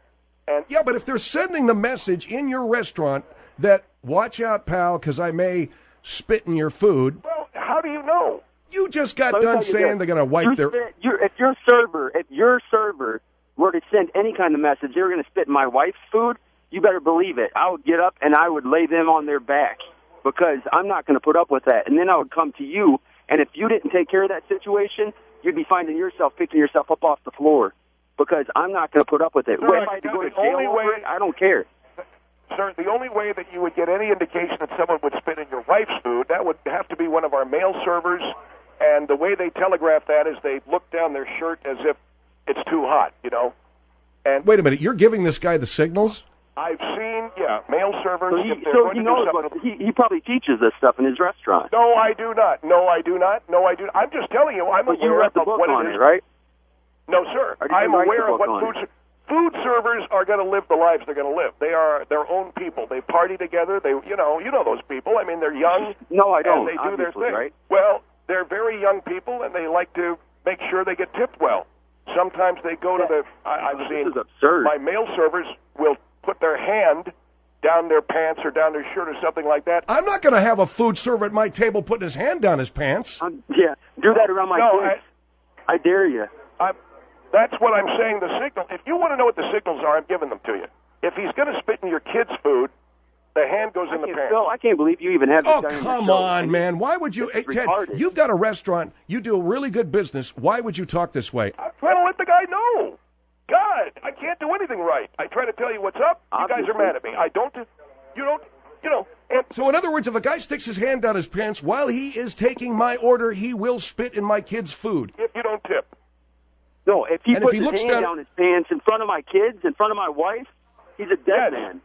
Speaker 3: And
Speaker 2: yeah, but if they're sending the message in your restaurant that, watch out, pal, because I may spit in your food.
Speaker 3: Well, how do you know?
Speaker 2: You just got
Speaker 12: Let me
Speaker 2: done
Speaker 12: tell you
Speaker 2: saying
Speaker 12: this.
Speaker 2: they're going to wipe
Speaker 12: You
Speaker 2: their...
Speaker 12: said- you're- if your server, if your server were to send any kind of message, they're going to spit in my wife's food, you better believe it. I would get up and I would lay them on their back because I'm not going to put up with that. And then I would come to you, and if you didn't take care of that situation, you'd be finding yourself picking yourself up off the floor because I'm not going to put up with it.
Speaker 3: Sir,
Speaker 12: if I had to go to
Speaker 3: the
Speaker 12: jail
Speaker 3: only
Speaker 12: over
Speaker 3: way-
Speaker 12: it, I don't care.
Speaker 3: Sir, the only way that you would get any indication that someone would spit in your wife's food, that would have to be one of our male servers, and the way they telegraph that is they look down their shirt as if it's too hot, you know? And
Speaker 2: Wait a minute, you're giving this guy the signals?
Speaker 3: I've seen, yeah, male servers,
Speaker 12: So he,
Speaker 3: if they're
Speaker 12: so
Speaker 3: going
Speaker 12: he
Speaker 3: to
Speaker 12: knows
Speaker 3: do something...
Speaker 12: what, he, he probably teaches this stuff in his restaurant.
Speaker 3: No, I do not. No, I do not. No, I do not. I'm just telling you, I'm
Speaker 12: But you
Speaker 3: aware
Speaker 12: read the
Speaker 3: of
Speaker 12: book
Speaker 3: what
Speaker 12: on
Speaker 3: it is.
Speaker 12: it, right?
Speaker 3: No, sir.
Speaker 12: Or did you
Speaker 3: I'm
Speaker 12: write the
Speaker 3: aware of
Speaker 12: book
Speaker 3: what
Speaker 12: on
Speaker 3: food...
Speaker 12: it?
Speaker 3: Food servers are going to live the lives they're going to live. They are their own people. They party together. They, you know, you know those people. I mean, they're young.
Speaker 12: No, I don't,
Speaker 3: And they do their
Speaker 12: obviously,
Speaker 3: thing.
Speaker 12: right?
Speaker 3: Well, they're very young people, and they like to make sure they get tipped well. Sometimes they go to the. I, I've seen
Speaker 12: is absurd.
Speaker 3: my male servers will put their hand down their pants or down their shirt or something like that.
Speaker 2: I'm not going to have a food server at my table putting his hand down his pants.
Speaker 12: Um, yeah, do that around my
Speaker 3: No,
Speaker 12: kids. I, I dare you.
Speaker 3: I'm, that's what I'm saying, the signal. If you want to know what the signals are, I'm giving them to you. If he's going to spit in your kid's food, the hand goes in the pants.
Speaker 12: Phil, I can't believe you even have this
Speaker 2: Oh,
Speaker 12: guy on your
Speaker 2: come
Speaker 12: show.
Speaker 2: on, man. Why would you... Hey, Ted,
Speaker 12: retarded.
Speaker 2: you've got a restaurant. You do a really good business. Why would you talk this way?
Speaker 3: I'm trying to let the guy know. God, I can't do anything right. I try to tell you what's up. You guys are mad at me. I don't... do- You don't... You know... And
Speaker 2: So, in other words, if a guy sticks his hand down his pants while he is taking my order, he will spit in my kid's food.
Speaker 3: if you don't tip.
Speaker 12: No, if he
Speaker 2: And if
Speaker 12: puts
Speaker 2: he
Speaker 12: his
Speaker 2: looks
Speaker 12: hand
Speaker 2: down-
Speaker 12: down his pants in front of my kids, in front of my wife, he's a dead
Speaker 3: Yes.
Speaker 12: man.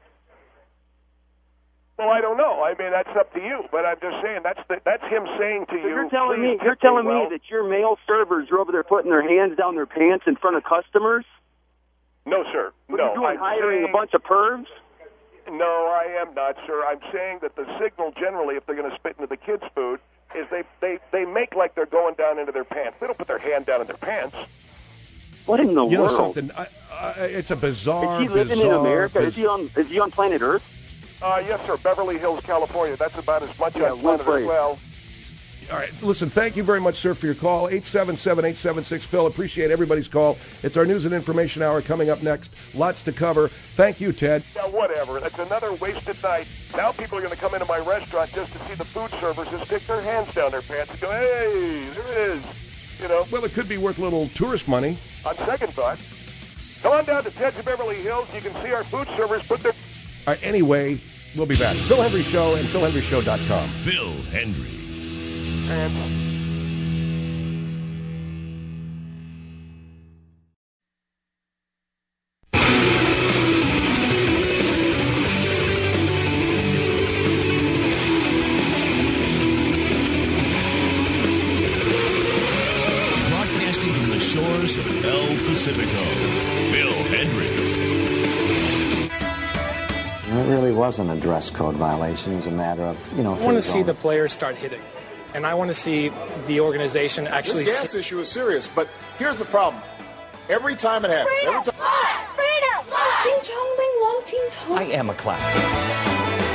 Speaker 3: Well, I don't know. I mean, that's up to you. But I'm just saying that's the, that's him saying to
Speaker 12: So
Speaker 3: you.
Speaker 12: you're telling
Speaker 3: "Please
Speaker 12: me you're
Speaker 3: tip me
Speaker 12: telling
Speaker 3: well."
Speaker 12: me that your male servers are over there putting their hands down their pants in front of customers?
Speaker 3: No, sir.
Speaker 12: What
Speaker 3: no,
Speaker 12: are you doing,
Speaker 3: I'm
Speaker 12: hiring
Speaker 3: saying,
Speaker 12: a bunch of pervs?
Speaker 3: No, I am not, sir. I'm saying that the signal generally, if they're going to spit into the kids' food, is they, they, they make like they're going down into their pants. They don't put their hand down in their pants.
Speaker 12: What in the
Speaker 2: You know
Speaker 12: world?
Speaker 2: something? I, I, it's a bizarre,
Speaker 12: Is he living
Speaker 2: bizarre...
Speaker 12: in America?
Speaker 2: biz-
Speaker 12: Is he on? Is he on planet Earth?
Speaker 3: Uh, yes, sir. Beverly Hills, California. That's about as much
Speaker 12: Yeah,
Speaker 3: on
Speaker 12: one
Speaker 3: planet
Speaker 12: place.
Speaker 3: as well.
Speaker 2: All right, listen, thank you very much, sir, for your call. eight seven seven, eight seven six, Phil. Appreciate everybody's call. It's our news and information hour coming up next. Lots to cover. Thank you, Ted.
Speaker 3: Yeah, whatever. That's another wasted night. Now people are going to come into my restaurant just to see the food servers just stick their hands down their pants and go, hey, there it is. You know,
Speaker 2: Well, it could be worth a little tourist money.
Speaker 3: on second thought, come on down to Ted's of Beverly Hills. You can see our food servers put their...
Speaker 2: All right, anyway, we'll be back. Phil Hendry Show and phil hendry show dot com.
Speaker 1: Phil Hendry.
Speaker 3: hands.
Speaker 1: Broadcasting from the shores of El Pacifico, Phil Hendry.
Speaker 13: It really wasn't a dress code violation. It was a matter of, you know...
Speaker 14: I want to see the players start hitting. And I want to see the organization actually...
Speaker 15: This gas issue is serious, but here's the problem. Every time it happens, every time...
Speaker 16: I am a clown.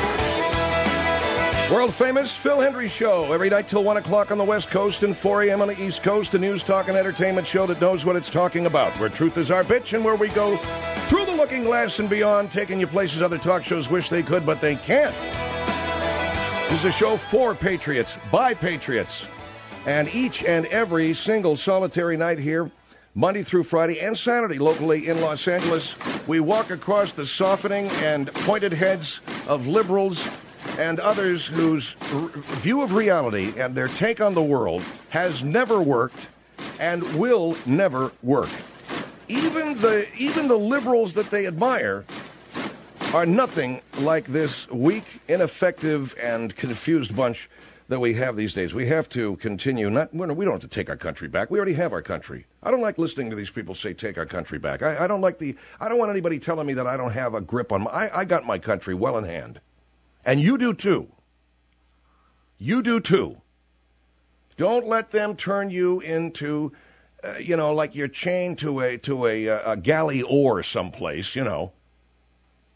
Speaker 2: World famous Phil Hendry Show, every night till one o'clock on the West Coast and four a.m. on the East Coast, a news, talk, and entertainment show that knows what it's talking about, where truth is our bitch and where we go through the looking glass and beyond, taking you places other talk shows wish they could, but they can't. This is a show for patriots, by patriots, and each and every single solitary night here, Monday through Friday and Saturday locally in Los Angeles, we walk across the softening and pointed heads of liberals and others whose r- view of reality and their take on the world has never worked and will never work. Even the even the liberals that they admire are nothing like this weak, ineffective, and confused bunch that we have these days. We have to continue. Not we don't have to take our country back. We already have our country. I don't like listening to these people say take our country back. I, I don't like the. I don't want anybody telling me that I don't have a grip on my. I, I got my country well in hand. And you do too. You do too. Don't let them turn you into, uh, you know, like you're chained to a to a, a galley oar someplace, you know.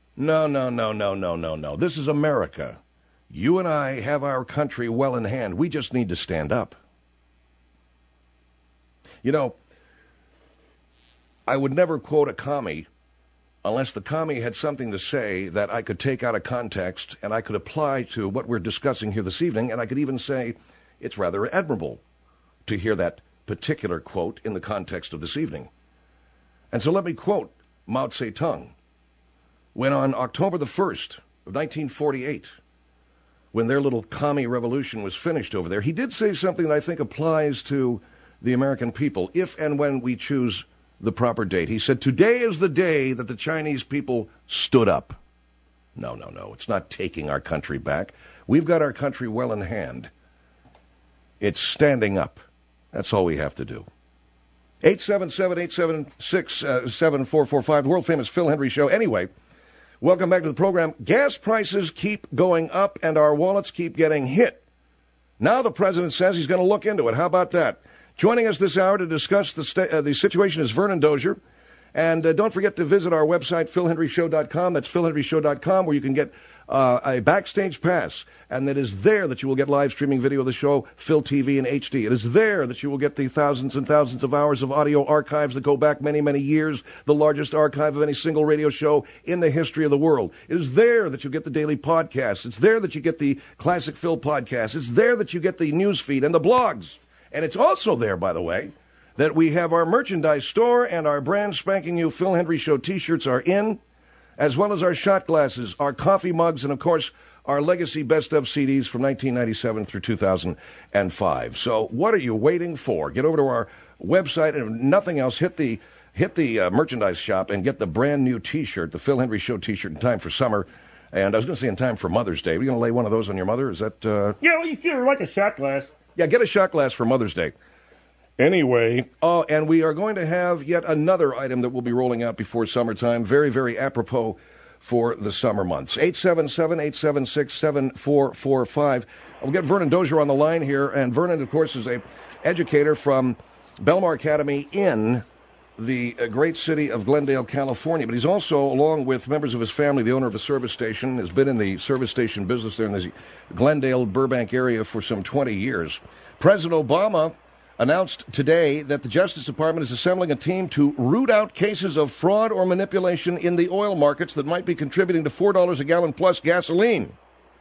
Speaker 2: No, no, no, no, no, no, no. This is America. You and I have our country well in hand. We just need to stand up. You know, I would never quote a commie unless the commie had something to say that I could take out of context and I could apply to what we're discussing here this evening, and I could even say it's rather admirable to hear that particular quote in the context of this evening. And so let me quote Mao Zedong. When on October the first of nineteen forty-eight, when their little commie revolution was finished over there, he did say something that I think applies to the American people, if and when we choose the proper date. He said, today is the day that the Chinese people stood up. No, no, no, it's not taking our country back. We've got our country well in hand. It's standing up. That's all we have to do. eight seven seven, eight seven six, seven four four five, the world-famous Phil Hendry Show. Anyway, welcome back to the program. Gas prices keep going up and our wallets keep getting hit. Now the president says he's going to look into it. How about that? Joining us this hour to discuss the sta- uh, the situation is Vernon Dozier. And uh, don't forget to visit our website, phil hendry show dot com. That's phil hendry show dot com, where you can get uh, a backstage pass. And it is there that you will get live streaming video of the show, Phil T V in H D. It is there that you will get the thousands and thousands of hours of audio archives that go back many, many years, the largest archive of any single radio show in the history of the world. It is there that you get the daily podcasts. It's there that you get the Classic Phil podcast. It's there that you get the news feed and the blogs. And it's also there, by the way, that we have our merchandise store and our brand spanking new Phil Hendry Show T-shirts are in, as well as our shot glasses, our coffee mugs, and, of course, our legacy best of C Ds from nineteen ninety-seven through two thousand five. So what are you waiting for? Get over to our website, and if nothing else, hit the hit the uh, merchandise shop and get the brand new T-shirt, the Phil Hendry Show T-shirt, in time for summer. And I was going to say in time for Mother's Day. Are you going to lay one of those on your mother? Is that... Uh...
Speaker 9: Yeah, well, you feel like a shot glass.
Speaker 2: Yeah, get a shot glass for Mother's Day. Anyway, oh, and we are going to have yet another item that we'll be rolling out before summertime. Very, very apropos for the summer months. eight seven seven, eight seven six, seven four four five. We'll get Vernon Dozier on the line here. And Vernon, of course, is a educator from Belmar Academy in the uh, great city of Glendale, California. But he's also, along with members of his family, the owner of a service station, has been in the service station business there in the Glendale, Burbank area for some twenty years. President Obama announced today that the Justice Department is assembling a team to root out cases of fraud or manipulation in the oil markets that might be contributing to four dollars a gallon plus gasoline.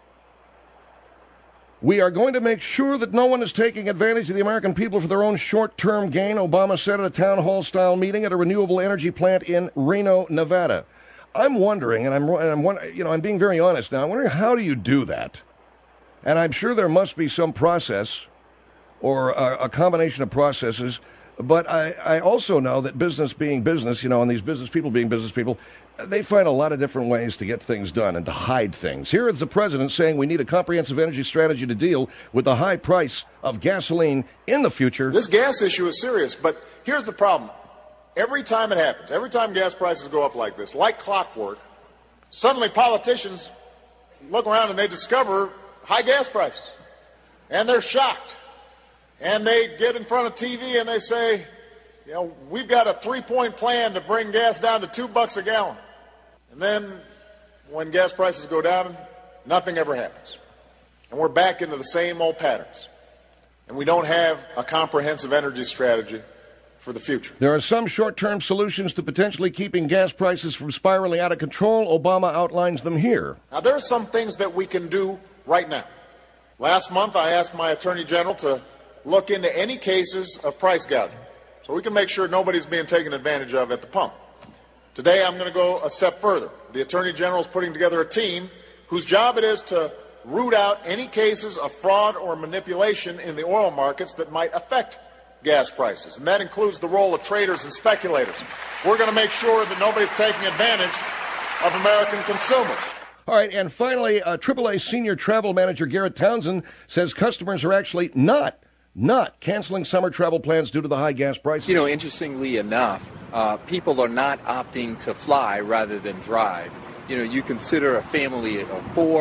Speaker 2: We are going to make sure that no one is taking advantage of the American people for their own short-term gain, Obama said at a town hall-style meeting at a renewable energy plant in Reno, Nevada. I'm wondering, and I'm, and I'm, you know, I'm being very honest now, I'm wondering how do you do that? And I'm sure there must be some process or a, a combination of processes, but I, I also know that business being business, you know, and these business people being business people, they find a lot of different ways to get things done and to hide things. Here is the president saying we need a comprehensive energy strategy to deal with the high price of gasoline in the future.
Speaker 15: This gas issue is serious, but here's the problem. Every time it happens, every time gas prices go up like this, like clockwork, suddenly politicians look around and they discover high gas prices. And they're shocked. And they get in front of T V and they say, you know, we've got a three-point plan to bring gas down to two bucks a gallon. And then when gas prices go down, nothing ever happens. And we're back into the same old patterns. And we don't have a comprehensive energy strategy for the future.
Speaker 2: There are some short-term solutions to potentially keeping gas prices from spiraling out of control. Obama outlines them here.
Speaker 15: Now, there are some things that we can do right now. Last month, I asked my Attorney General to look into any cases of price gouging so we can make sure nobody's being taken advantage of at the pump. Today, I'm going to go a step further. The Attorney General is putting together a team whose job it is to root out any cases of fraud or manipulation in the oil markets that might affect gas prices, and that includes the role of traders and speculators. We're going to make sure that nobody's taking advantage of American consumers.
Speaker 2: All right, and finally, uh, triple A senior travel manager Garrett Townsend says customers are actually not not canceling summer travel plans due to the high gas prices.
Speaker 17: You know, interestingly enough, uh, people are not opting to fly rather than drive. You know, you consider a family of four,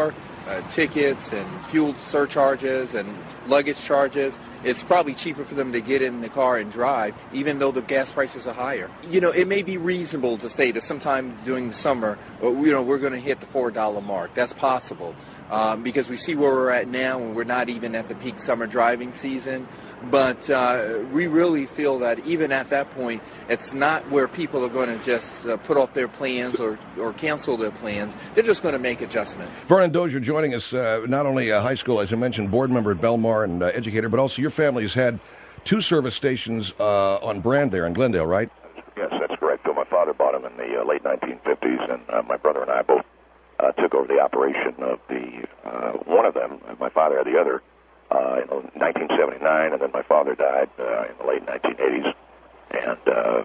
Speaker 17: uh, tickets and fuel surcharges and luggage charges, it's probably cheaper for them to get in the car and drive, even though the gas prices are higher. You know, it may be reasonable to say that sometime during the summer, you know, we're going to hit the four dollar mark. That's possible. Um, because we see where we're at now, and we're not even at the peak summer driving season. But uh, we really feel that even at that point, it's not where people are going to just uh, put off their plans or, or cancel their plans. They're just going to make adjustments.
Speaker 2: Vernon Dozier joining us, uh, not only a high school, as I mentioned, board member at Belmar and uh, educator, but also your family has had two service stations uh, on brand there in Glendale, right?
Speaker 18: Yes, that's correct. So my father bought them in the uh, late nineteen fifties, and uh, my brother and I both Uh, took over the operation of the uh, one of them. My father had the other uh, in nineteen seventy-nine, and then my father died uh, in the late nineteen eighties. And uh,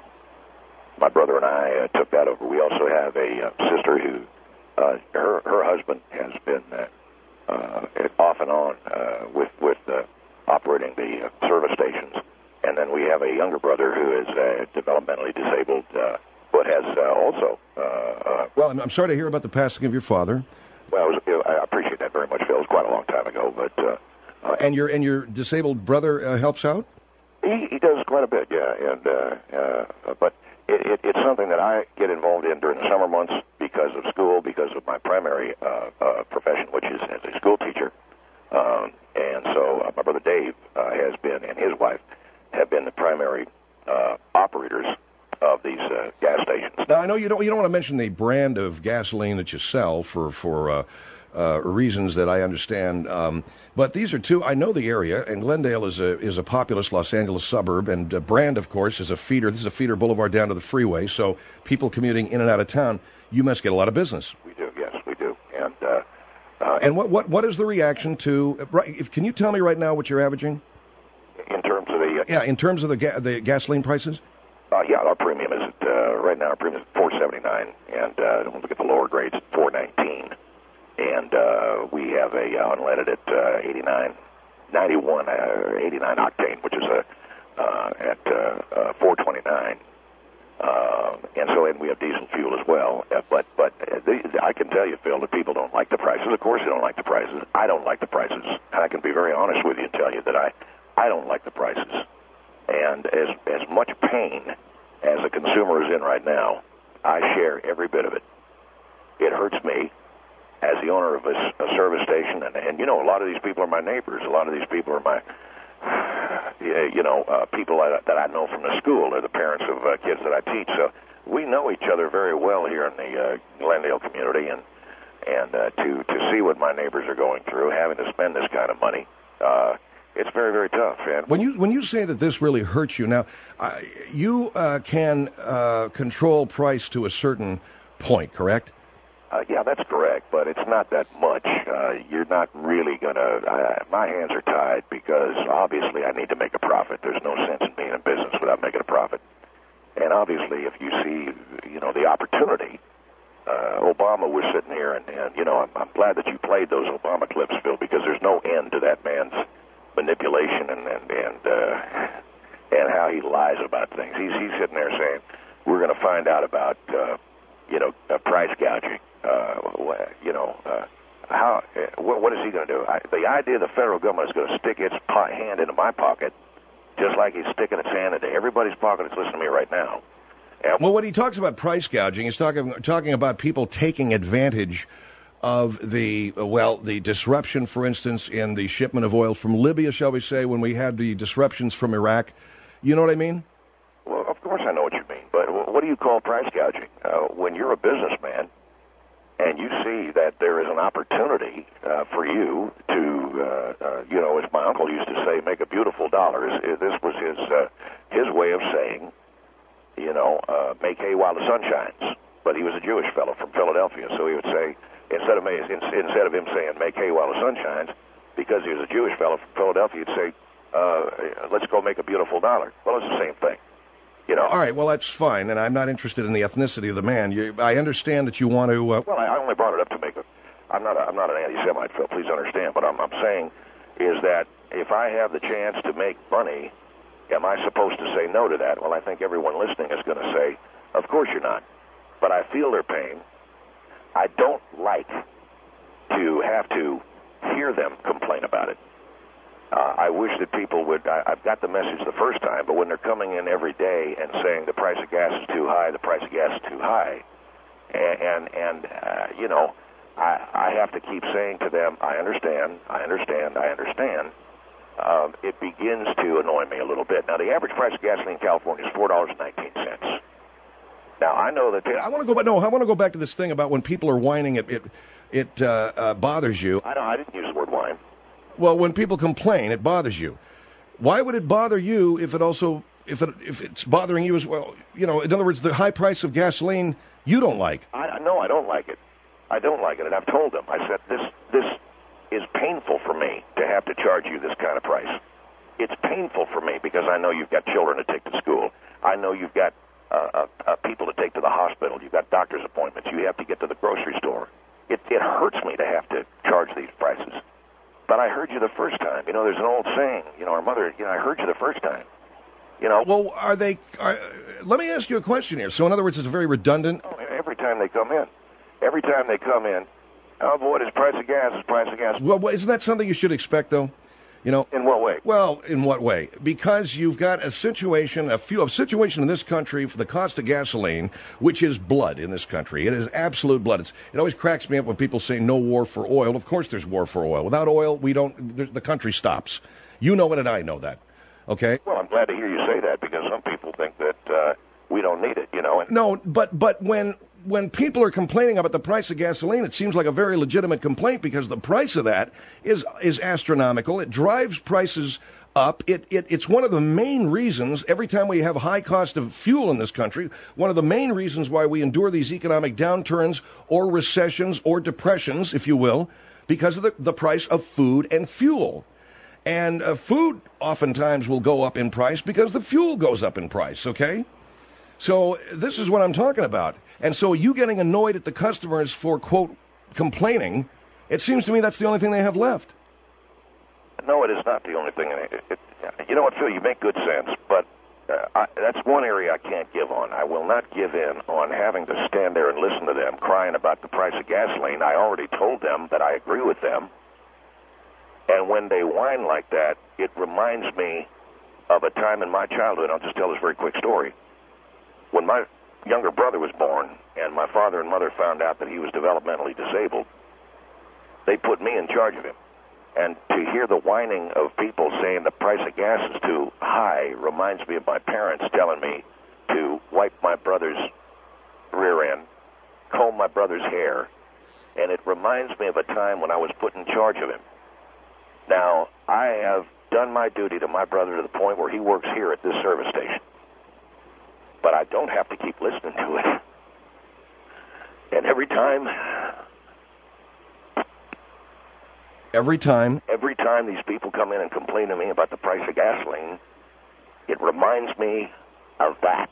Speaker 18: my brother and I uh, took that over. We also have a uh, sister who, uh, her her husband has been uh, uh, off and on uh, with with uh, operating the uh, service stations. And then we have a younger brother who is uh, developmentally disabled. Uh, but has uh, also... Uh, uh,
Speaker 2: well, I'm, I'm sorry to hear about the passing of your father.
Speaker 18: Well, it was, you know, I appreciate that very much, Phil. It was quite a long time ago, but... Uh, uh,
Speaker 2: and your and your disabled brother uh, helps out?
Speaker 18: He, he does quite a bit, yeah. And uh, uh, But it, it, it's something that I get involved in during the summer months because of school, because of my primary uh, uh, profession, which is as a school teacher. Um, and so uh, my brother Dave uh, has been, and his wife, have been the primary uh, operators of these uh, gas stations.
Speaker 2: Now, I know you don't you don't want to mention the brand of gasoline that you sell for for uh, uh, reasons that I understand, um, but these are two. I know the area, and Glendale is a is a populous Los Angeles suburb, and uh, Brand, of course, is a feeder. This is a feeder boulevard down to the freeway, so people commuting in and out of town, you must get a lot of business.
Speaker 18: We do, yes, we do, and uh, uh,
Speaker 2: and what what what is the reaction to? Right, if, can you tell me right now what you're averaging
Speaker 18: in terms of the uh,
Speaker 2: yeah in terms of the ga- the gasoline prices?
Speaker 18: Uh, yeah, our premium is at, uh, right now our premium is four seventy-nine, and uh, when we look at the lower grades, it's four nineteen, and uh, we have a uh, unleaded at uh, eighty-nine, ninety-one, uh, eighty-nine octane, which is a uh, at uh, uh, four twenty-nine, uh, and so and we have diesel fuel as well. Uh, but but uh, these, I can tell you, Phil, that people don't like the prices. Of course, they don't like the prices. I don't like the prices. I can be very honest with you and tell you that I I don't like the prices. And as as much pain as a consumer is in right now, I share every bit of it. It hurts me as the owner of a, a service station, and, and you know, a lot of these people are my neighbors. A lot of these people are my, you know, uh, people that, that I know from the school. They're the parents of uh, kids that I teach. So we know each other very well here in the uh, Glendale community, and and uh, to to see what my neighbors are going through, having to spend this kind of money. Uh, It's very, very tough. And
Speaker 2: when you when you say that this really hurts you, now uh, you uh, can uh, control price to a certain point, correct?
Speaker 18: Uh, yeah, that's correct, but it's not that much. Uh, you're not really going to... Uh, my hands are tied because obviously I need to make a profit. There's no sense in being in business without making a profit. And obviously if you see, you know, the opportunity, uh, Obama was sitting here, and, and you know, I'm, I'm glad that you played those Obama clips, Phil, because there's no end to that man's manipulation and and and, uh, and how he lies about things. He's he's sitting there saying we're going to find out about uh, you know uh, price gouging. Uh, you know uh, how uh, what, what is he going to do? I, the idea the federal government is going to stick its po- hand into my pocket, just like he's sticking its hand into everybody's pocket that's listening to me right now.
Speaker 2: And well, when he talks about price gouging, he's talking talking about people taking advantage of the, well, the disruption, for instance, in the shipment of oil from Libya, shall we say, when we had the disruptions from Iraq. You know what I mean?
Speaker 18: Well, of course I know what you mean, but what do you call price gouging? Uh, when you're a businessman and you see that there is an opportunity uh, for you to, uh, uh, you know, as my uncle used to say, make a beautiful dollar. This was his, uh, his way of saying, you know, uh, make hay while the sun shines. But he was a Jewish fellow from Philadelphia, so he would say, Instead of, instead of him saying, make hay while the sun shines, because he was a Jewish fellow from Philadelphia, he'd say, uh, let's go make a beautiful dollar. Well, it's the same thing, you know.
Speaker 2: All right, well, that's fine, and I'm not interested in the ethnicity of the man. You, I understand that you want to... Uh...
Speaker 18: Well, I only brought it up to make a... I'm not, a, I'm not an anti-Semite, Phil, please understand. What I'm, I'm saying is that if I have the chance to make money, am I supposed to say no to that? Well, I think everyone listening is going to say, of course you're not. But I feel their pain. I don't like to have to hear them complain about it. Uh, I wish that people would, I, I've got the message the first time, but when they're coming in every day and saying the price of gas is too high, the price of gas is too high, and, and, and uh, you know, I, I have to keep saying to them, I understand, I understand, I understand. Um, it begins to annoy me a little bit. Now, the average price of gasoline in California is four dollars and nineteen cents. Now, I know that... They,
Speaker 2: I want to go back. No, I want to go back to this thing about when people are whining, it it, it uh, uh, bothers you.
Speaker 18: I don't, I didn't use the word whine.
Speaker 2: Well, when people complain, it bothers you. Why would it bother you if it also if it if it's bothering you as well? You know, in other words, the high price of gasoline you don't like.
Speaker 18: I no, I don't like it. I don't like it, and I've told them. I said this this is painful for me to have to charge you this kind of price. It's painful for me because I know you've got children to take to school. I know you've got uh, uh, uh, people to take to the hospital. You've got doctor's appointments. You have to get to the grocery store. It it hurts me to have to charge these prices. But I heard you the first time. You know, there's an old saying. You know, our mother. You know, I heard you the first time. You know.
Speaker 2: Well, are they? Are, let me ask you a question here. So, in other words, it's very redundant.
Speaker 18: Oh, every time they come in, every time they come in, oh boy, this price of gas is price of gas.
Speaker 2: Well, isn't that something you should expect, though? You know.
Speaker 18: In what way?
Speaker 2: Well, in what way? Because you've got a situation, a few, a situation in this country for the cost of gasoline, which is blood in this country. It is absolute blood. It's, it always cracks me up when people say no war for oil. Of course, there's war for oil. Without oil, we don't. The country stops. You know it, and I know that. Okay.
Speaker 18: Well, I'm glad to hear you say that because some people think that uh, we don't need it. You know. And
Speaker 2: no, but but when. When people are complaining about the price of gasoline, it seems like a very legitimate complaint because the price of that is is astronomical. It drives prices up. It, it it's one of the main reasons every time we have high cost of fuel in this country, one of the main reasons why we endure these economic downturns or recessions or depressions, if you will, because of the, the price of food and fuel. And uh, food oftentimes will go up in price because the fuel goes up in price, okay? So this is what I'm talking about. And so you getting annoyed at the customers for, quote, complaining, it seems to me that's the only thing they have left.
Speaker 18: No, it is not the only thing. It, it, you know what, Phil, you make good sense, but uh, I, that's one area I can't give on. I will not give in on having to stand there and listen to them crying about the price of gasoline. I already told them that I agree with them. And when they whine like that, it reminds me of a time in my childhood. I'll just tell this very quick story. When my younger brother was born and my father and mother found out that he was developmentally disabled, they put me in charge of him. And to hear the whining of people saying the price of gas is too high reminds me of my parents telling me to wipe my brother's rear end, comb my brother's hair, and it reminds me of a time when I was put in charge of him. Now, I have done my duty to my brother to the point where he works here at this service station. But I don't have to keep listening to it. And every time...
Speaker 2: Every time?
Speaker 18: Every time these people come in and complain to me about the price of gasoline, it reminds me of that.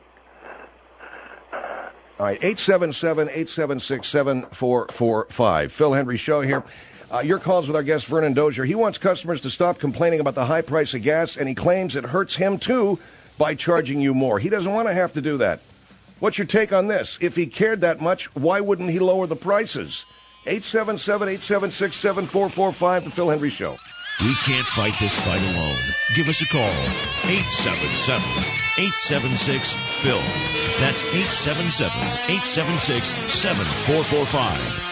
Speaker 2: All right, eight seven seven, eight seven six, seven four four five. Phil Hendrie Show here. Uh, your calls with our guest, Vernon Dozier. He wants customers to stop complaining about the high price of gas, and he claims it hurts him, too, by charging you more. He doesn't want to have to do that. What's your take on this? If he cared that much, why wouldn't he lower the prices? eight seven seven, eight seven six, seven four four five, The Phil Hendrie Show.
Speaker 1: We can't fight this fight alone. Give us a call. eight seven seven, eight seven six, Phil. That's eight seven seven, eight seven six, seven four four five.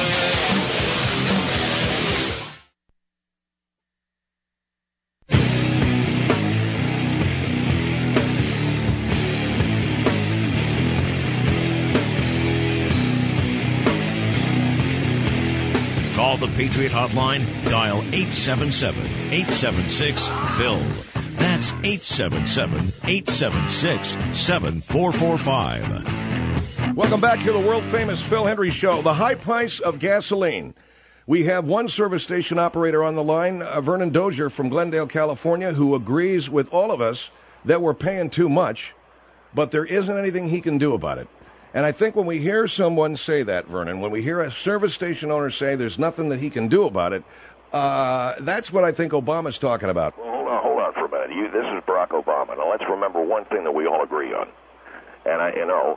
Speaker 1: Call the Patriot Hotline. Dial eight seven seven, eight seven six, Phil. That's eight seven seven, eight seven six, seven four four five.
Speaker 2: Welcome back to the world-famous Phil Hendrie Show. The high price of gasoline. We have one service station operator on the line, uh, Vernon Dozier from Glendale, California, who agrees with all of us that we're paying too much, but there isn't anything he can do about it. And I think when we hear someone say that, Vernon, when we hear a service station owner say there's nothing that he can do about it, uh, that's what I think Obama's talking about.
Speaker 18: Well, hold on, hold on for a minute. You, this is Barack Obama. Now, let's remember one thing that we all agree on. And, I, you know,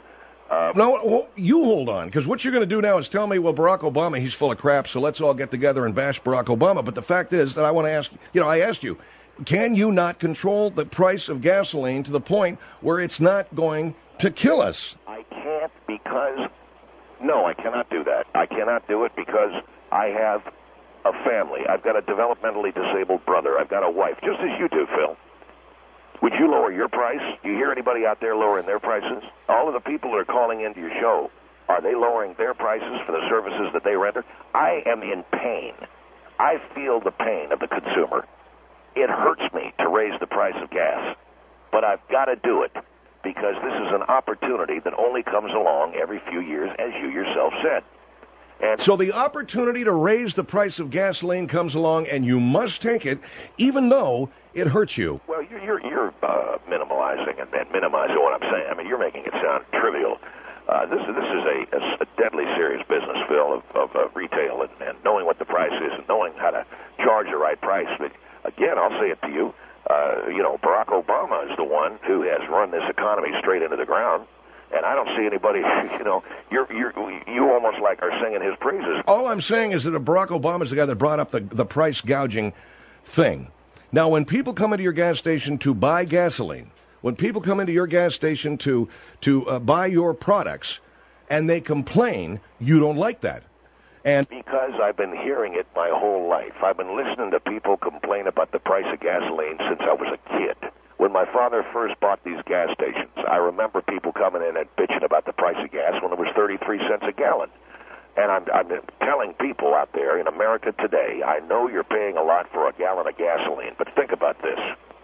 Speaker 18: Uh,
Speaker 2: no, well, you hold on, because what you're going to do now is tell me, well, Barack Obama, he's full of crap, so let's all get together and bash Barack Obama. But the fact is that I want to ask, you know, I asked you, can you not control the price of gasoline to the point where it's not going to kill us?
Speaker 18: I can't because, no, I cannot do that. I cannot do it because I have a family. I've got a developmentally disabled brother. I've got a wife, just as you do, Phil. Would you lower your price? Do you hear anybody out there lowering their prices? All of the people that are calling into your show, are they lowering their prices for the services that they render? I am in pain. I feel the pain of the consumer. It hurts me to raise the price of gas, but I've got to do it because this is an opportunity that only comes along every few years, as you yourself said. And
Speaker 2: so the opportunity to raise the price of gasoline comes along, and you must take it, even though it hurts you.
Speaker 18: Well, you're you're, you're uh, minimalizing and, and minimizing what I'm saying. I mean, you're making it sound trivial. Uh, this this is a, a, a deadly serious business, Phil, of, of uh, retail and, and knowing what the price is and knowing how to charge the right price. But again, I'll say it to you. Uh, you know, Barack Obama is the one who has run this economy straight into the ground. And I don't see anybody, you know, you're, you're, you almost like are singing his praises.
Speaker 2: All I'm saying is that Barack Obama is the guy that brought up the, the price gouging thing. Now, when people come into your gas station to buy gasoline, when people come into your gas station to, to uh, buy your products, and they complain, you don't like that. And
Speaker 18: because I've been hearing it my whole life. I've been listening to people complain about the price of gasoline since I was a kid. When my father first bought these gas stations, I remember people coming in and bitching about the price of gas when it was thirty-three cents a gallon. And I'm, I'm telling people out there in America today, I know you're paying a lot for a gallon of gasoline, but think about this.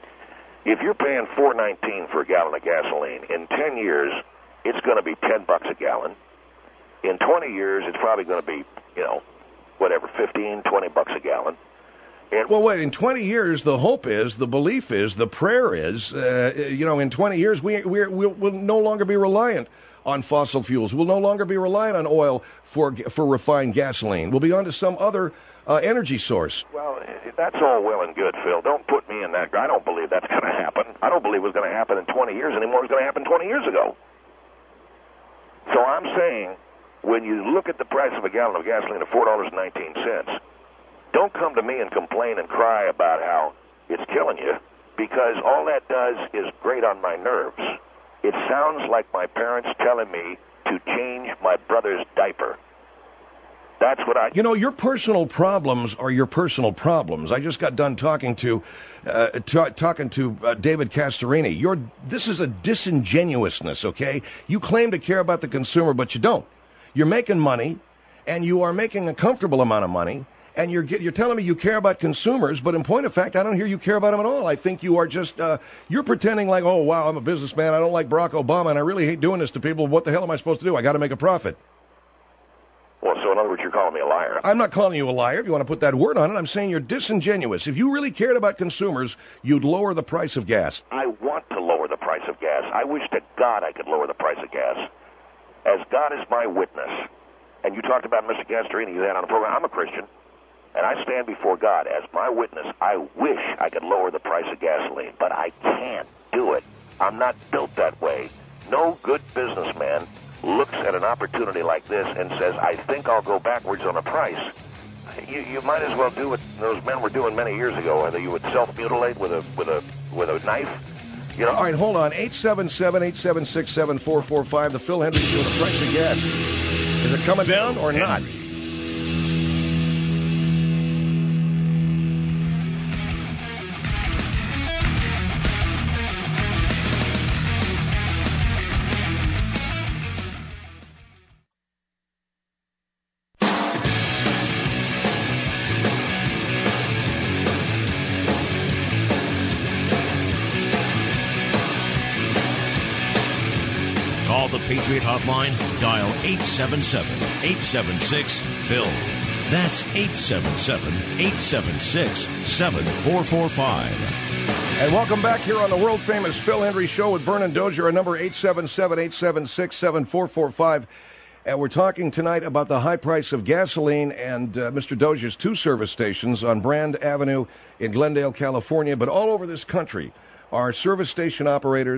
Speaker 18: If you're paying four nineteen for a gallon of gasoline, in ten years, it's going to be ten bucks a gallon. In twenty years, it's probably going to be, you know, whatever, fifteen, twenty bucks a gallon.
Speaker 2: And well, wait, in twenty years, the hope is, the belief is, the prayer is, uh, you know, in twenty years, we, we, we'll, we'll no longer be reliant on fossil fuels. We'll no longer be reliant on oil for for refined gasoline. We'll be on to some other uh, energy source.
Speaker 18: Well, that's all well and good, Phil. Don't put me in that. I don't believe that's going to happen. I don't believe it was going to happen in twenty years anymore. It was going to happen twenty years ago. So I'm saying, when you look at the price of a gallon of gasoline at four dollars and nineteen cents, don't come to me and complain and cry about how it's killing you, because all that does is grate on my nerves. It sounds like my parents telling me to change my brother's diaper. That's what I...
Speaker 2: You know, your personal problems are your personal problems. I just got done talking to uh, t- talking to uh, David Castorini. You're, this is a disingenuousness, okay? You claim to care about the consumer, but you don't. You're making money, and you are making a comfortable amount of money, and you're you're telling me you care about consumers, but in point of fact, I don't hear you care about them at all. I think you are just, uh, you're pretending like, oh, wow, I'm a businessman, I don't like Barack Obama, and I really hate doing this to people. What the hell am I supposed to do? I got to make a profit.
Speaker 18: Well, so in other words, you're calling me a liar.
Speaker 2: I'm not calling you a liar, if you want to put that word on it. I'm saying you're disingenuous. If you really cared about consumers, you'd lower the price of gas.
Speaker 18: I want to lower the price of gas. I wish to God I could lower the price of gas. As God is my witness, and you talked about Mister Castorini, you had on the program, I'm a Christian. And I stand before God as my witness. I wish I could lower the price of gasoline, but I can't do it. I'm not built that way. No good businessman looks at an opportunity like this and says, I think I'll go backwards on a price. You, you might as well do what those men were doing many years ago, whether you would self-mutilate with a with a with a knife. You know.
Speaker 2: All right, hold on. eight seven seven, eight seven six, seven four four five. The Phil Hendry Show, the price of gas. Is it coming down or not?
Speaker 1: Patriot Hotline, dial eight seven seven, eight seven six, Phil. That's eight seven seven, eight seven six, seven four four five.
Speaker 2: And welcome back here on the world-famous Phil Hendry Show with Vernon Dozier. Our number eight seven seven, eight seven six, seven four four five. And we're talking tonight about the high price of gasoline and uh, Mister Dozier's two service stations on Brand Avenue in Glendale, California, but all over this country are service station operators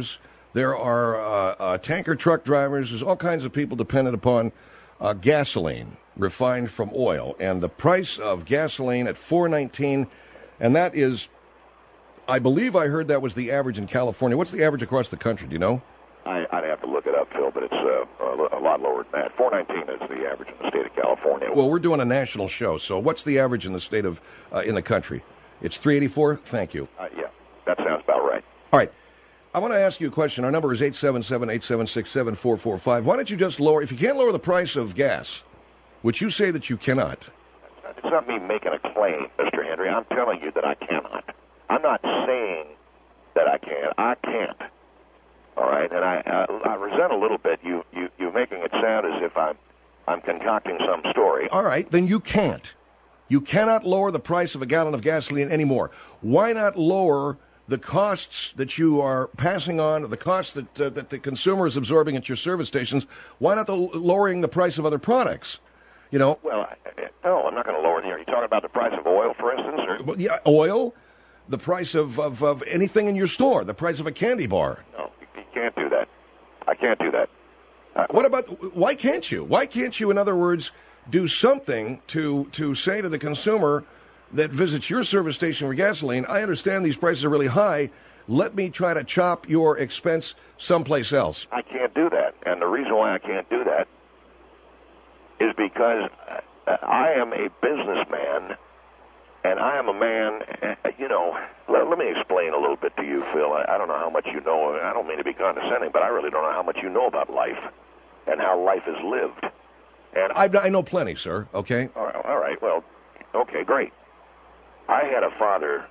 Speaker 2: There are uh, uh, tanker truck drivers. There's all kinds of people dependent upon uh, gasoline refined from oil. And the price of gasoline at four nineteen, and that is, I believe I heard that was the average in California. What's the average across the country? Do you know?
Speaker 18: I, I'd have to look it up, Phil, but it's uh, a, a lot lower than that. four nineteen is the average in the state of California.
Speaker 2: Well, we're doing a national show, so what's the average in the state of, uh, in the country? It's three eighty-four? Thank you.
Speaker 18: Uh, yeah, that sounds about right.
Speaker 2: All right. I want to ask you a question. Our number is eight seven seven, eight seven six, seven four four five. Why don't you just lower, if you can't lower the price of gas, which you say that you cannot.
Speaker 18: It's not me making a claim, Mister Henry. I'm telling you that I cannot. I'm not saying that I can. I can't. All right, and I, I I resent a little bit you you you making it sound as if I'm I'm concocting some story.
Speaker 2: All right, then you can't. You cannot lower the price of a gallon of gasoline anymore. Why not lower the costs that you are passing on, the costs that uh, that the consumer is absorbing at your service stations? Why not the lowering the price of other products? You know.
Speaker 18: Well, I, no, I'm not going to lower it here. Are you talking about the price of oil, for instance? Or?
Speaker 2: Well, yeah, oil, the price of, of of anything in your store, the price of a candy bar.
Speaker 18: No. Can't do that. I can't do that. Uh,
Speaker 2: what about, why can't you? Why can't you, in other words, do something to to say to the consumer that visits your service station for gasoline, I understand these prices are really high, let me try to chop your expense someplace else?
Speaker 18: I can't do that. And the reason why I can't do that is because I am a businessman. And I am a man, you know, let, let me explain a little bit to you, Phil. I, I don't know how much you know. I don't mean to be condescending, but I really don't know how much you know about life and how life is lived. And
Speaker 2: I, I know plenty, sir, okay?
Speaker 18: All right, all right, well, okay, great. I had a father,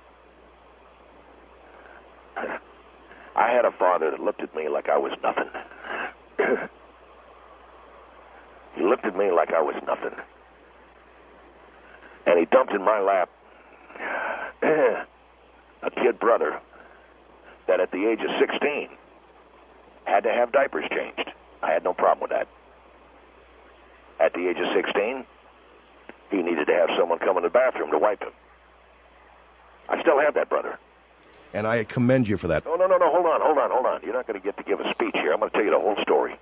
Speaker 18: I had a father that looked at me like I was nothing. He looked at me like I was nothing. And he dumped in my lap a kid brother that at the age of sixteen had to have diapers changed. I had no problem with that. At the age of sixteen, he needed to have someone come in the bathroom to wipe him. I still have that brother.
Speaker 2: And I commend you for that.
Speaker 18: No, no, no, no, hold on, hold on, hold on. You're not going to get to give a speech here. I'm going to tell you the whole story.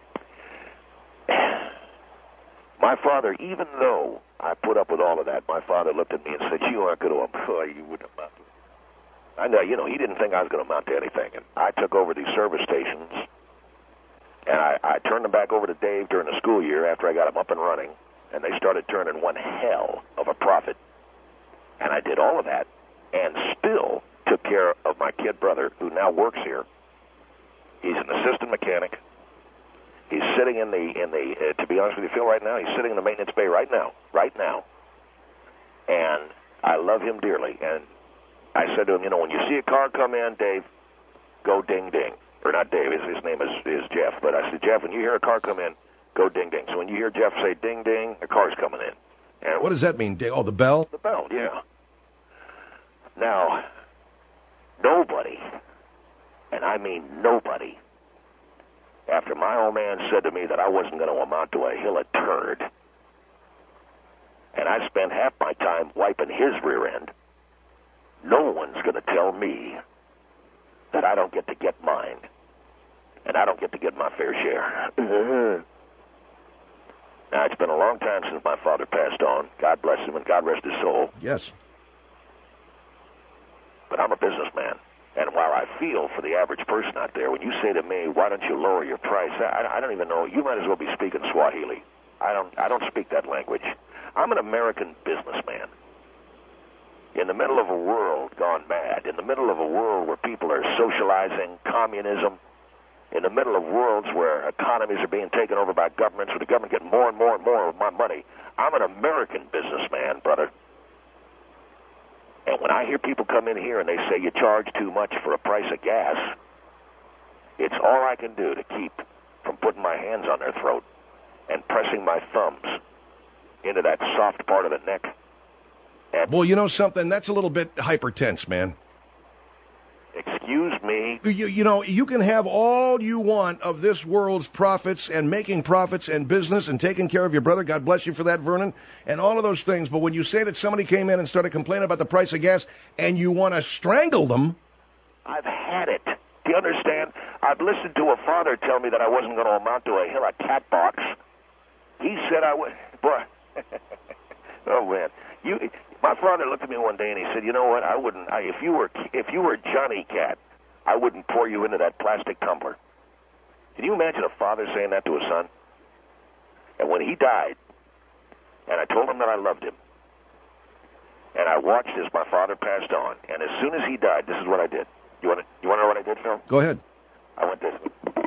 Speaker 18: My father, even though I put up with all of that, my father looked at me and said, you aren't going to employ, you wouldn't amount to it. I know, you know, he didn't think I was going to amount to anything. And I took over these service stations, and I, I turned them back over to Dave during the school year after I got them up and running, and they started turning one hell of a profit. And I did all of that, and still took care of my kid brother, who now works here. He's an assistant mechanic. He's sitting in the, in the uh, to be honest with you, Phil, right now, he's sitting in the maintenance bay right now, right now. And I love him dearly. And I said to him, you know, when you see a car come in, Dave, go ding ding. Or not Dave, his, his name is, is Jeff. But I said, Jeff, when you hear a car come in, go ding ding. So when you hear Jeff say ding ding, a car's coming in. And
Speaker 2: what does that mean? Oh, the bell?
Speaker 18: The bell, yeah. Now, nobody, and I mean nobody, after my old man said to me that I wasn't going to amount to a hill of turd, and I spent half my time wiping his rear end, no one's going to tell me that I don't get to get mine, and I don't get to get my fair share. Now, it's been a long time since my father passed on. God bless him and God rest his soul.
Speaker 2: Yes.
Speaker 18: But I'm a businessman. And while I feel for the average person out there, when you say to me, why don't you lower your price, I, I don't even know. You might as well be speaking Swahili. I don't, I don't speak that language. I'm an American businessman. In the middle of a world gone mad, in the middle of a world where people are socializing communism, in the middle of worlds where economies are being taken over by governments, with the government getting more and more and more of my money, I'm an American businessman, brother. And when I hear people come in here and they say you charge too much for a price of gas, it's all I can do to keep from putting my hands on their throat and pressing my thumbs into that soft part of the neck. And
Speaker 2: well, you know something? That's a little bit hypertense, man.
Speaker 18: Excuse me?
Speaker 2: You, you know, you can have all you want of this world's profits and making profits and business and taking care of your brother. God bless you for that, Vernon, and all of those things. But when you say that somebody came in and started complaining about the price of gas and you want to strangle them.
Speaker 18: I've had it You understand? I've listened to a father tell me that I wasn't going to amount to a hill of cat box. He said I would. Boy. Oh, man. You, my father looked at me one day and he said, you know what, I wouldn't, I, if you were if you were Johnny Cat, I wouldn't pour you into that plastic tumbler. Can you imagine a father saying that to a son? And when he died, and I told him that I loved him, and I watched as my father passed on, and as soon as he died, this is what I did. You want to, you want to know what I did, Phil?
Speaker 2: Go ahead.
Speaker 18: I went this.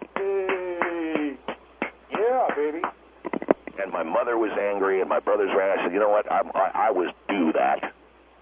Speaker 18: Hey, yeah, baby. And my mother was angry, and my brothers ran. I said, you know what? I'm, I, I was due that.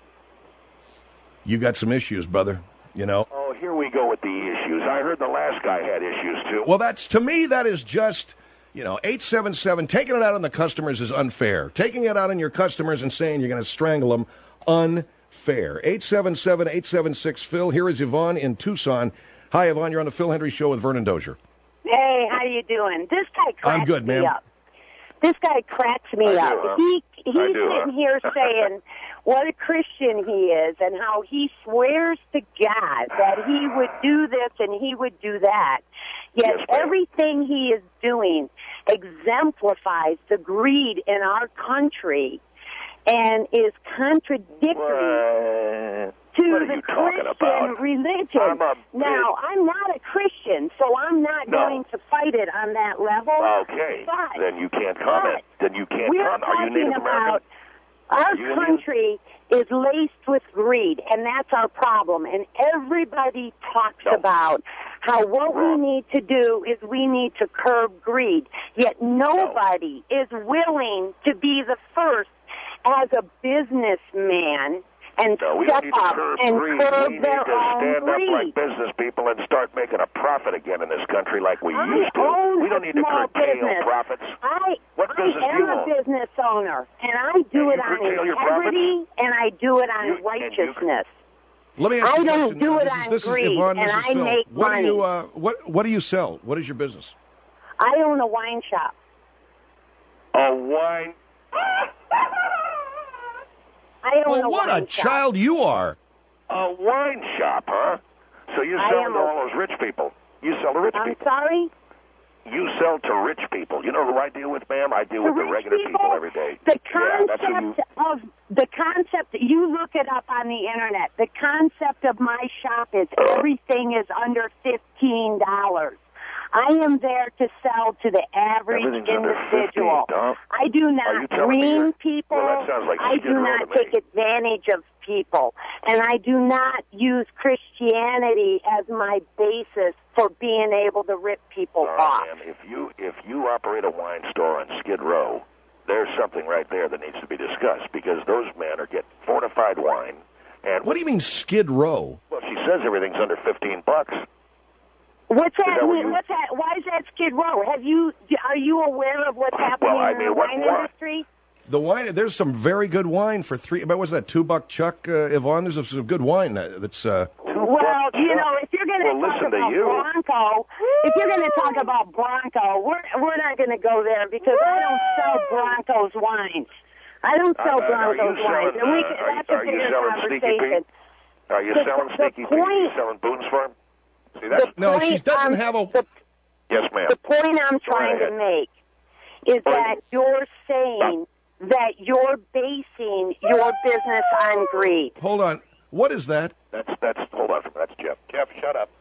Speaker 2: You got some issues, brother. You know.
Speaker 18: Oh, here we go with the issues. I heard the last guy had issues too.
Speaker 2: Well, that's to me. That is just. You know, eight seven seven, taking it out on the customers is unfair. Taking it out on your customers and saying you're going to strangle them, unfair. eight seven seven, eight seven six, Phil. Here is Yvonne in Tucson. Hi, Yvonne. You're on the Phil Hendry Show with Vernon Dozier.
Speaker 19: Hey, how you doing? This guy cracks
Speaker 2: I'm good,
Speaker 19: me
Speaker 2: ma'am.
Speaker 19: up. This guy cracks me
Speaker 18: I
Speaker 19: up.
Speaker 18: do, huh?
Speaker 19: He He's
Speaker 18: I do,
Speaker 19: sitting
Speaker 18: huh?
Speaker 19: here saying what a Christian he is and how he swears to God that he would do this and he would do that. Yet
Speaker 18: Yes, ma'am.
Speaker 19: everything he is doing exemplifies the greed in our country and is contradictory
Speaker 18: What?
Speaker 19: to
Speaker 18: What are
Speaker 19: the
Speaker 18: you talking
Speaker 19: Christian
Speaker 18: about?
Speaker 19: religion.
Speaker 18: I'm a
Speaker 19: now, I'm not a Christian, so I'm not
Speaker 18: No.
Speaker 19: going to fight it on that level.
Speaker 18: Okay,
Speaker 19: But,
Speaker 18: then you can't comment. Then you can't
Speaker 19: we're
Speaker 18: comment. Are you
Speaker 19: talking
Speaker 18: Native
Speaker 19: about
Speaker 18: American?
Speaker 19: our
Speaker 18: Are you Indian?
Speaker 19: country is laced with greed, and that's our problem. And everybody talks
Speaker 18: No.
Speaker 19: about how what
Speaker 18: Wrong.
Speaker 19: we need to do is we need to curb greed. Yet nobody is willing to be the first as a businessman and
Speaker 18: No, we
Speaker 19: step
Speaker 18: don't need to
Speaker 19: up
Speaker 18: curb
Speaker 19: and
Speaker 18: greed.
Speaker 19: curb
Speaker 18: We need
Speaker 19: their
Speaker 18: to
Speaker 19: own
Speaker 18: stand
Speaker 19: greed.
Speaker 18: up like business people and start making a profit again in this country like we
Speaker 19: I
Speaker 18: used to.
Speaker 19: own
Speaker 18: We don't
Speaker 19: a
Speaker 18: need to
Speaker 19: small
Speaker 18: curtail
Speaker 19: business.
Speaker 18: profits.
Speaker 19: I,
Speaker 18: What
Speaker 19: I
Speaker 18: business
Speaker 19: am
Speaker 18: do you
Speaker 19: a
Speaker 18: own?
Speaker 19: business owner, and I do
Speaker 18: And
Speaker 19: it
Speaker 18: you
Speaker 19: on
Speaker 18: curtail your
Speaker 19: integrity, and I do it on
Speaker 18: You- and you-
Speaker 19: righteousness.
Speaker 2: Let me ask
Speaker 19: I
Speaker 2: you a
Speaker 19: don't
Speaker 2: question.
Speaker 19: do
Speaker 2: Uh,
Speaker 19: it
Speaker 2: this
Speaker 19: on
Speaker 2: is, this
Speaker 19: greed,
Speaker 2: is Yvonne, this
Speaker 19: and
Speaker 2: is
Speaker 19: I
Speaker 2: Phil.
Speaker 19: make
Speaker 2: what
Speaker 19: money.
Speaker 2: do you uh, what what do you sell? What is your business?
Speaker 19: I own a wine shop.
Speaker 18: A wine.
Speaker 19: I own
Speaker 2: Well,
Speaker 19: a
Speaker 2: what
Speaker 19: wine
Speaker 2: a
Speaker 19: shop.
Speaker 2: child you are!
Speaker 18: A wine shop, huh? So you
Speaker 19: I
Speaker 18: sell
Speaker 19: am
Speaker 18: to
Speaker 19: a-
Speaker 18: all those rich people. You sell to rich
Speaker 19: I'm
Speaker 18: people.
Speaker 19: sorry?
Speaker 18: You sell to rich people. You know who I deal with, ma'am? I deal
Speaker 19: To
Speaker 18: with the
Speaker 19: rich
Speaker 18: regular
Speaker 19: people?
Speaker 18: people every day.
Speaker 19: The
Speaker 18: Yeah, that's who you...
Speaker 19: concept of the concept, you look it up on the internet. The concept of my shop is everything is under fifteen dollars. I am there to sell to the average
Speaker 18: Everything's under
Speaker 19: individual.
Speaker 18: fifteen, huh?
Speaker 19: I do
Speaker 18: Are you
Speaker 19: not
Speaker 18: telling me
Speaker 19: green
Speaker 18: you're-
Speaker 19: people.
Speaker 18: Well, that sounds like
Speaker 19: I
Speaker 18: Skid
Speaker 19: do
Speaker 18: Row
Speaker 19: not
Speaker 18: to me.
Speaker 19: take advantage of people. And I do not use Christianity as my basis for being able to rip people
Speaker 18: All right,
Speaker 19: off.
Speaker 18: ma'am. If you if you operate a wine store on Skid Row, there's something right there that needs to be discussed because those men are getting fortified wine. And
Speaker 2: What do you mean Skid Row?
Speaker 18: well, she says everything's under fifteen bucks.
Speaker 19: What's that
Speaker 18: that what
Speaker 19: mean?
Speaker 18: you-
Speaker 19: What's that? Why is that Skid Row? Have you? Are you aware of what's happening
Speaker 18: Well, I
Speaker 19: in
Speaker 18: mean,
Speaker 19: the
Speaker 18: what-
Speaker 19: wine
Speaker 18: what?
Speaker 19: industry?
Speaker 2: The wine. There's some very good wine for three. But what's that? Two buck Chuck, uh, Yvonne. There's some good wine uh, that's. Uh,
Speaker 19: Well, you know, if you're going to
Speaker 18: Well,
Speaker 19: talk
Speaker 18: listen to
Speaker 19: about
Speaker 18: you.
Speaker 19: Bronco, if you're going to talk about Bronco, we're we're not going to go there because I don't sell Bronco's wines. I don't sell
Speaker 18: Uh, are you
Speaker 19: Bronco's wines,
Speaker 18: selling,
Speaker 19: and we
Speaker 18: uh,
Speaker 19: can,
Speaker 18: are you-
Speaker 19: that's a
Speaker 18: are you
Speaker 19: bigger
Speaker 18: selling Sneaky
Speaker 19: conversation.
Speaker 18: Pete? Are you
Speaker 19: The-
Speaker 18: selling
Speaker 19: the
Speaker 18: Sneaky Pete? Are you
Speaker 19: point-
Speaker 18: selling Boone's Farm? See, that's...
Speaker 19: The No, she point doesn't I'm- have
Speaker 2: a...
Speaker 19: The,
Speaker 18: yes, ma'am.
Speaker 19: the point I'm trying to
Speaker 18: ahead.
Speaker 19: make is
Speaker 18: Go
Speaker 19: that
Speaker 18: ahead.
Speaker 19: you're saying that you're basing your business on greed.
Speaker 2: Hold on. What is that?
Speaker 18: That's, that's, hold on for a minute. That's Jeff. Jeff, shut up.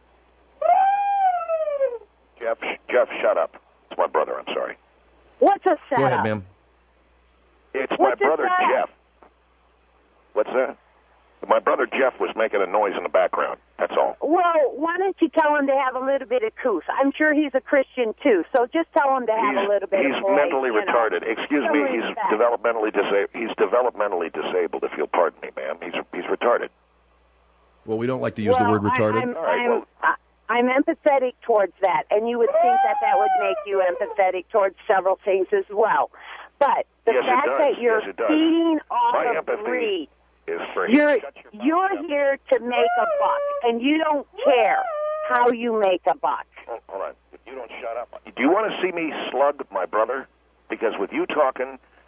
Speaker 18: Jeff, Jeff, shut up. It's my brother, I'm sorry.
Speaker 19: What's a setup?
Speaker 2: Go ahead, ma'am.
Speaker 18: It's
Speaker 19: What's
Speaker 18: my
Speaker 19: a
Speaker 18: brother,
Speaker 19: setup?
Speaker 18: Jeff. What's that? My brother, Jeff, was making a noise in the background. That's all.
Speaker 19: Well, why don't you tell him to have a little bit of couth? I'm sure he's a Christian too, so just tell him to have
Speaker 18: He's,
Speaker 19: a little bit
Speaker 18: he's
Speaker 19: of polite,
Speaker 18: mentally
Speaker 19: you know,
Speaker 18: retarded. Excuse
Speaker 19: some
Speaker 18: me, he's
Speaker 19: respect.
Speaker 18: developmentally disabled. He's developmentally disabled, if you'll pardon me, ma'am. He's he's retarded.
Speaker 2: Well, we don't like to use
Speaker 19: well,
Speaker 2: the word retarded.
Speaker 19: I, I'm,
Speaker 18: All right,
Speaker 19: I'm,
Speaker 18: well-
Speaker 19: I- I'm empathetic towards that, and you would think that that would make you empathetic towards several things as well. But the
Speaker 18: Yes, it
Speaker 19: fact
Speaker 18: does.
Speaker 19: that you're
Speaker 18: Yes, it does.
Speaker 19: feeding off
Speaker 18: My
Speaker 19: of
Speaker 18: empathy
Speaker 19: greed,
Speaker 18: is for
Speaker 19: you're
Speaker 18: Shut your mouth,
Speaker 19: you're
Speaker 18: Jeff.
Speaker 19: here to make a buck, and you don't care how you make a buck.
Speaker 18: Hold- Hold on. If you don't shut up. Do you want to see me slug my brother? Because with you talking,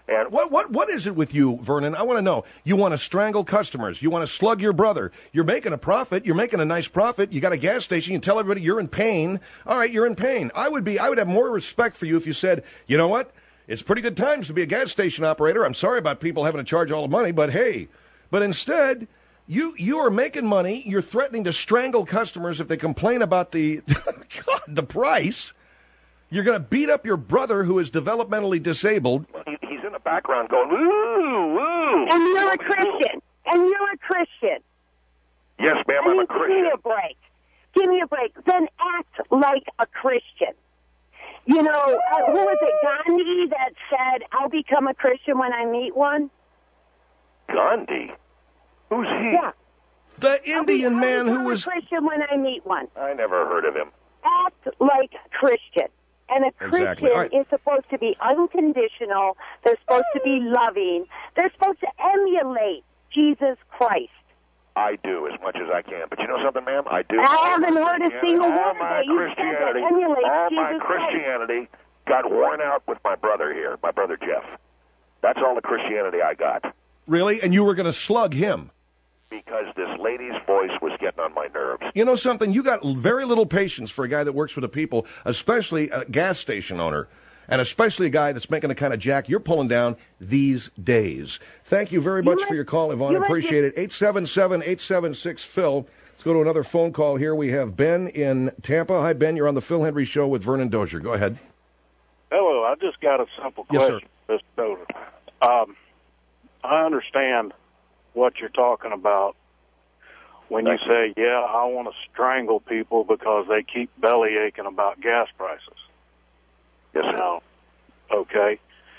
Speaker 18: And
Speaker 2: What what what is it with you, Vernon? I want to know. You want to strangle customers. You want to slug your brother. You're making a profit. You're making a nice profit. You got a gas station. You tell everybody you're in pain. All right, you're in pain. I would be. I would have more respect for you if you said, you know what? It's pretty good times to be a gas station operator. I'm sorry about people having to charge all the money, but hey. But instead, you you are making money. You're threatening to strangle customers if they complain about the God, the price. You're going to beat up your brother who is developmentally disabled.
Speaker 18: He, he's in the background going, woo, woo.
Speaker 19: And you're a Christian. And you're a Christian.
Speaker 18: Yes, ma'am,
Speaker 19: I
Speaker 18: I'm
Speaker 19: mean,
Speaker 18: a Christian.
Speaker 19: Give me a break. Give me a break. Then act like a Christian. You know, uh, who was it, Gandhi, that said, I'll become a Christian when I meet one?
Speaker 18: Gandhi? Who's he?
Speaker 19: Yeah.
Speaker 2: The Indian
Speaker 19: I'll be,
Speaker 2: man
Speaker 19: I'll
Speaker 2: who
Speaker 19: become
Speaker 2: was...
Speaker 19: a Christian when I meet one.
Speaker 18: I never heard of him.
Speaker 19: Act like a Christian. And a Christian
Speaker 2: Exactly. All right.
Speaker 19: is supposed to be unconditional. They're supposed to be loving. They're supposed to emulate Jesus Christ.
Speaker 18: I do as much as I can. But you know something, ma'am? I do.
Speaker 19: I haven't heard a single
Speaker 18: all
Speaker 19: word
Speaker 18: my
Speaker 19: that you said that
Speaker 18: Christianity,
Speaker 19: emulates
Speaker 18: all
Speaker 19: Jesus
Speaker 18: my Christianity got worn out with my brother here, my brother Jeff. That's all the Christianity I got.
Speaker 2: Really? And you were going to slug him?
Speaker 18: Because this lady's voice was getting on my nerves.
Speaker 2: You know something? You got very little patience for a guy that works for the people, especially a gas station owner, and especially a guy that's making the kind of jack you're pulling down these days. Thank you very much
Speaker 19: You
Speaker 2: for your call, Yvonne.
Speaker 19: you
Speaker 2: I appreciate it. eight seven seven, eight seven six, Phil. Let's go to another phone call here. We have Ben in Tampa. Hi, Ben. You're on the Phil Hendry Show with Vernon Dozier. Go ahead.
Speaker 20: Hello. I just got a simple
Speaker 2: Yes,
Speaker 20: question, Mister Dozier. Um, I understand what you're talking about when you say, yeah, I want to strangle people because they keep belly aching about gas prices.
Speaker 18: Yes, sir.
Speaker 20: Now, okay.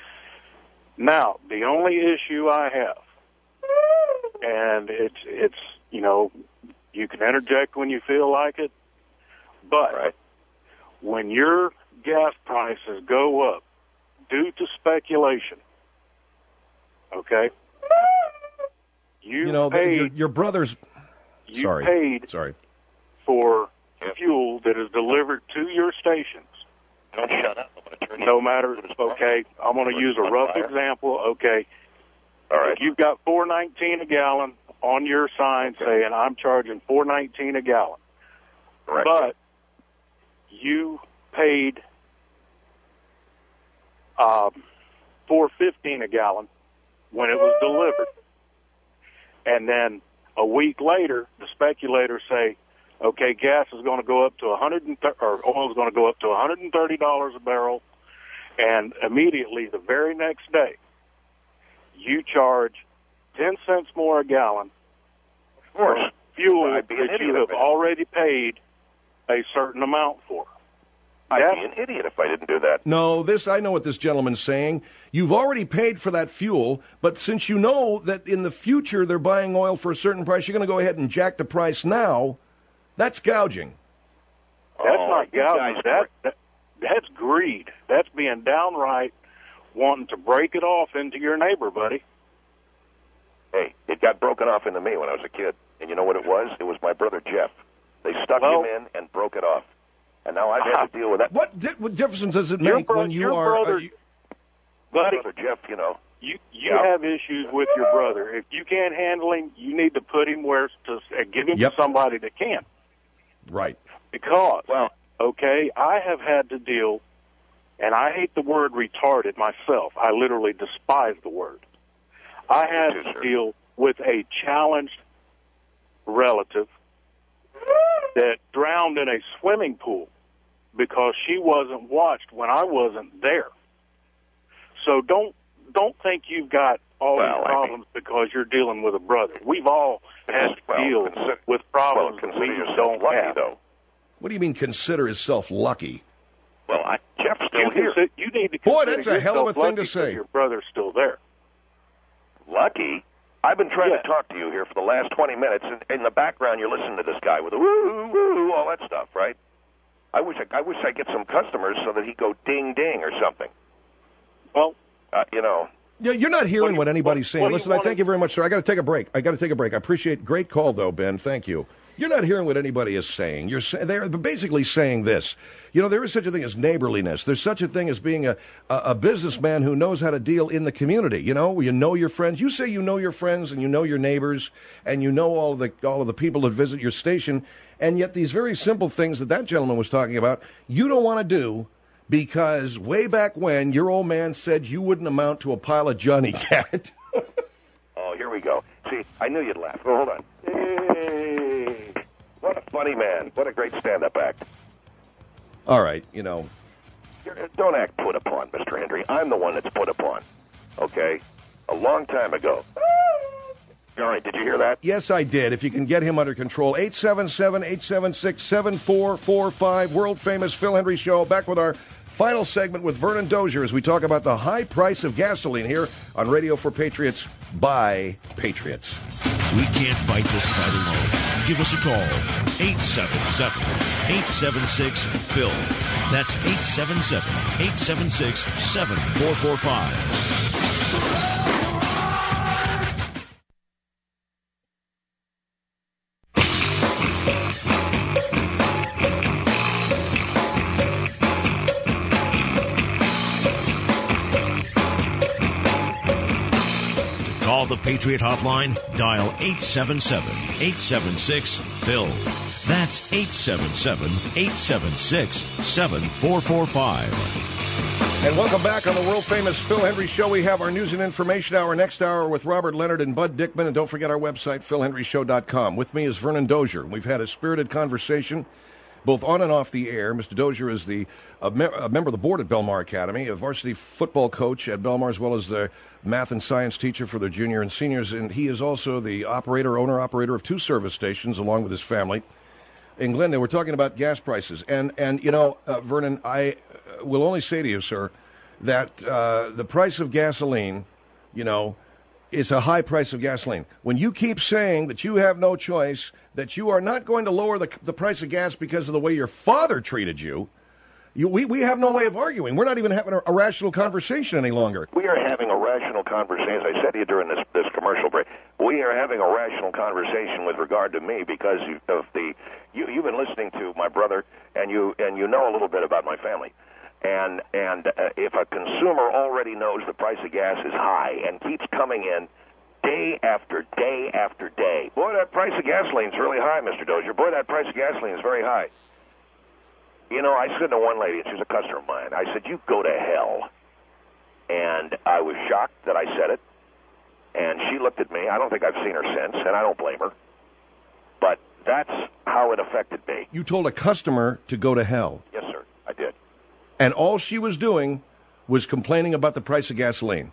Speaker 20: Now, the only issue I have, and it's, it's you know, you can interject when you feel like it, but
Speaker 18: right.
Speaker 20: when your gas prices go up due to speculation, okay, you,
Speaker 2: You know, the,
Speaker 20: paid,
Speaker 2: your, your brother's...
Speaker 20: you
Speaker 2: Sorry.
Speaker 20: paid
Speaker 2: Sorry.
Speaker 20: for fuel that is delivered to your stations.
Speaker 18: Don't shut up. I'm going to turn you
Speaker 20: No matter, okay, I'm going to use a rough example. Okay,
Speaker 18: all right.
Speaker 20: if you've got four nineteen a gallon on your sign saying I'm charging four nineteen a gallon,
Speaker 18: Right.
Speaker 20: but you paid um, four fifteen a gallon when it was delivered, and then a week later the speculators say, okay, gas is going to go up to one hundred or oil is going to go up to one hundred thirty dollars a barrel, and immediately the very next day you charge ten cents more a gallon
Speaker 18: Of course.
Speaker 20: for fuel
Speaker 18: I'd be an
Speaker 20: that you
Speaker 18: idiot
Speaker 20: have
Speaker 18: if I-
Speaker 20: already paid a certain amount for.
Speaker 18: I'd
Speaker 20: That's-
Speaker 18: be an idiot if I didn't do that.
Speaker 2: No, this I know what this gentleman's saying. You've already paid for that fuel, but since you know that in the future they're buying oil for a certain price, you're going to go ahead and jack the price now. That's gouging.
Speaker 20: That's
Speaker 18: Oh,
Speaker 20: not
Speaker 18: you
Speaker 20: gouging.
Speaker 18: guys
Speaker 20: That, that, that's greed. That's being downright wanting to break it off into your neighbor, buddy.
Speaker 18: Hey, it got broken off into me when I was a kid. And you know what it was? It was my brother Jeff. They stuck
Speaker 20: Well-
Speaker 18: him in and broke it off. And now I've had to deal with that.
Speaker 2: What, di- what difference does it
Speaker 20: Your
Speaker 2: make
Speaker 20: bro-
Speaker 2: when you
Speaker 20: your
Speaker 2: are...
Speaker 20: brother-
Speaker 2: uh, you-
Speaker 18: My
Speaker 20: Buddy,
Speaker 18: brother Jeff, you know.
Speaker 20: you you
Speaker 18: Yeah.
Speaker 20: have issues with your brother. If you can't handle him, you need to put him where to uh, give him
Speaker 2: Yep.
Speaker 20: to somebody that can.
Speaker 2: right.
Speaker 20: Because,
Speaker 18: Well,
Speaker 20: okay, I have had to deal, and I hate the word retarded myself. I literally despise the word. I had
Speaker 18: too,
Speaker 20: to
Speaker 18: sir.
Speaker 20: deal with a challenged relative that drowned in a swimming pool because she wasn't watched when I wasn't there. So don't don't think you've got all
Speaker 18: Well, I
Speaker 20: these
Speaker 18: mean-
Speaker 20: problems because you're dealing with a brother. We've all had to
Speaker 18: well,
Speaker 20: deal
Speaker 18: consi-
Speaker 20: with
Speaker 18: well,
Speaker 20: problems
Speaker 18: consider
Speaker 20: we
Speaker 18: yourself
Speaker 20: don't
Speaker 18: lucky,
Speaker 20: have.
Speaker 18: though.
Speaker 2: What do you mean consider himself lucky?
Speaker 18: Well, I, Jeff's still
Speaker 20: You,
Speaker 18: here.
Speaker 20: consi- you need to
Speaker 2: Boy,
Speaker 20: consider
Speaker 2: that's a hell of a
Speaker 20: yourself
Speaker 2: thing to
Speaker 20: lucky
Speaker 2: say.
Speaker 20: 'cause your brother's still there.
Speaker 18: Lucky? I've been trying
Speaker 20: Yeah.
Speaker 18: to talk to you here for the last twenty minutes, and in the background you're listening to this guy with a woo, woo, all that stuff, right? I wish I, I wish I'd get some customers so that he'd go ding, ding or something.
Speaker 20: Well,
Speaker 18: Uh, you know,
Speaker 2: Yeah, you're not hearing what, what anybody's saying.
Speaker 20: what
Speaker 2: Listen, I
Speaker 20: wanna...
Speaker 2: thank you very much, sir. I got to take a break. I got to take a break. I appreciate great call, though, Ben. Thank you. You're not hearing what anybody is saying. You're say, they're basically saying this. You know, there is such a thing as neighborliness. There's such a thing as being a, a, a businessman who knows how to deal in the community. You know, you know your friends. You say you know your friends and you know your neighbors and you know all of the all of the people that visit your station. And yet these very simple things that that gentleman was talking about, you don't want to do because way back when your old man said you wouldn't amount to a pile of Johnny Cat.
Speaker 18: Oh, here we go. See, I knew you'd laugh. Oh, hold on. Hey, what a funny man. What a great stand-up act.
Speaker 2: All right, you know.
Speaker 18: You're, don't act put upon, Mister Hendry. I'm the one that's put upon, okay? A long time ago. All right, did you hear that?
Speaker 2: Yes, I did. If you can get him under control. eight seven seven, eight seven six, seven four four five, world-famous Phil Hendry Show. Back with our final segment with Vernon Dozier as we talk about the high price of gasoline here on Radio for Patriots by Patriots.
Speaker 1: We can't fight this fight alone. Give us a call. eight seven seven, eight seven six, P H I L. That's eight seven seven, eight seven six, seven four four five. Call the Patriot Hotline, dial eight seven seven, eight seven six, P H I L. That's eight seven seven, eight seven six, seven four four five.
Speaker 2: And welcome back on the world-famous Phil Hendry Show. We have our news and information hour next hour with Robert Leonard and Bud Dickman. And don't forget our website, phil hendry show dot com. With me is Vernon Dozier. We've had a spirited conversation both on and off the air. Mister Dozier is the a, me- a member of the board at Belmar Academy, a varsity football coach at Belmar, as well as the math and science teacher for their junior and seniors. And he is also the operator, owner-operator of two service stations, along with his family. In Glendale, we're talking about gas prices. And, and you know, uh, Vernon, I will only say to you, sir, that uh, the price of gasoline, you know, is a high price of gasoline. When you keep saying that you have no choice, that you are not going to lower the, the price of gas because of the way your father treated you, you we, we have no way of arguing. We're not even having a, a rational conversation any longer.
Speaker 18: We are having a rational conversation. As I said to you during this, this commercial break, we are having a rational conversation with regard to me because of the you, you've been listening to my brother, and you and you know a little bit about my family. And and uh, if a consumer already knows the price of gas is high and keeps coming in day after day after day, boy, that price of gasoline is really high, Mister Dozier. Boy, that price of gasoline is very high. You know, I said to one lady, and she's a customer of mine, I said, you go to hell. And I was shocked that I said it. And she looked at me. I don't think I've seen her since, and I don't blame her. But that's how it affected me.
Speaker 2: You told a customer to go to hell.
Speaker 18: Yes, sir, I did.
Speaker 2: And all she was doing was complaining about the price of gasoline.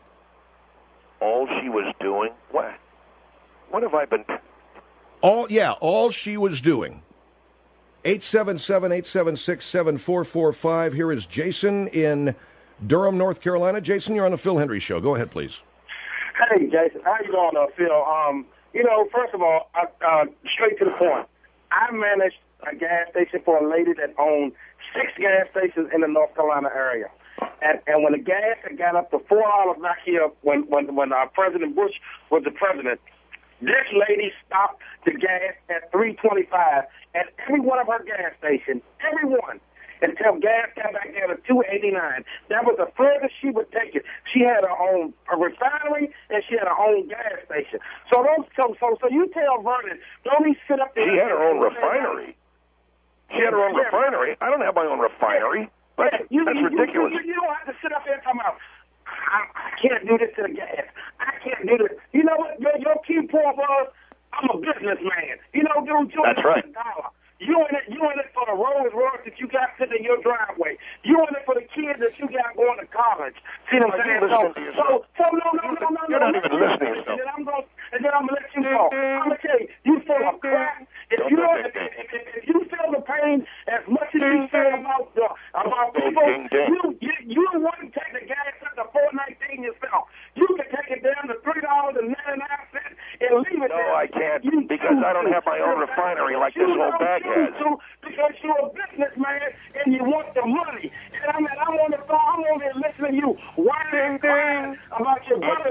Speaker 18: All she was doing? What? What have I been...
Speaker 2: All, yeah, all she was doing. eight seven seven, eight seven six, seven four four five. Here is Jason in Durham, North Carolina. Jason, you're on the Phil Hendry Show. Go ahead, please.
Speaker 21: Hey, Jason. How you doing, uh, Phil? Um, you know, first of all, I, uh, straight to the point. I managed a gas station for a lady that owned six gas stations in the North Carolina area. And, and when the gas had got up to four dollars back here, when when when uh, President Bush was the president, this lady stopped the gas at three twenty-five at every one of her gas stations, every one, until gas got back down to two eighty-nine. That was the furthest she would take it. She had her own a refinery and she had her own gas station. So don't so so, so you tell Vernon, don't he sit up there?
Speaker 18: She had her own refinery. She had her own refinery. I don't have my own refinery. That's,
Speaker 21: you,
Speaker 18: that's
Speaker 21: you,
Speaker 18: ridiculous.
Speaker 21: You, you, you don't have to sit up there and talk about, I, I can't do this to the gas. I can't do this. You know what? Your, your key point was, I'm a businessman. You know, dude, you
Speaker 18: that's right.
Speaker 21: Dollar. You in it, you in it for the Rolls Royce that you got sitting in your driveway. You in it for the kids that you got going to college. See what I'm saying? So, so, so, no, no, no, no,
Speaker 18: You're
Speaker 21: no.
Speaker 18: not even listening.
Speaker 21: And then I'm going, and then I'm gonna let you go. I'm gonna tell you, you full of crap. If you don't, if, if, if, if you feel the pain as much as you feel about the about people, you you you want to take the gas up to four nineteen yourself. You can take it down to three dollars and ninety nine cents and leave it
Speaker 18: no,
Speaker 21: there.
Speaker 18: No, I can't you because I don't have my own refinery like this old bag has.
Speaker 21: Because you're a businessman and you want the money. And I mean, I'm on the phone, I'm on there listening to you whining and crying about your brother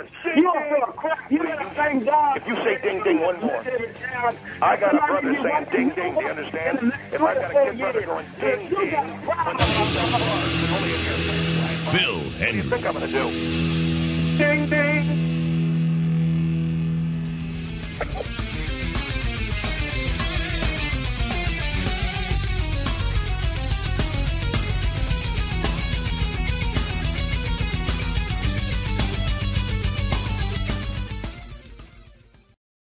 Speaker 21: on. You don't feel a crap. You got the same job.
Speaker 18: If you say ding ding one more, I got a brother saying ding ding. Do you understand? If I got a kid brother going ding ding, when the only a year.
Speaker 1: Phil Henry.
Speaker 18: What do you think I'm going to do?
Speaker 21: Ding ding.